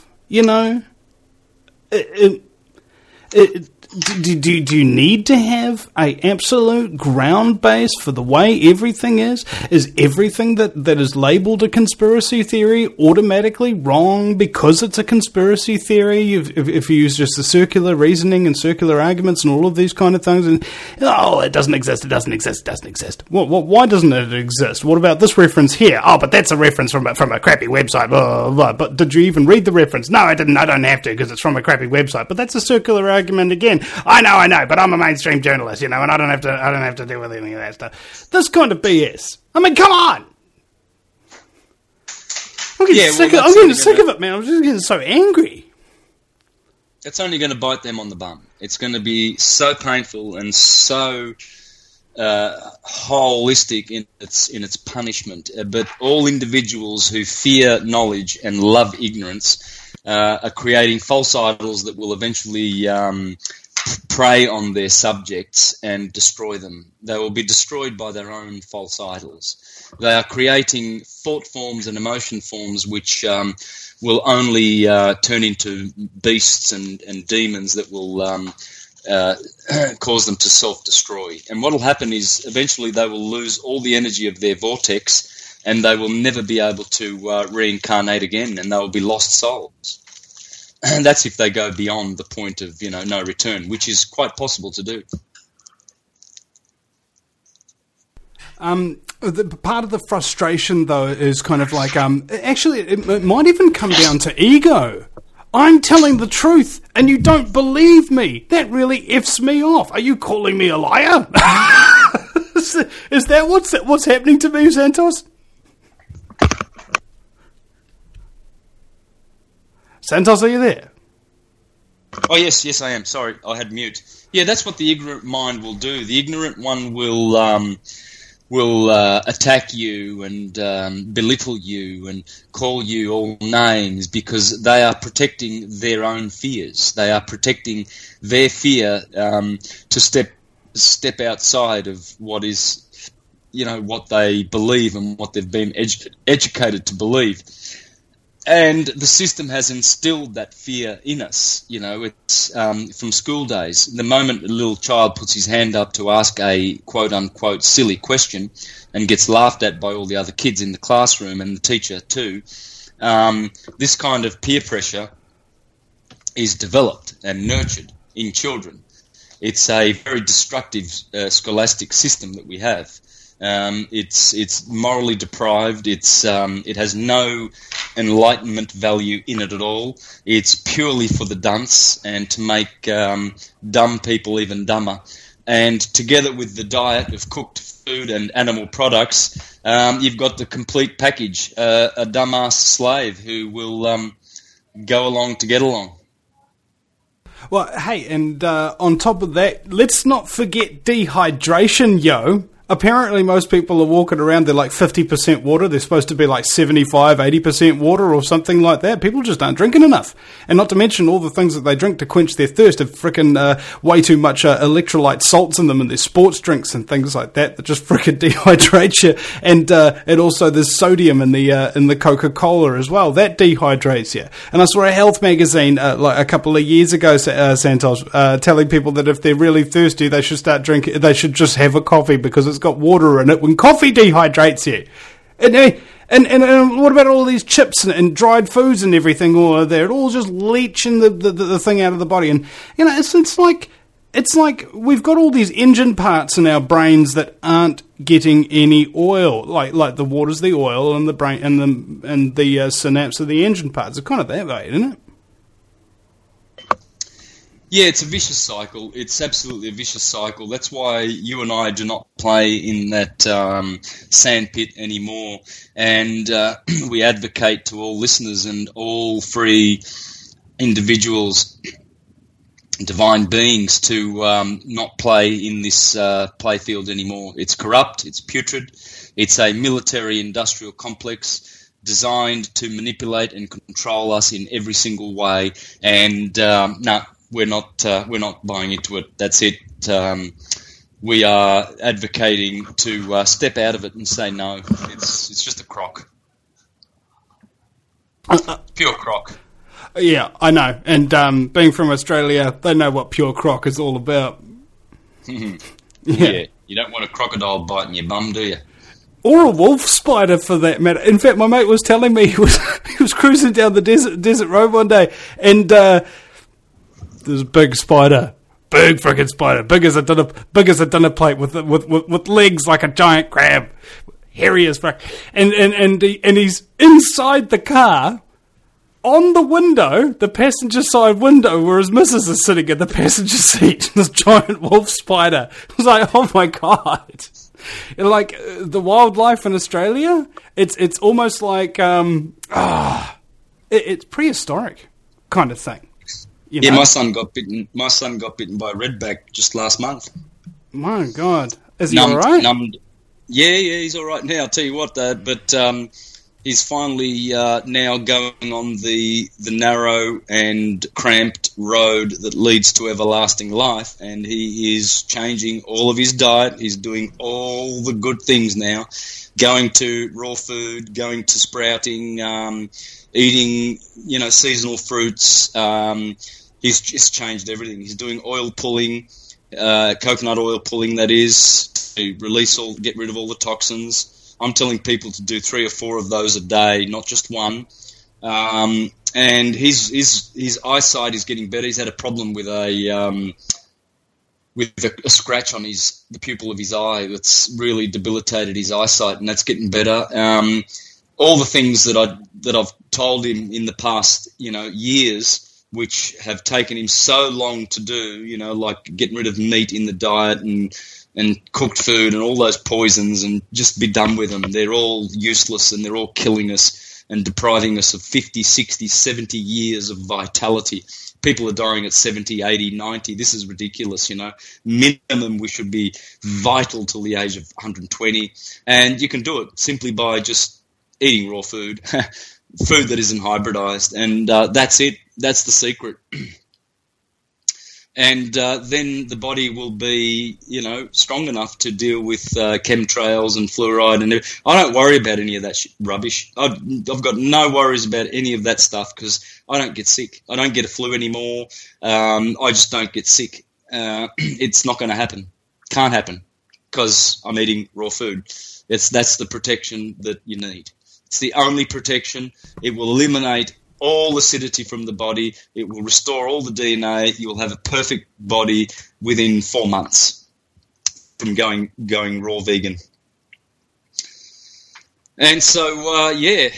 Speaker 2: Do you need to have a absolute ground base for the way everything is? Is everything that is labelled a conspiracy theory automatically wrong because it's a conspiracy theory? If you use just the circular reasoning and circular arguments and all of these kind of things, and it doesn't exist, it doesn't exist, it doesn't exist. Why doesn't it exist? What about this reference here? Oh, but that's a reference from a crappy website. Blah, blah, blah. But did you even read the reference? No, I didn't. I don't have to because it's from a crappy website. But that's a circular argument again. I know, but I'm a mainstream journalist, and I don't have to deal with any of that stuff. This kind of BS. I mean, come on! I'm getting sick of it, man. I'm just getting so angry.
Speaker 3: It's only going to bite them on the bum. It's going to be so painful and so holistic in its punishment. But all individuals who fear knowledge and love ignorance are creating false idols that will eventually prey on their subjects and destroy them. They will be destroyed by their own false idols. They are creating thought forms and emotion forms which will only turn into beasts and demons that will cause them to self-destroy. And what will happen is eventually they will lose all the energy of their vortex and they will never be able to reincarnate again, and they will be lost souls. And that's if they go beyond the point of, no return, which is quite possible to do.
Speaker 2: The part of the frustration, though, is kind of like, actually, it might even come down to ego. I'm telling the truth, and you don't believe me. That really F's me off. Are you calling me a liar? Is that what's happening to me, Santos? Santos, are you there?
Speaker 3: Oh, yes, I am. Sorry, I had mute. Yeah, that's what the ignorant mind will do. The ignorant one will attack you and belittle you and call you all names because they are protecting their own fears. They are protecting their fear to step outside of what is, what they believe and what they've been educated to believe. And the system has instilled that fear in us. It's from school days. The moment a little child puts his hand up to ask a quote-unquote silly question and gets laughed at by all the other kids in the classroom and the teacher too, this kind of peer pressure is developed and nurtured in children. It's a very destructive scholastic system that we have. It's morally deprived. It has no enlightenment value in it at all. It's purely for the dunce and to make dumb people even dumber. And together with the diet of cooked food and animal products, you've got the complete package. A dumbass slave who will go along to get along.
Speaker 2: Well, hey, and on top of that, let's not forget dehydration, yo. Apparently most people are walking around, they're like 50% water. They're supposed to be like 75, 80% water or something like that. People just aren't drinking enough. And not to mention all the things that they drink to quench their thirst have frickin' way too much electrolyte salts in them and their sports drinks and things like that just frickin' dehydrate you. And also there's sodium in the Coca-Cola as well. That dehydrates you. And I saw a health magazine like a couple of years ago, Santos, telling people that if they're really thirsty, they should start drinking. They should just have a coffee because it's got water in it when coffee dehydrates you. And what about all these chips and dried foods and everything? Or they're all just leaching the thing out of the body. And it's like we've got all these engine parts in our brains that aren't getting any oil. Like the water's the oil and the brain and the synapse are the engine parts. It's kind of that way, isn't it?
Speaker 3: Yeah, it's a vicious cycle. It's absolutely a vicious cycle. That's why you and I do not play in that sandpit anymore. And we advocate to all listeners and all free individuals, divine beings, to not play in this playfield anymore. It's corrupt. It's putrid. It's a military-industrial complex designed to manipulate and control us in every single way. And we're not buying into it. That's it. We are advocating to step out of it and say no. It's just a crock, pure crock.
Speaker 2: Yeah, I know. And being from Australia, they know what pure crock is all about.
Speaker 3: Yeah, you don't want a crocodile biting your bum, do you?
Speaker 2: Or a wolf spider, for that matter. In fact, my mate was telling me he was cruising down the desert road one day, and there's a big spider, big freaking spider, big as a dinner plate with legs like a giant crab, hairy as fuck, and he's inside the car, on the window, the passenger side window, where his missus is sitting in the passenger seat. This giant wolf spider. I was like, oh my god! And like the wildlife in Australia, it's almost like it's prehistoric kind of thing.
Speaker 3: Yeah, my son got bitten. My son got bitten by a redback just last month.
Speaker 2: My God, is he all right?
Speaker 3: Yeah, he's all right now. I'll tell you what, but he's finally now going on the narrow and cramped road that leads to everlasting life, and he is changing all of his diet. He's doing all the good things now, going to raw food, going to sprouting, eating, seasonal fruits. He's just changed everything. He's doing oil pulling, coconut oil pulling, that is, to get rid of all the toxins. I'm telling people to do 3 or 4 of those a day, not just one. and his eyesight is getting better. He's had a problem with a scratch on the pupil of his eye that's really debilitated his eyesight, and that's getting better. All the things that I've told him in the past, years, which have taken him so long to do, like getting rid of meat in the diet and cooked food and all those poisons, and just be done with them. They're all useless, and they're all killing us and depriving us of 50, 60, 70 years of vitality. People are dying at 70, 80, 90. This is ridiculous, Minimum, we should be vital till the age of 120. And you can do it simply by just eating raw food, food that isn't hybridized. And that's it. That's the secret. And then the body will be, strong enough to deal with chemtrails and fluoride. And I don't worry about any of that rubbish. I've got no worries about any of that stuff because I don't get sick. I don't get a flu anymore. I just don't get sick. It's not going to happen. Can't happen because I'm eating raw food. That's the protection that you need. It's the only protection. It will eliminate all acidity from the body. It will restore all the DNA. You will have a perfect body within 4 months from going raw vegan. And so,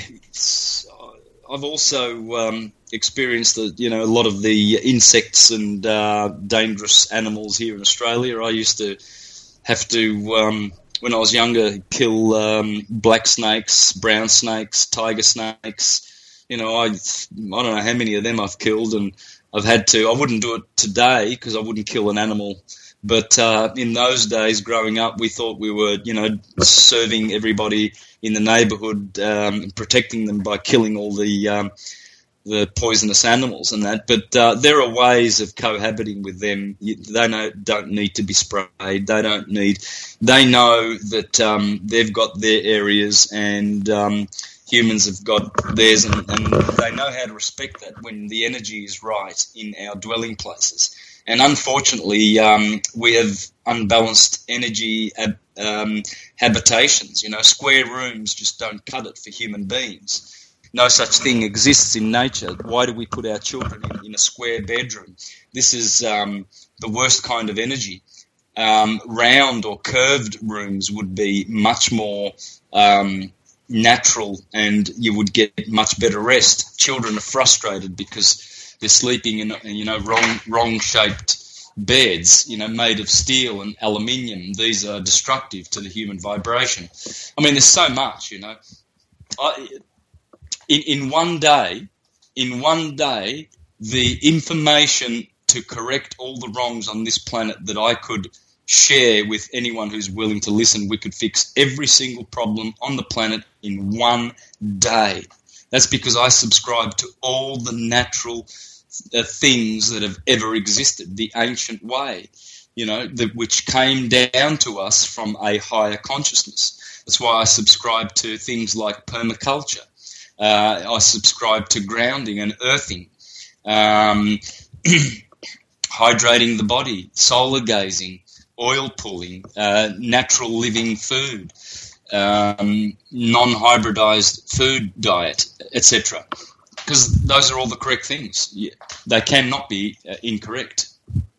Speaker 3: I've also experienced a lot of the insects and dangerous animals here in Australia. I used to have to, when I was younger, kill black snakes, brown snakes, tiger snakes. I don't know how many of them I've killed, and I've had to. I wouldn't do it today because I wouldn't kill an animal. But in those days, growing up, we thought we were, serving everybody in the neighbourhood, and protecting them by killing all the poisonous animals and that. But there are ways of cohabiting with them. They don't need to be sprayed. They know that they've got their areas, and humans have got theirs, and they know how to respect that when the energy is right in our dwelling places. And unfortunately, we have unbalanced energy habitations. Square rooms just don't cut it for human beings. No such thing exists in nature. Why do we put our children in a square bedroom? This is the worst kind of energy. Round or curved rooms would be much more natural, and you would get much better rest. Children are frustrated because they're sleeping in wrong shaped beds, made of steel and aluminium. These are destructive to the human vibration. I mean, there's so much, In one day, the information to correct all the wrongs on this planet that I could share with anyone who's willing to listen, we could fix every single problem on the planet in one day. That's because I subscribe to all the natural things that have ever existed, the ancient way, which came down to us from a higher consciousness. That's why I subscribe to things like permaculture. I subscribe to grounding and earthing, hydrating the body, solar gazing, oil pulling, natural living food, non-hybridized food diet, etc. Because those are all the correct things. They cannot be incorrect.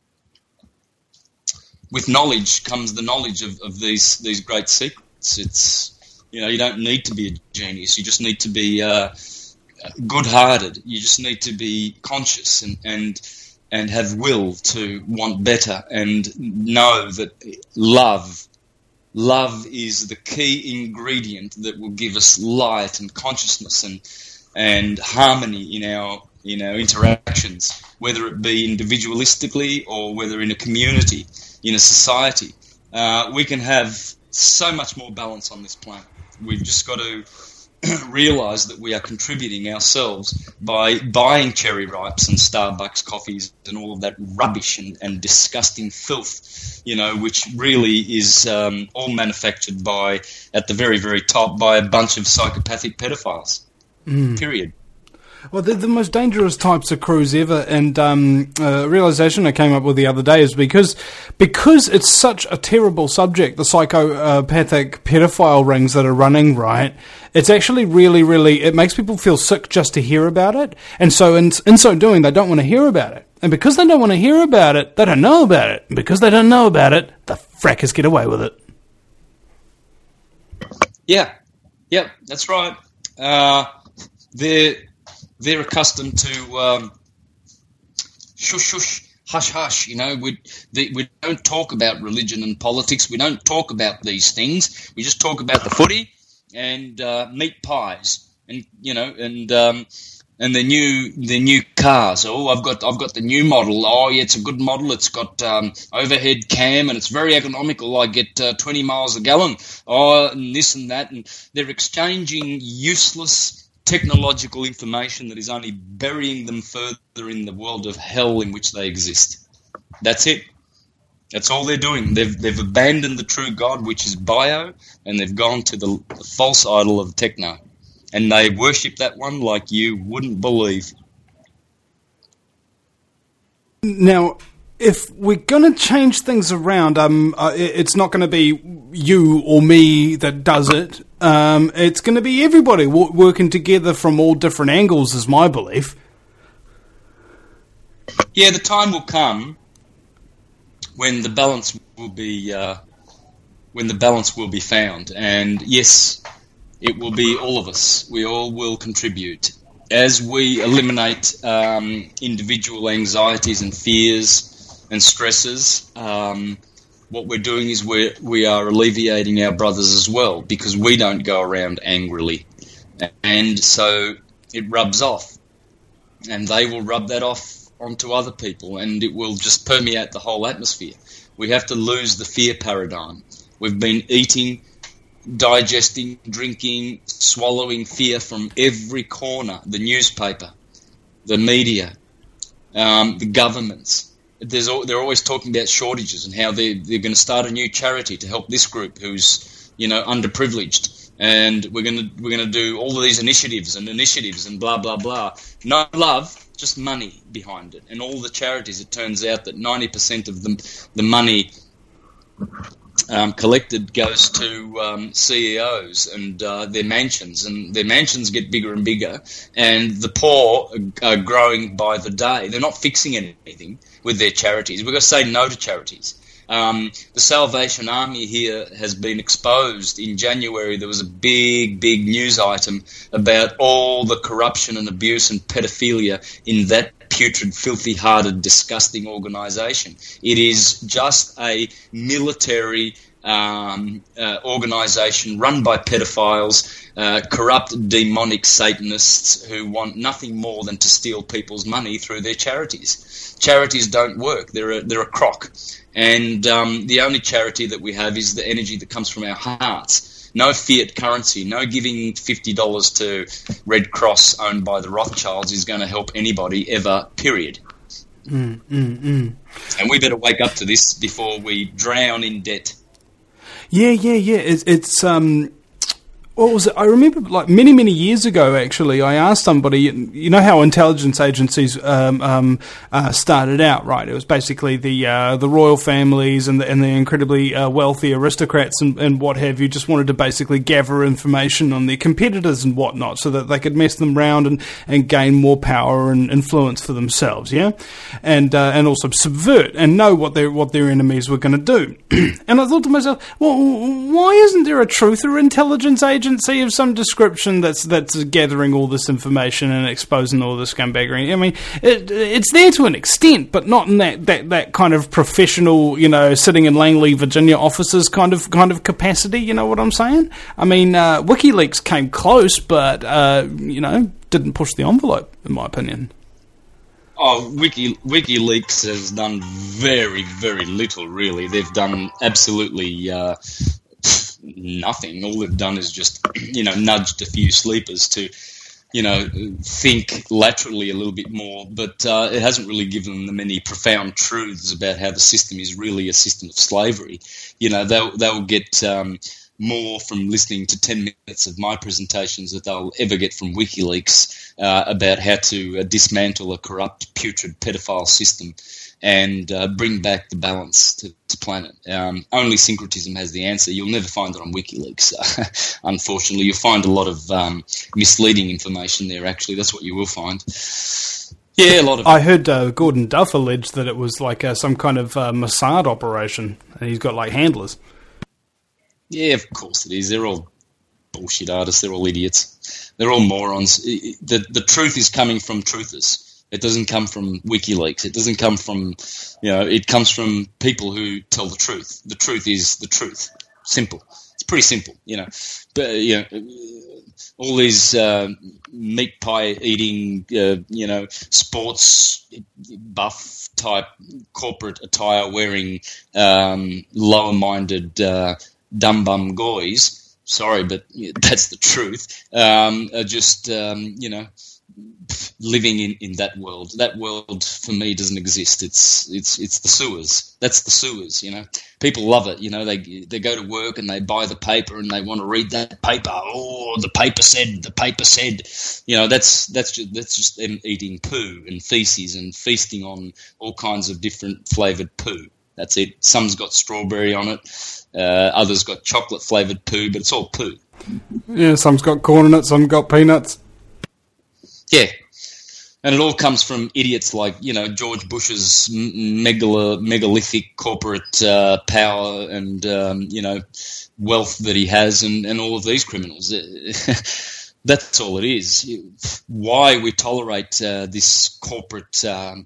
Speaker 3: With knowledge comes the knowledge of these great secrets. It's you don't need to be a genius. You just need to be good-hearted. You just need to be conscious and have will to want better, and know that love is the key ingredient that will give us light and consciousness and harmony in our interactions, whether it be individualistically or whether in a community, in a society. We can have so much more balance on this planet. We've just got to realise that we are contributing ourselves by buying cherry ripes and Starbucks coffees and all of that rubbish and disgusting filth, which really is all manufactured at the very, very top, by a bunch of psychopathic pedophiles. Period.
Speaker 2: Well, they're the most dangerous types of crews ever, and realization I came up with the other day is because it's such a terrible subject, the psychopathic pedophile rings that are running, right? It's actually really, really, it makes people feel sick just to hear about it, and so in so doing, they don't want to hear about it. And because they don't want to hear about it, they don't know about it. And because they don't know about it, the frackers get away with it.
Speaker 3: Yeah, that's right. They're accustomed to shush, shush, hush, hush. You know, we don't talk about religion and politics. We don't talk about these things. We just talk about the footy and meat pies, and and the new cars. Oh, I've got the new model. Oh, yeah, it's a good model. It's got overhead cam and it's very economical. I get 20 miles a gallon. Oh, and this and that. And they're exchanging useless technological information that is only burying them further in the world of hell in which they exist. That's it. That's all they're doing. They've abandoned the true God, which is bio, and they've gone to the false idol of techno. And they worship that one like you wouldn't believe.
Speaker 2: Now, if we're going to change things around, it's not going to be you or me that does it. It's going to be everybody working together from all different angles, is my belief.
Speaker 3: Yeah, the time will come when the balance will be found, and yes, it will be all of us. We all will contribute as we eliminate individual anxieties and fears and stresses. What we're doing is we are alleviating our brothers as well, because we don't go around angrily, and so it rubs off, and they will rub that off onto other people, and it will just permeate the whole atmosphere. We have to lose the fear paradigm. We've been eating, digesting, drinking, swallowing fear from every corner. The newspaper, the media, the governments. They're always talking about shortages and how they're going to start a new charity to help this group who's underprivileged, and we're going to do all of these initiatives and blah blah blah. No love, just money behind it. And all the charities, it turns out that 90% of the money collected goes to CEOs and their mansions, and their mansions get bigger and bigger, and the poor are growing by the day. They're not fixing anything with their charities. We've got to say no to charities. The Salvation Army here has been exposed. In January, there was a big news item about all the corruption and abuse and pedophilia in that putrid, filthy-hearted, disgusting organisation. It is just a military organisation run by pedophiles, corrupt, demonic Satanists who want nothing more than to steal people's money through their charities. Charities don't work. They're a crock. And the only charity that we have is the energy that comes from our hearts. No fiat currency, no giving $50 to Red Cross owned by the Rothschilds is going to help anybody ever, period. And we better wake up to this before we drown in debt.
Speaker 2: Yeah. It's what was it? I remember, like many years ago. Actually, I asked somebody. You know how intelligence agencies started out, right? It was basically the royal families and the incredibly wealthy aristocrats and what have you. Just wanted to basically gather information on their competitors and whatnot, so that they could mess them around and gain more power and influence for themselves. Yeah, and also subvert and know what their enemies were going to do. And I thought to myself, well, why isn't there a truth or intelligence agency of some description that's gathering all this information and exposing all this scumbaggery? I mean, it's there to an extent, but not in that kind of professional, sitting in Langley, Virginia offices kind of capacity. You know what I'm saying? I mean, WikiLeaks came close, but didn't push the envelope, in my opinion.
Speaker 3: Oh, WikiLeaks has done very, very little, really. They've done absolutely nothing. All they've done is just, nudged a few sleepers to, think laterally a little bit more, but it hasn't really given them any profound truths about how the system is really a system of slavery. They'll get more from listening to 10 minutes of my presentations that they'll ever get from WikiLeaks about how to dismantle a corrupt, putrid pedophile system and bring back the balance to the planet. Only syncretism has the answer. You'll never find it on WikiLeaks. Unfortunately, you'll find a lot of misleading information there, actually. That's what you will find. Yeah, a lot of it.
Speaker 2: I heard Gordon Duff allege that it was like some kind of Mossad operation, and he's got like handlers.
Speaker 3: Yeah, of course it is. They're all bullshit artists. They're all idiots. They're all morons. The truth is coming from truthers. It doesn't come from WikiLeaks. It doesn't come from, it comes from people who tell the truth. The truth is the truth. Simple. It's pretty simple, But, all these meat pie eating, sports buff type corporate attire wearing lower-minded dumb bum goys, sorry, but that's the truth, are just, living in that world. That world for me doesn't exist. It's the sewers. That's the sewers. People love it. They go to work and they buy the paper and they want to read that paper. Oh, the paper said. That's just them eating poo and feces and feasting on all kinds of different flavored poo. That's it. Some's got strawberry on it. Others got chocolate flavored poo, but it's all poo.
Speaker 2: Yeah, some's got corn in it. Some got peanuts.
Speaker 3: Yeah. And it all comes from idiots like, George Bush's megalithic corporate power and, wealth that he has and all of these criminals. That's all it is. Why we tolerate this corporate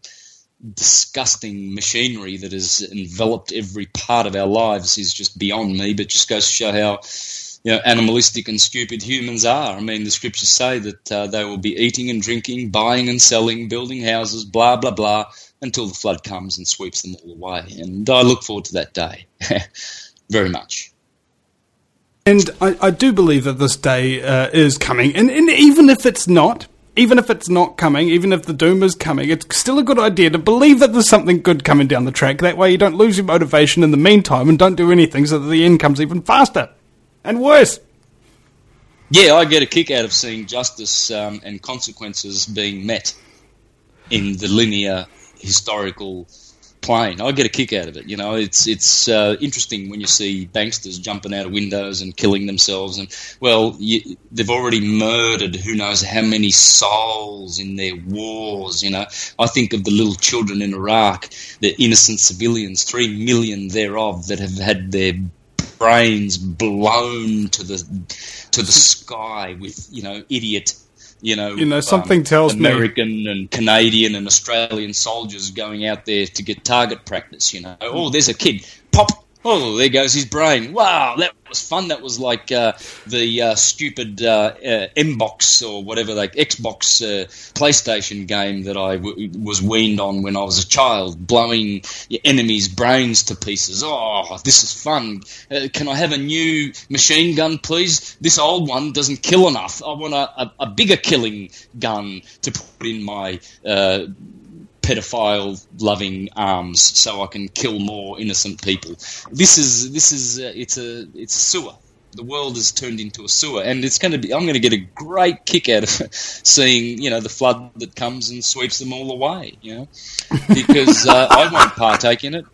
Speaker 3: disgusting machinery that has enveloped every part of our lives is just beyond me, but just goes to show how animalistic and stupid humans are. I mean, the scriptures say that they will be eating and drinking, buying and selling, building houses, blah, blah, blah, until the flood comes and sweeps them all away. And I look forward to that day very much.
Speaker 2: And I do believe that this day is coming. And even if it's not coming, even if the doom is coming, it's still a good idea to believe that there's something good coming down the track. That way you don't lose your motivation in the meantime and don't do anything so that the end comes even faster. And worse.
Speaker 3: Yeah, I get a kick out of seeing justice and consequences being met in the linear historical plane. I get a kick out of it. It's interesting when you see banksters jumping out of windows and killing themselves. And, they've already murdered who knows how many souls in their wars. I think of the little children in Iraq, the innocent civilians, 3 million thereof that have had their brains blown to the sky with idiot
Speaker 2: something tells
Speaker 3: American and Canadian and Australian soldiers going out there to get target practice. Oh, there's a kid, pop. Oh, there goes his brain. Wow, that was fun. That was like the stupid M-Box or whatever, like Xbox PlayStation game that I was weaned on when I was a child, blowing your enemies' brains to pieces. Oh, this is fun. Can I have a new machine gun, please? This old one doesn't kill enough. I want a bigger killing gun to put in my pedophile-loving arms, so I can kill more innocent people. This is it's a sewer. The world has turned into a sewer, and I'm going to get a great kick out of seeing the flood that comes and sweeps them all away. Because I won't partake in it.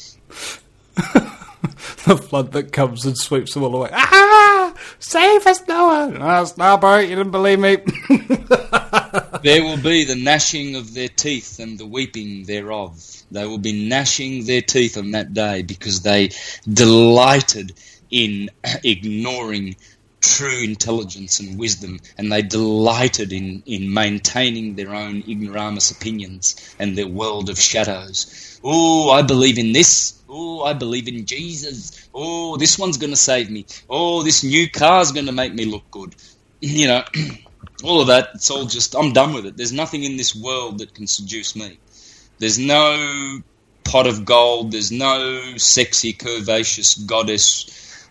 Speaker 2: The flood that comes and sweeps them all away. Ah! Save us, Noah! No, Starboy, you didn't believe me.
Speaker 3: There will be the gnashing of their teeth and the weeping thereof. They will be gnashing their teeth on that day because they delighted in ignoring true intelligence and wisdom, and they delighted in maintaining their own ignoramus opinions and their world of shadows. Oh, I believe in this. Oh, I believe in Jesus. Oh, this one's going to save me. Oh, this new car's going to make me look good. All of that, it's all just, I'm done with it. There's nothing in this world that can seduce me. There's no pot of gold. There's no sexy, curvaceous goddess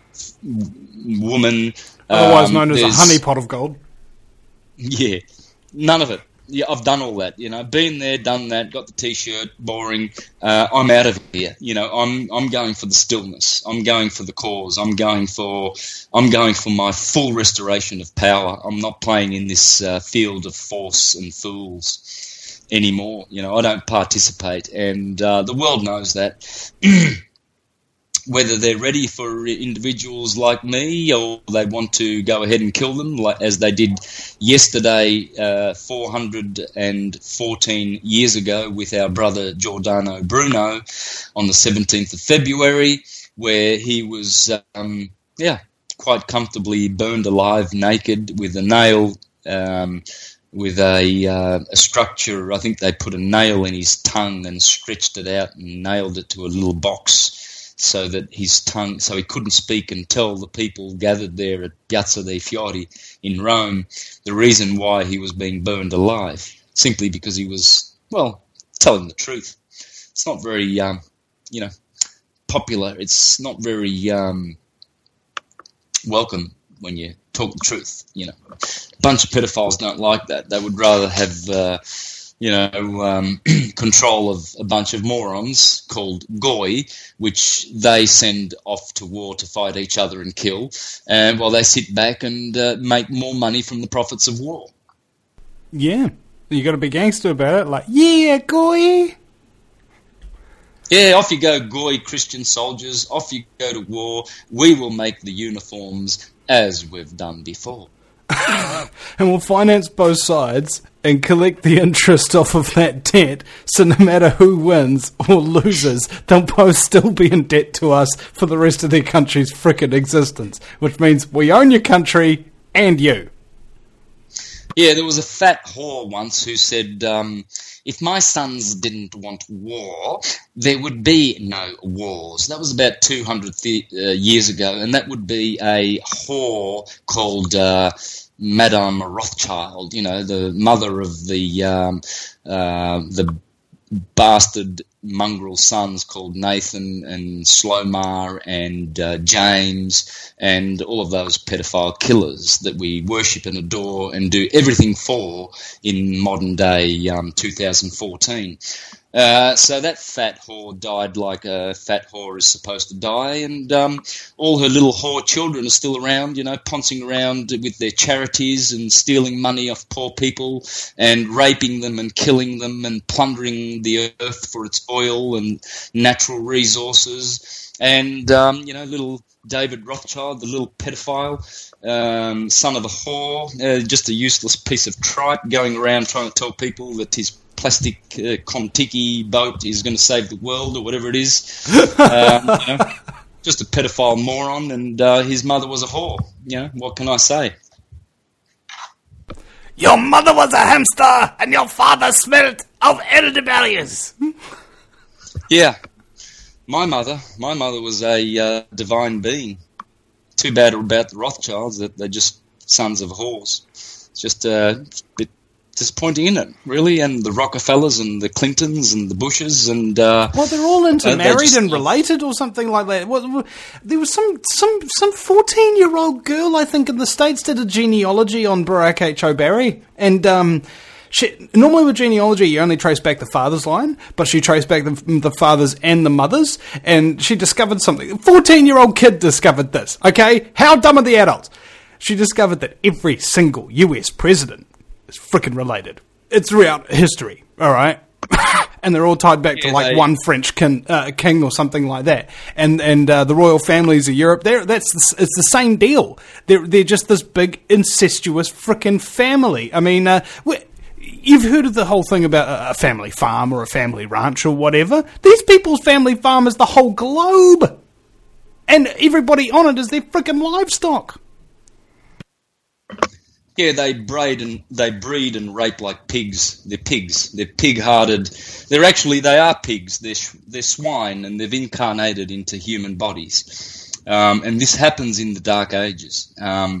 Speaker 3: woman.
Speaker 2: Otherwise known as a honey pot of gold.
Speaker 3: Yeah, none of it. yeah, I've done all that. Been there, done that. Got the T-shirt. Boring. I'm out of here. I'm going for the stillness. I'm going for the cause. I'm going for my full restoration of power. I'm not playing in this field of force and fools anymore. I don't participate, and the world knows that. Whether they're ready for individuals like me or they want to go ahead and kill them, as they did yesterday, 414 years ago with our brother Giordano Bruno on the 17th of February, where he was, quite comfortably burned alive, naked, with a nail, with a structure. I think they put a nail in his tongue and stretched it out and nailed it to a little box, so that his tongue, so he couldn't speak and tell the people gathered there at Piazza dei Fiori in Rome the reason why he was being burned alive, simply because he was, telling the truth. It's not very, popular. It's not very welcome when you talk the truth. A bunch of pedophiles don't like that. They would rather have control of a bunch of morons called Goy, which they send off to war to fight each other and kill, while they sit back and make more money from the profits of war.
Speaker 2: Yeah, you got to be gangster about it, like, yeah, Goy.
Speaker 3: Yeah, off you go, Goy Christian soldiers, off you go to war. We will make the uniforms as we've done before.
Speaker 2: And we'll finance both sides and collect the interest off of that debt, so no matter who wins or loses, they'll both still be in debt to us for the rest of their country's frickin' existence, which means we own your country and you.
Speaker 3: Yeah, there was a fat whore once who said, if my sons didn't want war, there would be no wars. That was about 200 years ago, and that would be a whore called Madame Rothschild, the mother of the bastard mongrel sons called Nathan and Slomar and James and all of those pedophile killers that we worship and adore and do everything for in modern day 2014. So that fat whore died like a fat whore is supposed to die, and all her little whore children are still around, pouncing around with their charities and stealing money off poor people and raping them and killing them and plundering the earth for its oil and natural resources. And, little David Rothschild, the little pedophile, son of a whore, just a useless piece of tripe going around trying to tell people that his plastic Kontiki boat is going to save the world or whatever it is. Just a pedophile moron, and his mother was a whore. What can I say?
Speaker 2: Your mother was a hamster, and your father smelt of elderberries.
Speaker 3: Yeah, my mother was a divine being. Too bad about the Rothschilds that they're just sons of whores. It's just a bit disappointing, isn't it, really? And the Rockefellers and the Clintons and the Bushes and
Speaker 2: they're all intermarried and related or something like that. There was some 14-year-old girl, I think, in the States did a genealogy on Barack H. O'Barry, and normally with genealogy you only trace back the father's line, but she traced back the fathers and the mothers, and she discovered something. A 14-year-old kid discovered this, okay? How dumb are the adults? She discovered that every single US president is frickin' related. It's throughout history, all right? And they're all tied back to one French king or something like that. And the royal families of Europe, it's the same deal. They're just this big incestuous frickin' family. I mean, you've heard of the whole thing about a family farm or a family ranch or whatever. These people's family farm is the whole globe, and everybody on it is their frickin' livestock.
Speaker 3: Yeah, they breed and rape like pigs. They're pigs. They're pig-hearted. They are pigs. They're swine, and they've incarnated into human bodies. And this happens in the Dark Ages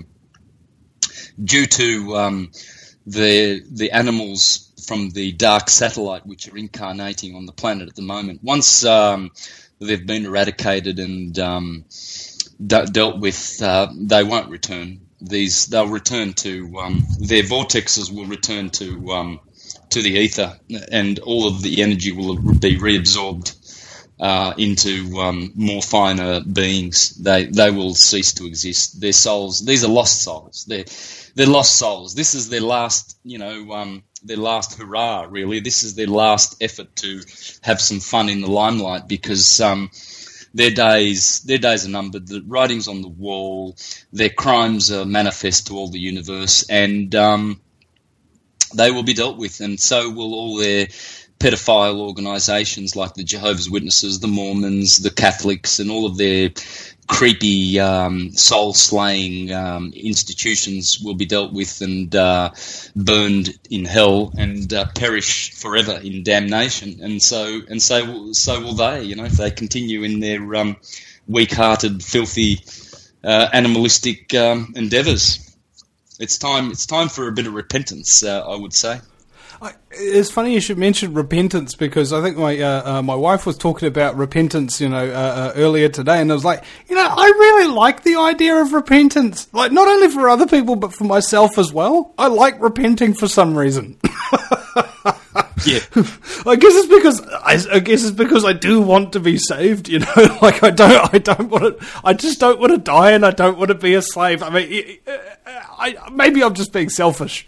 Speaker 3: due to the animals from the dark satellite which are incarnating on the planet at the moment. Once they've been eradicated and dealt with, they won't return. They'll return to their vortexes will return to to the ether, and all of the energy will be reabsorbed into more finer beings. They will cease to exist. Their souls, these are lost souls. They're lost souls. This is their last, their last hurrah, really. This is their last effort to have some fun in the limelight, because their days are numbered. The writing's on the wall. Their crimes are manifest to all the universe, and they will be dealt with, and so will all their pedophile organisations like the Jehovah's Witnesses, the Mormons, the Catholics, and all of their creepy soul-slaying institutions will be dealt with and burned in hell and perish forever in damnation. And so will they. If they continue in their weak-hearted, filthy, animalistic endeavours. It's time for a bit of repentance, I would say.
Speaker 2: It's funny you should mention repentance, because I think my wife was talking about repentance, earlier today, and I was like, I really like the idea of repentance, like not only for other people but for myself as well. I like repenting for some reason.
Speaker 3: Yeah,
Speaker 2: I guess it's because I do want to be saved. Like I don't want to. I just don't want to die, and I don't want to be a slave. I mean, maybe I'm just being selfish.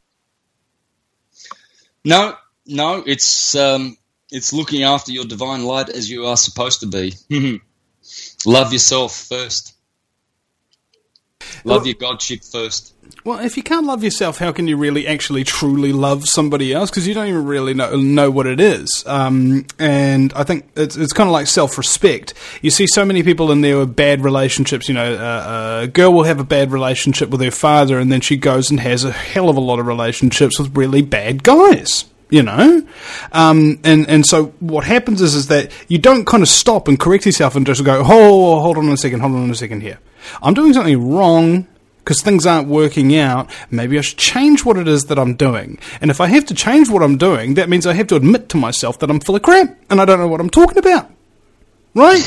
Speaker 2: No, it's looking after your divine light as you are supposed to be. Love yourself first. Love your godship first. Well, if you can't love yourself, how can you really actually truly love somebody else? Because you don't even really know what it is. And I think it's kind of like self-respect. You see so many people in there with bad relationships. A girl will have a bad relationship with her father, and then she goes and has a hell of a lot of relationships with really bad guys. And so what happens is that you don't kind of stop and correct yourself and just go, oh, hold on a second here. I'm doing something wrong because things aren't working out. Maybe I should change what it is that I'm doing. And if I have to change what I'm doing, that means I have to admit to myself that I'm full of crap and I don't know what I'm talking about. Right?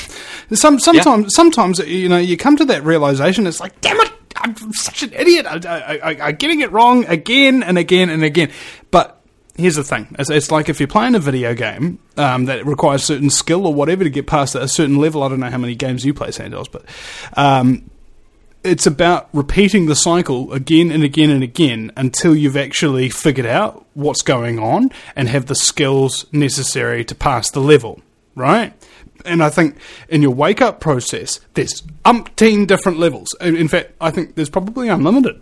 Speaker 2: Sometimes, you come to that realization. It's like, damn it, I'm such an idiot. I'm getting it wrong again and again and again. But here's the thing. It's like if you're playing a video game that requires certain skill or whatever to get past a certain level. I don't know how many games you play, Sandals, but it's about repeating the cycle again and again and again until you've actually figured out what's going on and have the skills necessary to pass the level, right? And I think in your wake-up process, there's umpteen different levels. In fact, I think there's probably unlimited.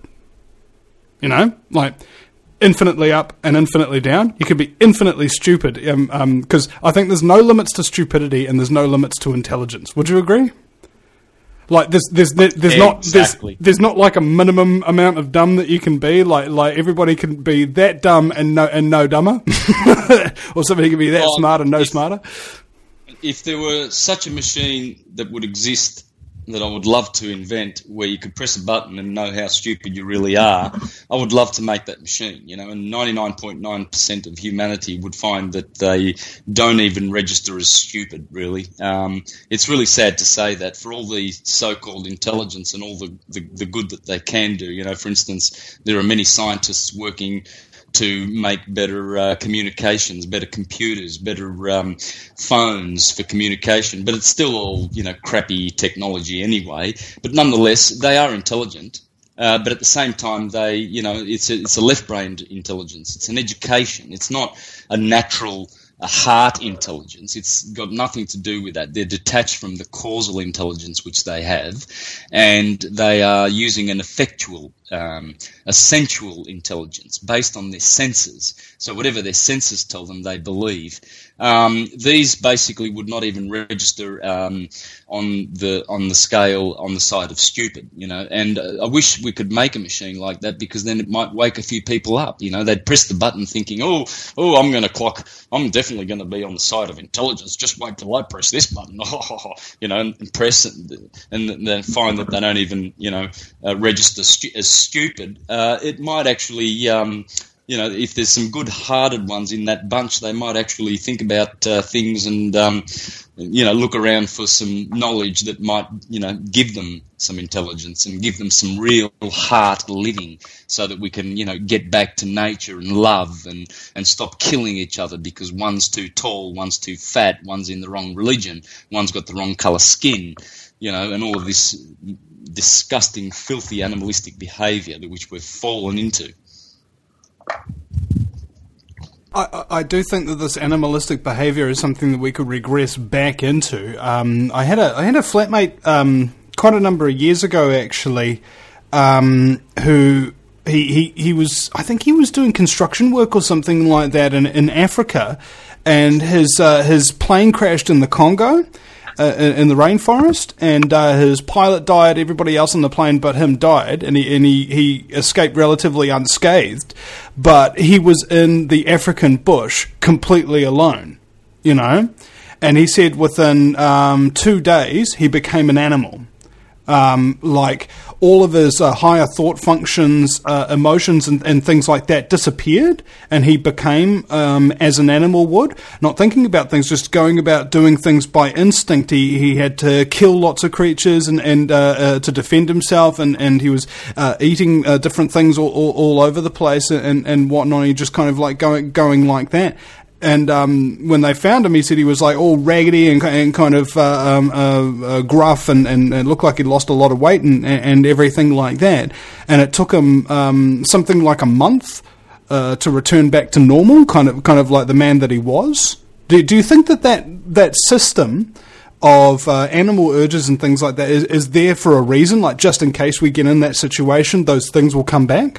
Speaker 2: Like infinitely up and infinitely down. You could be infinitely stupid, because I think there's no limits to stupidity and there's no limits to intelligence. Would you agree? Like there's not like a minimum amount of dumb that you can be. Like everybody can be that dumb and no dumber, or somebody can be that smart and no smarter.
Speaker 3: If there were such a machine that would exist that I would love to invent, where you could press a button and know how stupid you really are, I would love to make that machine, and 99.9% of humanity would find that they don't even register as stupid, really. It's really sad to say that for all the so-called intelligence and all the good that they can do. For instance, there are many scientists working to make better communications, better computers, better phones for communication. But it's still all, crappy technology anyway. But nonetheless, they are intelligent. But at the same time, they, it's a left-brained intelligence. It's an education. It's not a natural heart intelligence. It's got nothing to do with that. They're detached from the causal intelligence which they have, and they are using an effectual, a sensual intelligence based on their senses. So whatever their senses tell them, they believe. These basically would not even register on the scale on the side of stupid, and I wish we could make a machine like that, because then it might wake a few people up. They'd press the button thinking, I'm definitely going to be on the side of intelligence. Just wait till I press this button, and press it, and then find that they don't even, register as stupid. It might actually if there's some good-hearted ones in that bunch, they might actually think about things and, look around for some knowledge that might, give them some intelligence and give them some real heart living so that we can, get back to nature and love and stop killing each other because one's too tall, one's too fat, one's in the wrong religion, one's got the wrong colour skin, and all of this disgusting, filthy, animalistic behaviour which we've fallen into.
Speaker 2: I do think that this animalistic behaviour is something that we could regress back into. I had a flatmate quite a number of years ago, actually, who he was, I think he was doing construction work or something like that in Africa, and his plane crashed in the Congo. In the rainforest, and his pilot died. Everybody else on the plane but him died, and he escaped relatively unscathed. But he was in the African bush completely alone, And he said within 2 days he became an animal. Like all of his higher thought functions, emotions and things like that disappeared, and he became as an animal would, not thinking about things, just going about doing things by instinct. He had to kill lots of creatures and to defend himself, and he was eating different things all over the place and whatnot. He just kind of like going like that. And when they found him, he said he was like all raggedy and kind of gruff and looked like he'd lost a lot of weight and everything like that. And it took him something like a month to return back to normal, kind of like the man that he was. Do you think that system of animal urges and things like that is there for a reason? Like just in case we get in that situation, those things will come back?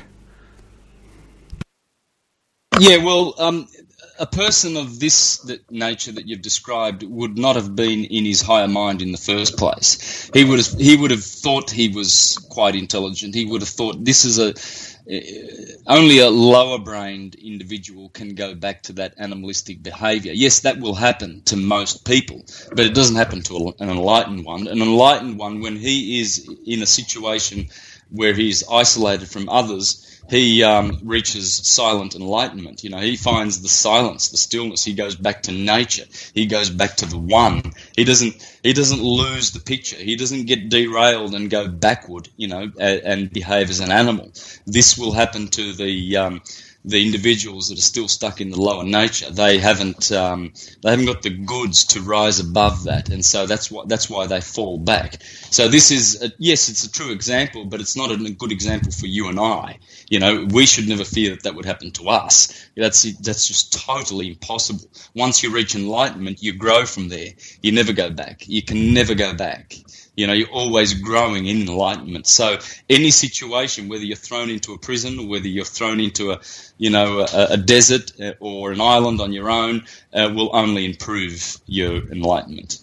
Speaker 3: Yeah, well, a person of this nature that you've described would not have been in his higher mind in the first place. He would have thought he was quite intelligent. He would have thought this is only a lower-brained individual can go back to that animalistic behaviour. Yes, that will happen to most people, but it doesn't happen to an enlightened one. An enlightened one, when he is in a situation where he's isolated from others, he reaches silent enlightenment. He finds the silence, the stillness. He goes back to nature. He goes back to the one. He doesn't lose the picture. He doesn't get derailed and go backward, and behave as an animal. This will happen to the individuals that are still stuck in the lower nature. They haven't got the goods to rise above that, and so that's why they fall back. So this is yes, it's a true example, but it's not a good example for you and I. We should never fear that would happen to us. That's just totally impossible. Once you reach enlightenment, you grow from there. You never go back. You can never go back. You're always growing in enlightenment. So any situation, whether you're thrown into a prison or whether you're thrown into a desert or an island on your own, will only improve your enlightenment.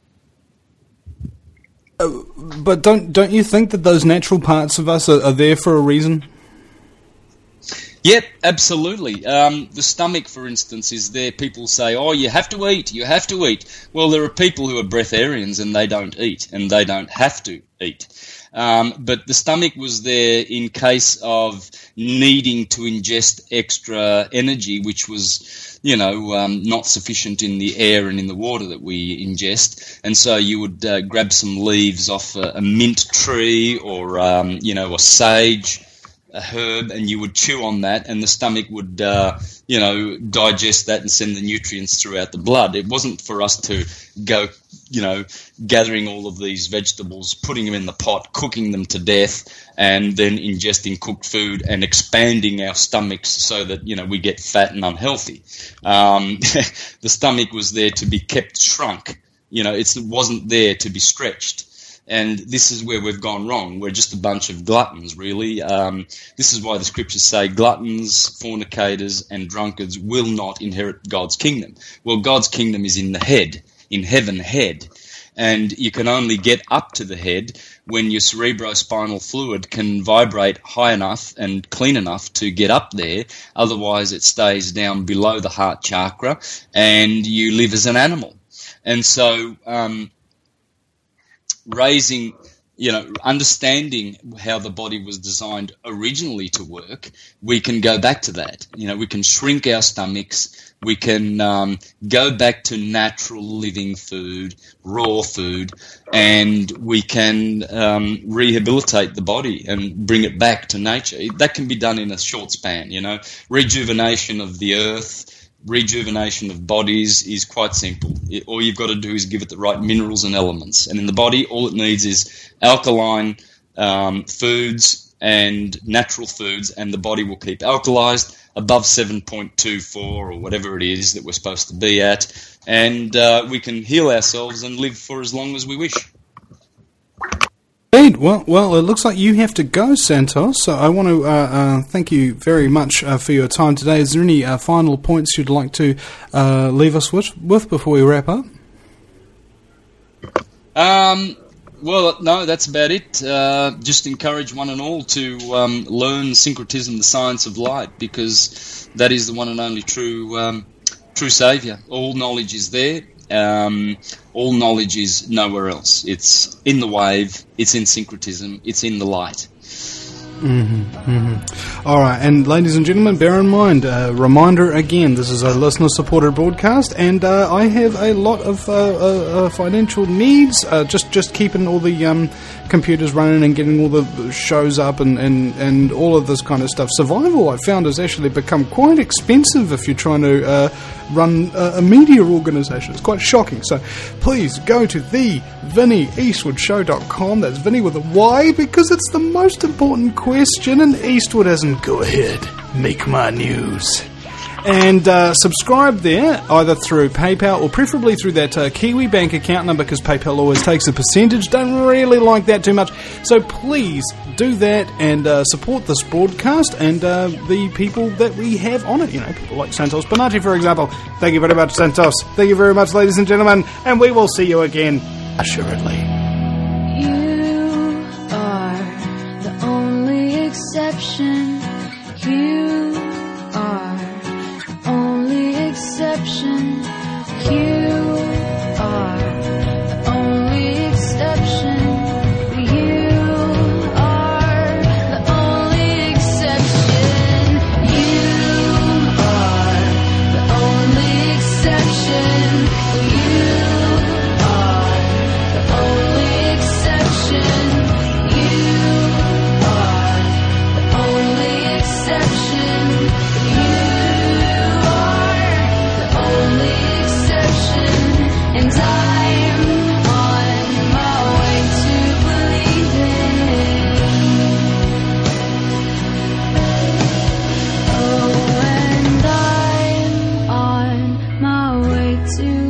Speaker 2: But don't you think that those natural parts of us are there for a reason?
Speaker 3: Yep, absolutely. The stomach, for instance, is there. People say, oh, you have to eat, you have to eat. Well, there are people who are breatharians and they don't eat, and they don't have to eat. But the stomach was there in case of needing to ingest extra energy, which was, not sufficient in the air and in the water that we ingest. And so you would grab some leaves off a mint tree or, a sage, a herb, and you would chew on that, and the stomach would, digest that and send the nutrients throughout the blood. It wasn't for us to go, gathering all of these vegetables, putting them in the pot, cooking them to death, and then ingesting cooked food and expanding our stomachs so that, we get fat and unhealthy. The stomach was there to be kept shrunk. It wasn't there to be stretched. And this is where we've gone wrong. We're just a bunch of gluttons, really. This is why the scriptures say gluttons, fornicators, and drunkards will not inherit God's kingdom. Well, God's kingdom is in the head, in heaven head. And you can only get up to the head when your cerebrospinal fluid can vibrate high enough and clean enough to get up there. Otherwise, it stays down below the heart chakra, and you live as an animal. And so raising understanding how the body was designed originally to work, we can go back to that. We can shrink our stomachs. We can go back to natural living food, raw food, and we can rehabilitate the body and bring it back to nature. That can be done in a short span, Rejuvenation of the earth, rejuvenation of bodies is quite simple. All you've got to do is give it the right minerals and elements. And in the body, all it needs is alkaline foods and natural foods, and the body will keep alkalized above 7.24 or whatever it is that we're supposed to be at. And we can heal ourselves and live for as long as we wish.
Speaker 2: Indeed. Well, it looks like you have to go, Santos. So I want to thank you very much for your time today. Is there any final points you'd like to leave us with before we wrap up?
Speaker 3: Well, no, that's about it. Just encourage one and all to learn syncretism, the science of light, because that is the one and only true saviour. All knowledge is there. All knowledge is nowhere else. It's in the wave, it's in syncretism, it's in the light.
Speaker 2: All right, and ladies and gentlemen, bear in mind, reminder again, this is a listener-supported broadcast, and I have a lot of financial needs, just keeping all the computers running and getting all the shows up and all of this kind of stuff. Survival, I found, has actually become quite expensive if you're trying to run a media organisation. It's quite shocking. So please go to thevinnieeastwoodshow.com. That's Vinnie with a Y, because it's the most important question, and Eastwood hasn't. Go ahead, make my news. And subscribe there, either through PayPal or preferably through that Kiwi Bank account number, because PayPal always takes a percentage. Don't really like that too much. So please do that and support this broadcast and the people that we have on it. People like Santos Bonacci, for example. Thank you very much, Santos. Thank you very much, ladies and gentlemen. And we will see you again, assuredly.
Speaker 5: You are the only exception. You are only exception. You are the only exception. You are the only exception. You are the only exception. You are the only exception. You are the only exception. You only exception, and I'm on my way to believing. Oh, and I'm on my way to